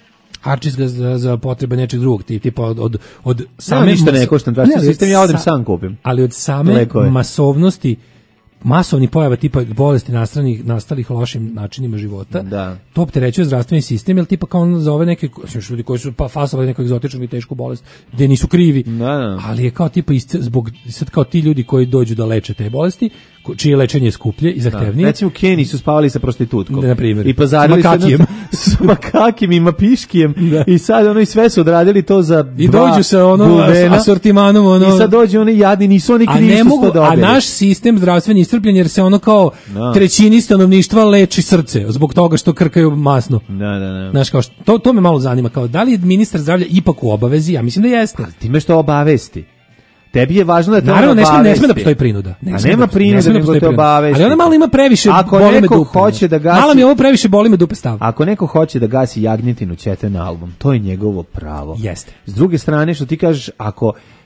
Arčiš ga za, za potrebe nečeg drugog, ti, tipa od, od, od Same same... ništa ne mas- koštam, zdravstveni ali od sistem ja odem sa- sam kupim. Ali od same Lekove. masovnosti, masovni pojava tipa bolesti nastalih, nastalih lošim načinima života, Da. to opterećuje zdravstveni sistem, jer tipa kao on za ove neke, znaš, ljudi koji su pa fasovali neku egzotičnu i tešku bolest, gde nisu krivi, Da, da. ali je kao tipa isce- zbog, sad kao ti ljudi koji dođu da leče te bolesti, ko- čije lečenje je skuplje i Da. zahtevnije, Recimo u Keniji su spavali sa prostitutkom. Da, na primjer. I pazarili S se makakijem. na- s makakijem i mapiškijem. Da. I sad ono i sve su odradili to za i dva dođu sa ono gulbena. asortimanom, ono, I sad dođu oni jadni, nisu oni a krivi ne što su mogu, to a dobili. naš sistem zdravstveni iscrpljen jer se ono kao Da. trećini stanovništva leči srce zbog toga što krkaju masno. Da, da, da. Znaš, kao što, to, to me malo zanima, kao da li je ministar zdravlja ipak u obavezi, ja mislim da jeste. Time što obavesti. Tebi je važno da te Naravno, on ne sme, ne obavesti. sme da postoji prinuda. Ne A sme nema da postoji- ne prinude, sme da nego postoji te prinuda. obavesti. Ali ona malo ima previše, Ako boli me neko dupe. hoće da gasi- Malo mi je ovo previše, boli me dupe stav. Ako neko hoće da gasi jagnjetinu, ćete na album, to je njegovo pravo. Jeste. S druge strane, što ti kažeš, ako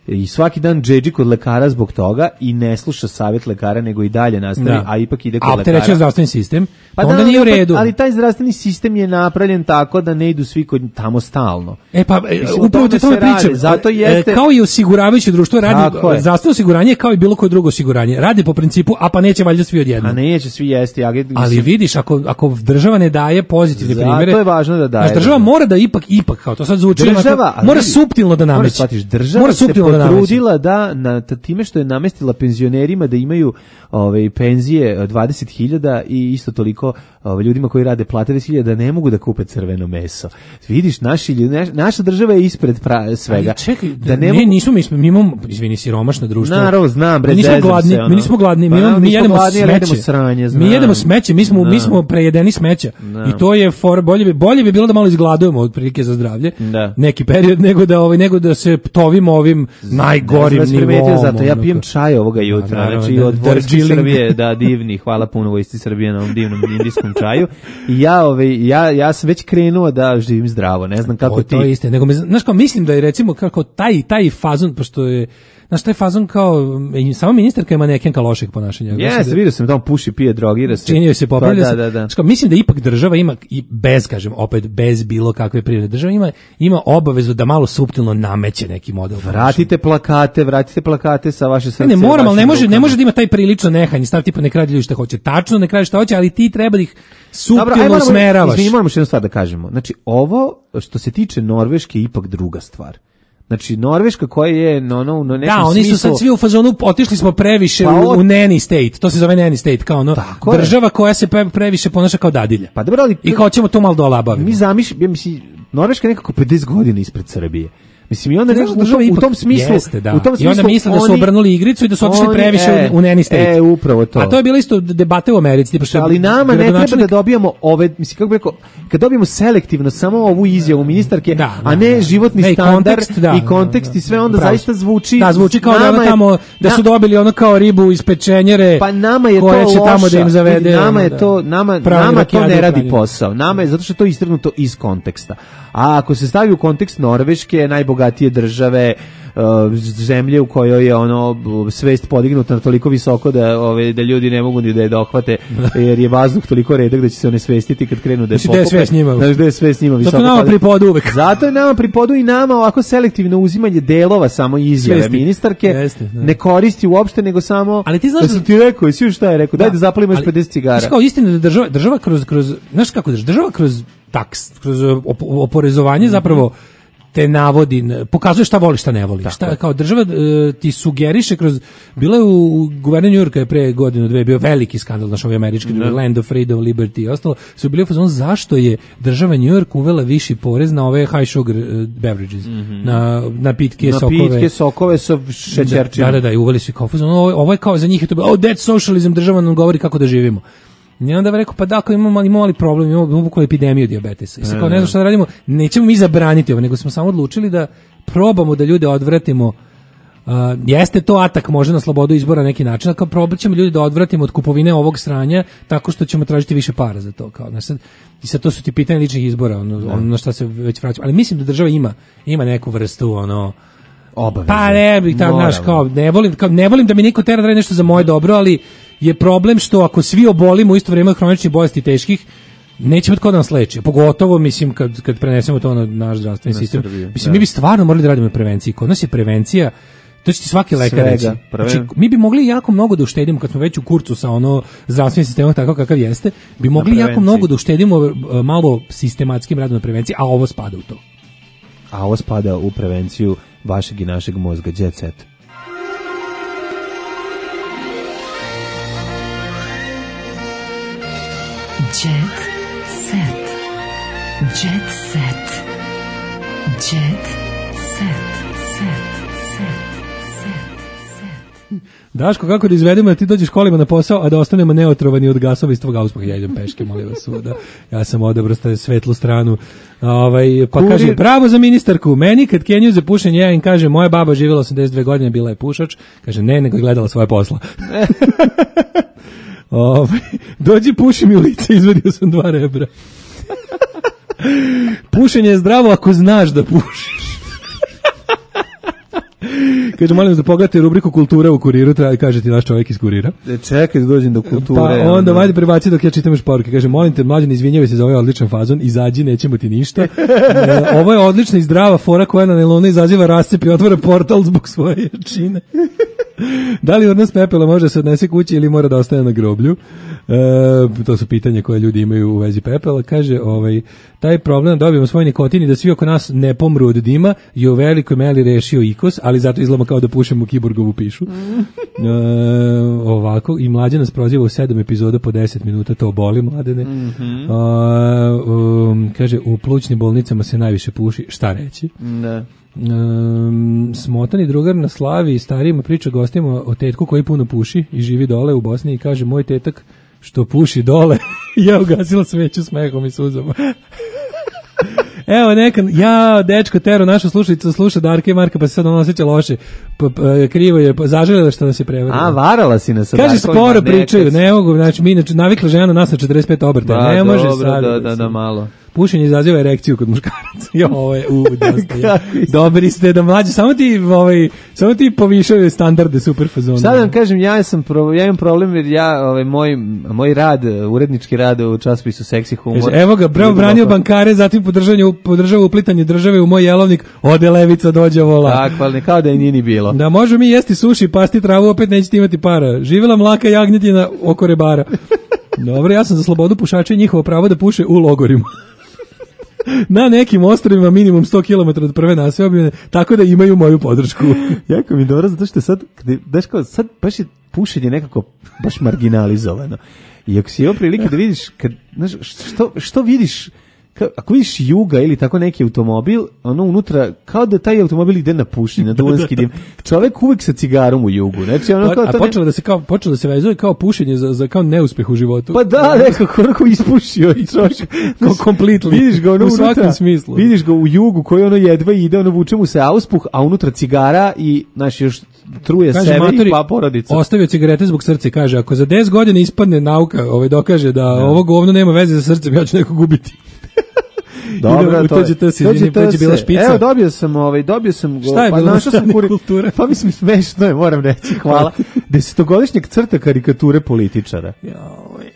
i svaki dan džedži kod lekara zbog toga i ne sluša savjet lekara, nego i dalje nastavi, Da. a ipak ide kod A lekara. opterećuje zdravstveni sistem, pa onda da, nije u ali- redu. Ali taj zdravstveni sistem je napravljen tako da ne idu svi kod tamo stalno. E pa, e, Mislim, o upravo tome te tome se radi, pričam. zato E, jeste- kao i osiguravajuće društvo radi, Tako je. zdravstveno osiguranje je kao i bilo koje drugo osiguranje. Radi po principu, a pa neće valjda svi odjednom. A neće svi jesti. Ja, Ali vidiš, ako, ako država ne daje pozitivne Zato primjere, je važno da daje. znaš, država mora da ipak, ipak, kao to sad zvuči, Država, onako, ali mora vidi, suptilno da moraš nameće. shvatiš, država Mora se suptilno da nameće. potrudila da, na, ta- time što je namestila penzionerima da imaju ove, penzije dvadeset hiljada i isto toliko ove, ljudima koji rade plate deset hiljada da ne mogu da kupe crveno meso. Vidiš, naši, ljudi- naš- naša država je ispred pra, svega. Ali čekaj, da ne, mogu- nismo mi, smo, mi imamo, izvini, siromašno društvo. Naravno, znam, bre, Mi nismo zezam gladni, se, ono. mi nismo gladni, mi, Pa, imamo, mi nismo jedemo gladni, ali smeće. jedemo sranje, znam. mi jedemo smeće, mi smo, mi Da. smo prejedeni smeća. Da. I to je for, bolje bi, bolje bi bilo da malo izgladujemo otprilike za zdravlje. Da. Neki period nego da ovaj nego da se tovimo ovim najgorim Ne znam da si primetio, nivom. zato ja ono, pijem kao- čaj ovoga jutra, Pa, naravno, znači da- od Vojske Darjeeling. Srbije, da, divni, hvala puno Vojsci Srbije na ovom divnom indijskom čaju. I ja, ovaj, ja, ja sam već krenuo da živim zdravo, ne znam kako to, ti. to je isto. Nego me, znaš kao, mislim da je recimo kako taj, taj fazon, pošto je, znaš, taj fazon kao, i sama ministarka je manekenka lošeg ponašanja. Jeste, vidio sam da on puši, pije, drogira se. Činio se, popravlja Pa, se. da, da, da. Znaš kao, mislim da ipak država ima, i bez, kažem, opet, bez bilo kakve prirode, država ima, ima obavezu da malo suptilno nameće neki model. Vratite plakate, vratite plakate sa vaše srce. Ne, ne moram, ali ne vašim može, ne rukama. može da ima taj prilično nehanj, stav tipa nek radi ljudi šta hoće. Tačno, nek radi šta hoće, ali ti treba da ih Dobro, ajde, suptilno moramo- usmeravaš. Izvini, moramo još jednu stvar da kažemo. Znači, ovo što se tiče Norveške je ipak druga stvar. Znači, Norveška koja je no, no, no nekom Da, oni su smislu... sad svi u fazonu, otišli smo previše Pa u, od- u nanny state, to se zove nanny state, kao ono, Tako je. država koja se pre- previše ponaša kao dadilja. Pa dobro, ali... I hoćemo to malo da olabavimo. Mi zamišljamo, ja mislim, Norveška je nekako pedeset godina ispred Srbije. Mislim, i onda Znaš, nekako u, država tom, u ipak tom smislu... jeste, da. u tom I onda smislu misle da su oni- obrnuli igricu i da su otišli oni- previše e, u, u nanny state. E, upravo to. A to je bilo isto debate u Americi. Tipa što je Ali nama ne treba da gradonačelnik- dobijamo ove, mislim, kako bi rekao, kad dobijemo selektivno samo ovu izjavu ministarke, Da, a da, ne da. životni Ne, i standard kontekst, da, i kontekst i sve, onda Pravo si. zaista zvuči... Da, zvuči kao da, nama ono je- tamo, da su na- dobili ono kao ribu iz pečenjere, Pa nama je koja to će tamo loša. da im zavede. Vidi, nama ono, je da. to nama Pravi nama to makijade ne u radi Franjevu. posao. Nama je zato što je to istrgnuto iz konteksta. A ako se stavi u kontekst Norveške, najbogatije države, uh, zemlje u kojoj je ono svest podignuta na toliko visoko da ove da ljudi ne mogu ni da je dohvate jer je vazduh toliko redak da će se one svestiti kad krenu da je Znači, da je pokupe. sve s njima. Znaš, da je sve s njima visoko. Zato nama pada. pripodu uvek. Zato je nama pripodu i nama ovako selektivno uzimanje delova samo izjave Svesti. ministarke Jeste, da. ne koristi uopšte nego samo Ali ti znaš da da- sam ti rekao, jesi šta je rekao, daj da zapalimo još ali, pedeset cigara. Znaš kao istina da država, država kroz, kroz, znaš kako država, država kroz taks, kroz op, oporezovanje Mhm. zapravo te navodi, n- pokazuje šta voli, šta ne voli. Tako Šta, je. kao država e, ti sugeriše kroz, bilo je u, u guverner New Yorka je pre godinu dve bio veliki skandal, znaš ovaj američki, Da. Land of Freedom, Liberty i ostalo, su bili u fazonu zašto je država New York uvela viši porez na ove high sugar e, beverages, na, na pitke Mhm. Na sokove. pitke sokove sa šećerčinom. Da, da, da, i uveli su i kao fazon, ovo, ovo je kao za njih je to bilo, oh, that's socialism, država nam govori kako da živimo. I onda rekao, pa da, ako imamo mali, mali problem, imamo, imamo bukvalno epidemiju dijabetesa. I sad kao, ne znam šta da radimo, nećemo mi zabraniti ovo, nego smo samo odlučili da probamo da ljude odvratimo. Uh, jeste to atak može na slobodu izbora na neki način, ali kao probat ćemo ljudi da odvratimo od kupovine ovog sranja tako što ćemo tražiti više para za to. Kao, znaš, sad, i sad to su ti pitanje ličnih izbora, ono, ono na šta se već vraćamo. Ali mislim da država ima, ima neku vrstu, ono, Obaveze. pa ne bih tako, Moramo. znaš, kao, ne volim, kao, ne volim da mi niko tera da radi nešto za moje dobro, ali je problem što ako svi obolimo u isto vrijeme od hroničnih bolesti teških, neće imati ko da nas leči. Pogotovo, mislim, kad, kad prenesemo to na naš zdravstveni Na sistem. Srbiju, Mislim, da. mi bi stvarno morali da radimo na prevenciji. Kod nas je prevencija, to će ti svaki lekar Svega, reći. prve- Znači, mi bi mogli jako mnogo da uštedimo, kad smo već u kurcu sa ono zdravstvenim sistemom tako kakav jeste, bi mogli jako prevenciji. mnogo da uštedimo e, malo sistematskim radom na prevenciji, a ovo spada u to. A ovo spada u prevenciju vašeg i našeg mozga, jet set. Jet set. Jet set. Jet set. Set. Set. Set. Daško, kako da izvedemo da ti dođeš kolima na posao, a da ostanemo neotrovani od gasova iz tvog auspuha? Ja idem peške, molim vas svuda. Ja sam odabrao sta- svetlu stranu. Ovaj, pa Kurir- kaže, bravo za ministarku. Meni kad Kenju za pušenje, ja im kaže, moja baba živjela osamdeset dve godine, bila je pušač. Kaže, ne, nego je gledala svoje posla. Ovaj, dođi puši mi u lice, izvedio sam dva rebra. Pušenje je zdravo ako znaš da pušiš. Kaže, molim vas da pogledate rubriku kultura u Kuriru, treba kaže ti naš čovjek iz Kurira. E, čekaj da dođem do kulture. Pa onda vajde prebaci dok ja čitam još poruke. Kaže, molim te, mlađan, izvinjavaj se za ovaj odličan fazon, izađi, nećemo ti ništa. E, ovo je odlična i zdrava fora koja na nelonu izaziva rascep i otvara portal zbog svoje jačine. Da li odnos pepela može se odnese kući ili mora da ostaje na groblju? E, to su pitanja koje ljudi imaju u vezi pepela. Kaže, ovaj, taj problem da dobijemo svoj nikotin i da svi oko nas ne pomru od dima je u velikoj meri rešio ikos, ali zato izgleda kao da pušemo kiborgovu pišu. E, ovako, i Mlađa nas proziva u sedam epizoda po deset minuta, to boli, Mladene. Mhm. A, um, kaže, u plućnim bolnicama se najviše puši, šta reći? Da. Um, smotani drugar na slavi i starijima priča gostima o tetku koji puno puši i živi dole u Bosni i kaže, moj tetak što puši dole ja ugasila sveću smehom i suzama. Evo neka, ja, dečko Tero, naša slušalica sluša Darka i Marka, pa se sad on osjeća loše, pa, pa, krivo je, pa, zaželjela što nas je prevarila. A, varala si nas. Kaže, sporo pričaju, ne mogu, znači, mi navikla žena na nas na četrdeset pet obrtaja, ba, ne može dobro, sad. Da, da, da, malo. Pušenje izaziva erekciju kod muškaraca. Jo, ovo je u dosta. Ja. Dobri ste da mlađi, samo ti ovaj samo ti povišaju standarde super fazona. Šta da vam kažem, ja sam pro, ja imam problem jer ja ovaj moj moj rad, urednički rad u časopisu Seksi humor. Kaže, evo ga, bravo branio bankare, zatim podržanje podržava uplitanje države u moj jelovnik, ode levica dođe vola. Tako, ali kao da i nije ni bilo. Da možemo mi jesti suši, pasti travu, opet nećete imati para. Živela mlaka jagnjetina oko rebara. Dobro, ja sam za slobodu pušača i njihovo pravo da puše u logorima. Na nekim ostrvima minimum sto kilometara od prve naseobine, tako da imaju moju podršku. Jako mi dobro, zato što sad, daš kao, sad baš je pušenje nekako baš marginalizovano. I ako si imao prilike da vidiš, kad, znaš, što, što vidiš, ako vidiš Juga ili tako neki automobil, ono unutra, kao da taj automobil ide na pušenje, na duvanski dim. Čovek uvek sa cigarom u Jugu. Znači, ono kao a počelo ne... da se kao počelo da se vezuje kao pušenje za za kao neuspeh u životu. Pa da, nekako onako ispušio i čovjek kao completely. Vidiš ga ono u svakom unutra, smislu. Vidiš ga u Jugu koji ono jedva ide, ono vuče mu se auspuh, a unutra cigara i znači još truje kaže, sebe matori, i pa porodica. Ostavio cigarete zbog srca, kaže, ako za deset godina ispadne nauka, ovaj dokaže da no. ovo govno nema veze sa srcem, ja ću nekog gubiti. Dobro, to je. To je to bila špica. Evo dobio sam, ovaj, dobio sam go. Šta je pa bilo našao sam kulture. Pa mislim smešno je, moram reći, hvala. Desetogodišnjeg crta karikature političara. Joj.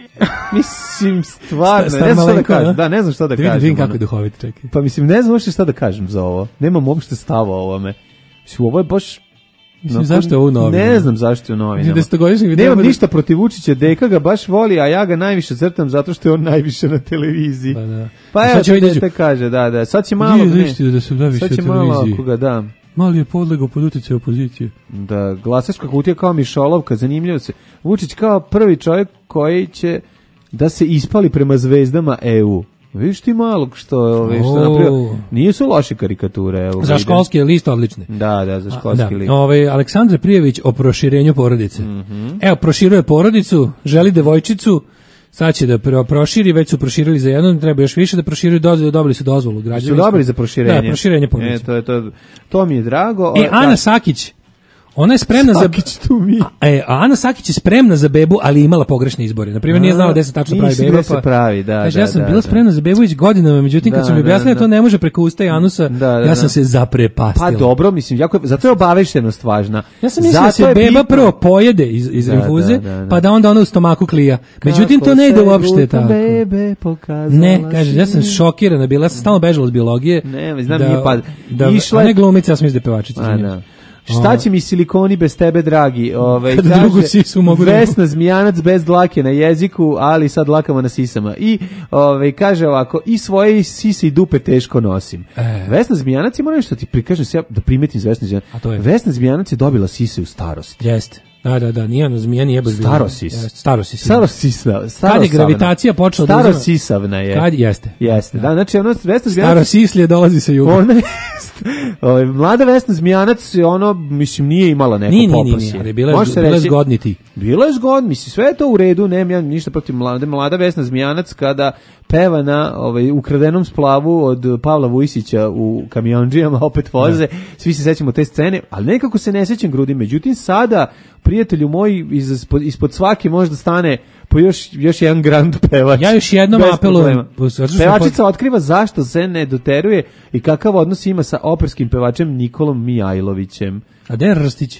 Mislim stvarno, Sta, ne znam šta da kažem. Da, ne znam šta da, da kažem. Vidim kako je duhovit, čekaj. Pa mislim ne znam uopšte šta da kažem za ovo. Nemam uopšte stava o ovome. Mislim ovo je baš Mislim, no, zašto je ovo u novinama? Ne znam zašto je u novinama. Nemam Nemam ništa protiv Vučića, Deka ga baš voli, a ja ga najviše crtam zato što je on najviše na televiziji. Pa, da. pa evo će Deka kaže, da, da. Sad će malo... Ne, da su najviše sad će malo ako ga da. Mali je podlegao pod utjecaj opozicije. Da, glasačka kutija kao mišolovka, zanimljivo se. Vučić kao prvi čovjek koji će da se ispali prema zvezdama E U. Vidiš ti malo što, ove, što oh. napravio. Nisu loše karikature. Evo, za školski je list odlični. Da, da, za školski A, list. Da. Ove, Aleksandar Prijević o proširenju porodice. Mm-hmm. Evo, proširuje porodicu, želi devojčicu, sad će da pro, proširi, već su proširili za jedno, treba još više da proširuju, dozvolu, dobili su dozvolu. Su dobili za proširenje. Da, proširenje porodice. E, to, je, to, to mi je drago. E, Ana Sakić, ona je spremna Sakić za tu mi. A, e, a Ana Sakić je spremna za bebu, ali imala pogrešne izbore. Na primjer, nije znala gde se tačno pravi beba, pa se pravi, da, kaže, da, ja sam da, bila da. spremna za bebu već godinama, međutim da, kad su mi objasnili da, da to ne može preko usta i anusa, da, da, ja sam da. se zaprepastila. Pa dobro, mislim, jako je, zato je obaveštenost važna. Ja sam mislila da se beba bitno. prvo pojede iz, iz da, infuze, da, da, da. pa da onda ona u stomaku klija. Međutim, kako to ne ide uopšte tako. Bebe ne, kaže, ja sam šokirana bila, ja sam stalno bežala od biologije. Ne, znam, nije pa. Da, išla ne glumica, ja sam iz depevačica. Šta će mi silikoni bez tebe, dragi? Ove, Kada drugu sisu mogu Vesna Zmijanac bez dlake na jeziku, ali sad dlakama na sisama. I ove, kaže ovako, i svoje sise i dupe teško nosim. E. Vesna Zmijanac je, moram nešto ti prikažem se ja da primetim za Vesna Zmijanac. Vesna Zmijanac je dobila sise u starosti. Jeste. Da, da, da, nije ono zmija, nije baš Starosis. Bilo. Starosis. Starosisavna. Kad je gravitacija počela da uzima... Starosisavna je. Kad jeste. Jeste, da, znači ono Vesna Zmijanac... Starosislije dolazi sa juga. Ona je, mlada Vesna Zmijanac, ono, mislim, nije imala neko nije, poprosje. Nije, nije, ali bila je, bila je zgodni ti. Bila je zgodni, mislim, sve je to u redu, nemam ja ništa protiv mlade. Mlada Vesna Zmijanac kada peva na ovaj, ukradenom splavu od Pavla Vujsića u Kamionđijama, opet voze, svi se sećamo te scene, ali nekako se ne sećam grudi, međutim sada prijatelju moj, iz, ispod svake možda stane po još, još jedan grand pevač. Ja još jednom Bez apelujem. problema. Pevačica otkriva zašto se ne doteruje i kakav odnos ima sa operskim pevačem Nikolom Mijajlovićem. A gde je Rstić?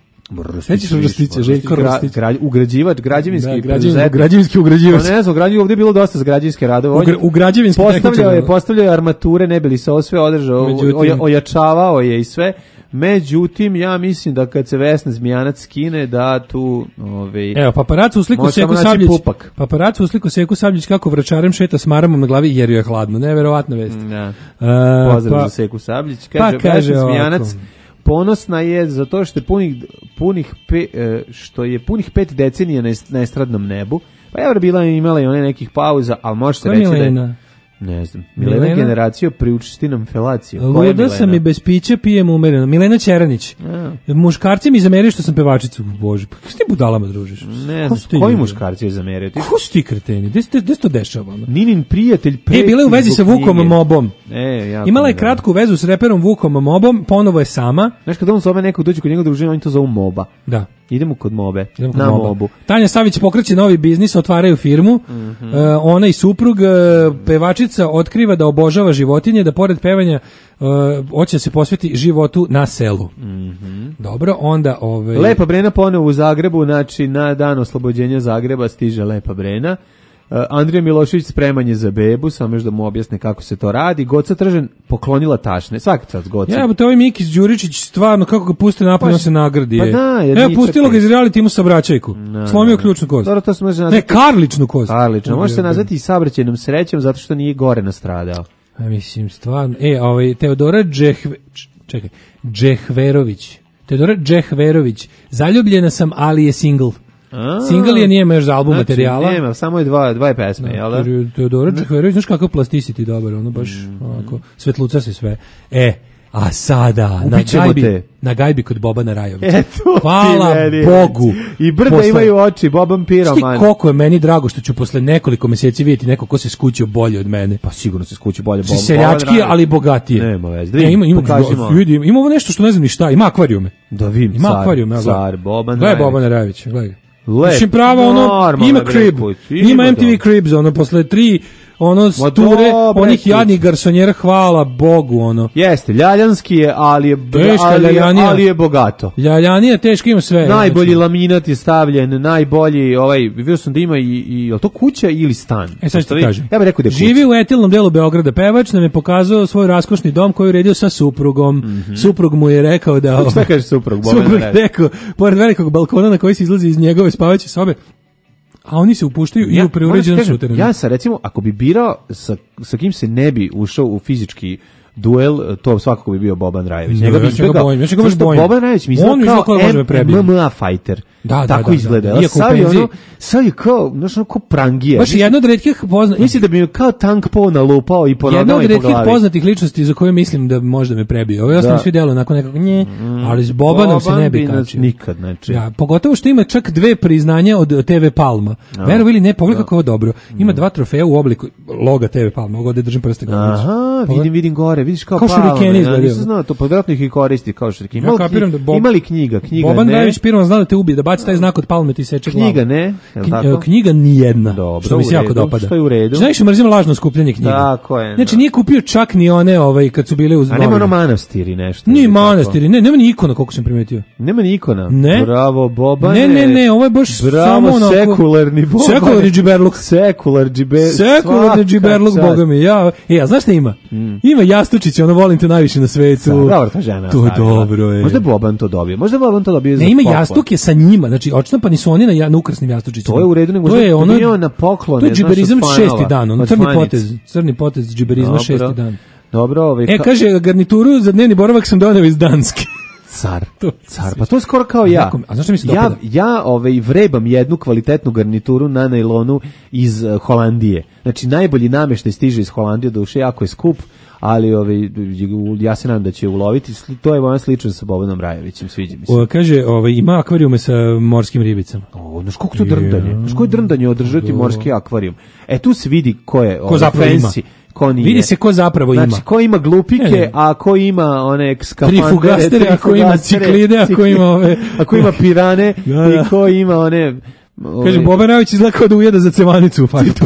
Sećaš Rstića, Željko Rstić? Gra, ugrađivač, građevinski da, građevinski, građevinski ugrađivač. Pa ne znam, građevinski, ovdje je bilo dosta građevinske radove. Ugra, u građevinski postavljao je, postavljao je armature, ne bi li se ovo sve održao, oja, ojačavao je i sve. Međutim, ja mislim da kad se Vesna Zmijanac skine, da tu... Ovaj, evo, paparac u sliku Seku Sabljić. Paparac u sliku Seku Sabljić kako vračarem šeta s maramom na glavi jer joj je hladno. Neverovatna vest. Da. Uh, Pozdrav pa, za Seku Sabljić. Kaže, pa kaže Vesna Zmijanac ponosna je zato što je punih, punih pe, što je punih pet decenija na, na estradnom nebu. Pa je bila imala i one nekih pauza, ali može se reći Milena? da je... Ne znam. Milena, Milena? generacija priučiti nam felaciju. Luda sam i bez pića pijem umereno. Milena Ćeranić. A. Muškarci mi zameraju što sam pevačicu. Bože, pa kako s ti budalama družiš? Ne znam, ko koji muškarci je zameraju? Ko su ti kreteni? Gde se to dešava? Ninin prijatelj pre... E, bila je u vezi sa Vukom Mobom. E, jako Imala je kratku vezu s reperom Vukom Mobom, ponovo je sama. Znaš, kada on zove nekog dođe kod njega družina, oni to zovu Moba. Da. Idemo kod Mobe, Idemo kod na Moba. Mobu. Tanja Savić pokreće novi biznis, otvaraju firmu. Mm-hmm. uh, ona i suprug, uh, pevačica otkriva da obožava životinje, da pored pevanja uh, hoće se posveti životu na selu. Mm-hmm. Dobro, onda... Ove... Lepa Brena ponovo u Zagrebu, znači na dan oslobođenja Zagreba stiže Lepa Brena. Uh, Andrija Milošević spreman je za bebu, samo još da mu objasne kako se to radi. Goca Tržan poklonila tašne, svaki čas Goca. Ja, to ovaj Mikić Đuričić, stvarno, kako ga puste napad, on se nagradi. Pa da, Evo, pustilo ga iz reality timu sabraćajku. No, slomio no. ključnu kost. Dobro, to se može nazvati... Ne, karličnu kost. Karlično, može se nazvati i sabraćajnom srećom, zato što nije gore nastradao. Ja mislim, stvarno. E, ovaj, Teodora Džehve... Čekaj, Džehverović. Teodora Džehverović. Zaljubljena sam, ali je single. A, single je, nije još za album znači, materijala. Nema, samo je dva, dva pesme, da, jel da? Teodora Džehverović, znaš kakav plasticity dobar, ono baš, mm. onako, svetluca se sve. E, a sada, na gajbi, te. na gajbi kod Bobana Rajovića. E, hvala Bogu. I brda posle, imaju oči, Boban piroman. Šti koliko je meni drago što ću posle nekoliko mjeseci vidjeti neko ko se skućio bolje od mene. Pa sigurno se skućio bolje. Si seljački, ali bogatije. Nema veze. Ja, ima, ima, vidi, ima ovo nešto što ne znam ni šta, ima akvarijume. Da vidim, ima car, akvarijume, car, Boban Rajović. Gledaj Bobana Rajovića, gledaj. Mislim pravo ono, ima crib, ima M T V cribs, ono, posle tri ono sture, onih jadnih garsonjera, hvala Bogu, ono. Jeste, ljaljanski je, ali je, ali, ali je bogato. Ljaljanija teško ima sve. Najbolji znači. Laminat je stavljen, najbolji, ovaj, vidio sam da ima i, i je li to kuća ili stan? E sad što ti kažem. Ja bih rekao da je kuća. Živi u etilnom delu Beograda, pevač nam je pokazao svoj raskošni dom koji je uredio sa suprugom. Mm-hmm. Suprug mu je rekao da... Šta kaže suprug? Suprug je rekao, pored velikog balkona na koji se izlazi iz njegove spavaće sobe, a oni se upuštaju ja, i u preuređenom suterenu. Ja sam recimo, ako bi birao sa, sa kim se ne bi ušao u fizički duel, to svakako bi bio Boban Rajović. Njega bi izbjegao. Boban Rajović mi izgleda kao M M A fighter. Da, tako da, izgleda. Da, da. Sad je ono, sad je kao, znaš, ono, kao prangija. Baš jedna od retkih poznatih... Mislim da bi mi kao tank po nalupao i po nogama i po glavi. Jedna od retkih poznatih ličnosti za koju mislim da možda me prebije. Ovo ostalo svi delo nakon nekako nje, ali s Bobanom se ne bi kačio. Nikad, znači. Ja, pogotovo što ima čak dve priznanja od T V Palma. Verovi ili ne, pogledaj kako je dobro. Ima dva trofeja u obliku loga T V Palma. Mogu da držim prste ga. Aha, vidim, vidim gore. Vidiš kao Palma. Kao šurikeni izgledaju. Nisam znao, to podratno ih i koristi kao šurikeni. Imali knjiga, knjiga Boban Rajović Pirman zna da te ubije, da baci taj znak od Palme ti seče glavu. Knjiga ne? Knjiga, knjiga ni jedna. Dobro, što mi se jako dopada. Što je u redu. Znaš što mrzim lažno skupljanje knjiga. Tako je. Znači nije kupio čak ni one ovaj kad su bile uz A nema ono manastiri nešto. Ni manastiri, ne, nema ni ikona koliko sam primetio. Nema ni ikona. Ne? Bravo Bobane. Ne, ne, ne, ovo je baš Bravo, samo onako sekularni Boban. Sekularni džiberluk. Sekular džiber. Sekularni džiberluk, boga mi. Ja, e, a znaš šta ima? Mm. Ima Jastučić, ono volim te najviše na svetu. Dobro, to žena. To dobro je. Možda Boban to dobije. Možda Boban to dobije za ne, ima Jastuk je sa njima, znači odštampani su oni na, na ukrasnim jastučićima. To je u redu, nego je ono na poklone. To je džiberizam šesti dan, ono crni potez, crni potez džiberizma šesti dan. Dobro, ovaj. E kaže garnituru za dnevni boravak sam doneo iz Danske. Car, car, pa to je skoro kao ja. A zašto mi se ja, ja ovaj, vrebam jednu kvalitetnu garnituru na najlonu iz uh, Holandije. Znači, najbolji namještaj stiže iz Holandije, duše, jako je skup, ali ovaj, ja se nadam da će uloviti. To je ono slično sa Bobanom Rajovićem, sviđa mi se. O, kaže, ovaj, ima akvarijume sa morskim ribicama. O, znaš koliko to drndanje? Znaš koje drndanje održati morski akvarijum? E, tu se vidi ko je ko zapravo fancy. ima. ko nije. Vidi se ko zapravo ima. Znači, ko ima glupike, Ne, ne. a ko ima one skafandere, Trifugastere, a ko ima ciklide, a ko ima ove... a ko ima pirane, Da, da. i ko ima one... ove- Kaže, Boban Rajović izgleda kao da ujeda za cevanicu u fajtu.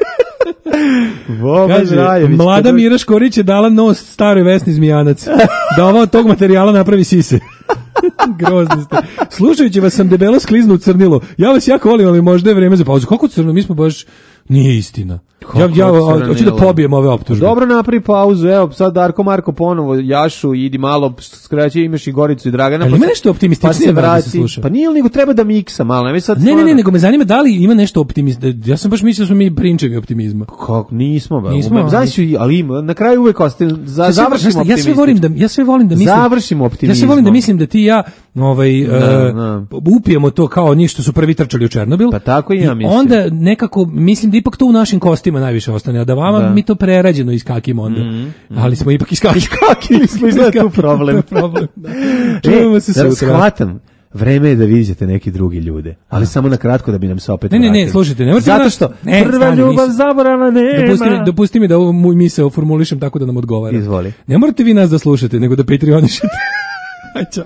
Boban Kaže, Rajović, mlada kad- Mira Škorić je dala nos staroj Vesni Zmijanac. Da ova od tog materijala napravi sise. Grozni ste. Slušajući vas sam debelo skliznu u crnilo. Ja vas jako volim, ali možda je vreme za pauzu. Kako crno? Mi smo baš... Nije istina. Ja, ja crnilo? hoću da pobijem ove optužbe. Dobro, napravi pauzu, evo, sad Darko Marko ponovo jašu, idi malo, skraći, imaš i Goricu i Dragana. Ali pa ima se- nešto optimističnije pa se da se vrati. sluša. Pa nije, nego treba da miksa malo. Ne, sad Ne, ne, ne, stvarno- nego me zanima da li ima nešto optimizma. Ja sam baš mislio da smo mi prinčevi optimizma. Kako nismo, ba. Nismo, ali- Znaš, ali ima, na kraju uvek ostaje, za, Ja sve- završimo znaš šta, ja sve volim da ja sve volim da mislim. Završimo Ja sve volim da optimizmom. mislim da ti i ja ovaj Da, e, da. upijemo to kao njih što su prvi trčali u Černobil. Pa tako i ja mislim. Onda nekako mislim da ipak to u našim kostima najviše ostane, a da vama Da. mi to prerađeno iskakimo onda. Mhm, Ali smo ipak iskakili. Iskakili smo, izgleda tu problem. To je problem. Da. Čujemo se E, da, sutra. shvatam. Vreme je da vidite neki drugi ljude, ali samo na kratko da bi nam se opet Ne, ne, ne, vratili. slušajte, ne možete Zato nas- što ne, prva stani, ljubav nisam. zaborava nema. Dopusti mi, dopusti mi da ovu moju misao formulišem tako da nam odgovara. Izvoli. Ne morate vi nas da slušate, nego da patreonišete. Aj, čao.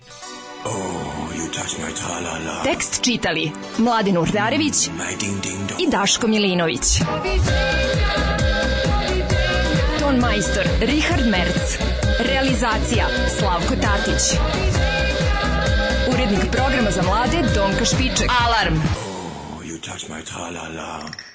Tekst čitali Mladin Urdarević i Daško Milinović. Ton majstor Richard Merc. Realizacija Slavko Tatić. Urednik programa za mlade Donka Špiček. Alarm! You touch my tra-la-la.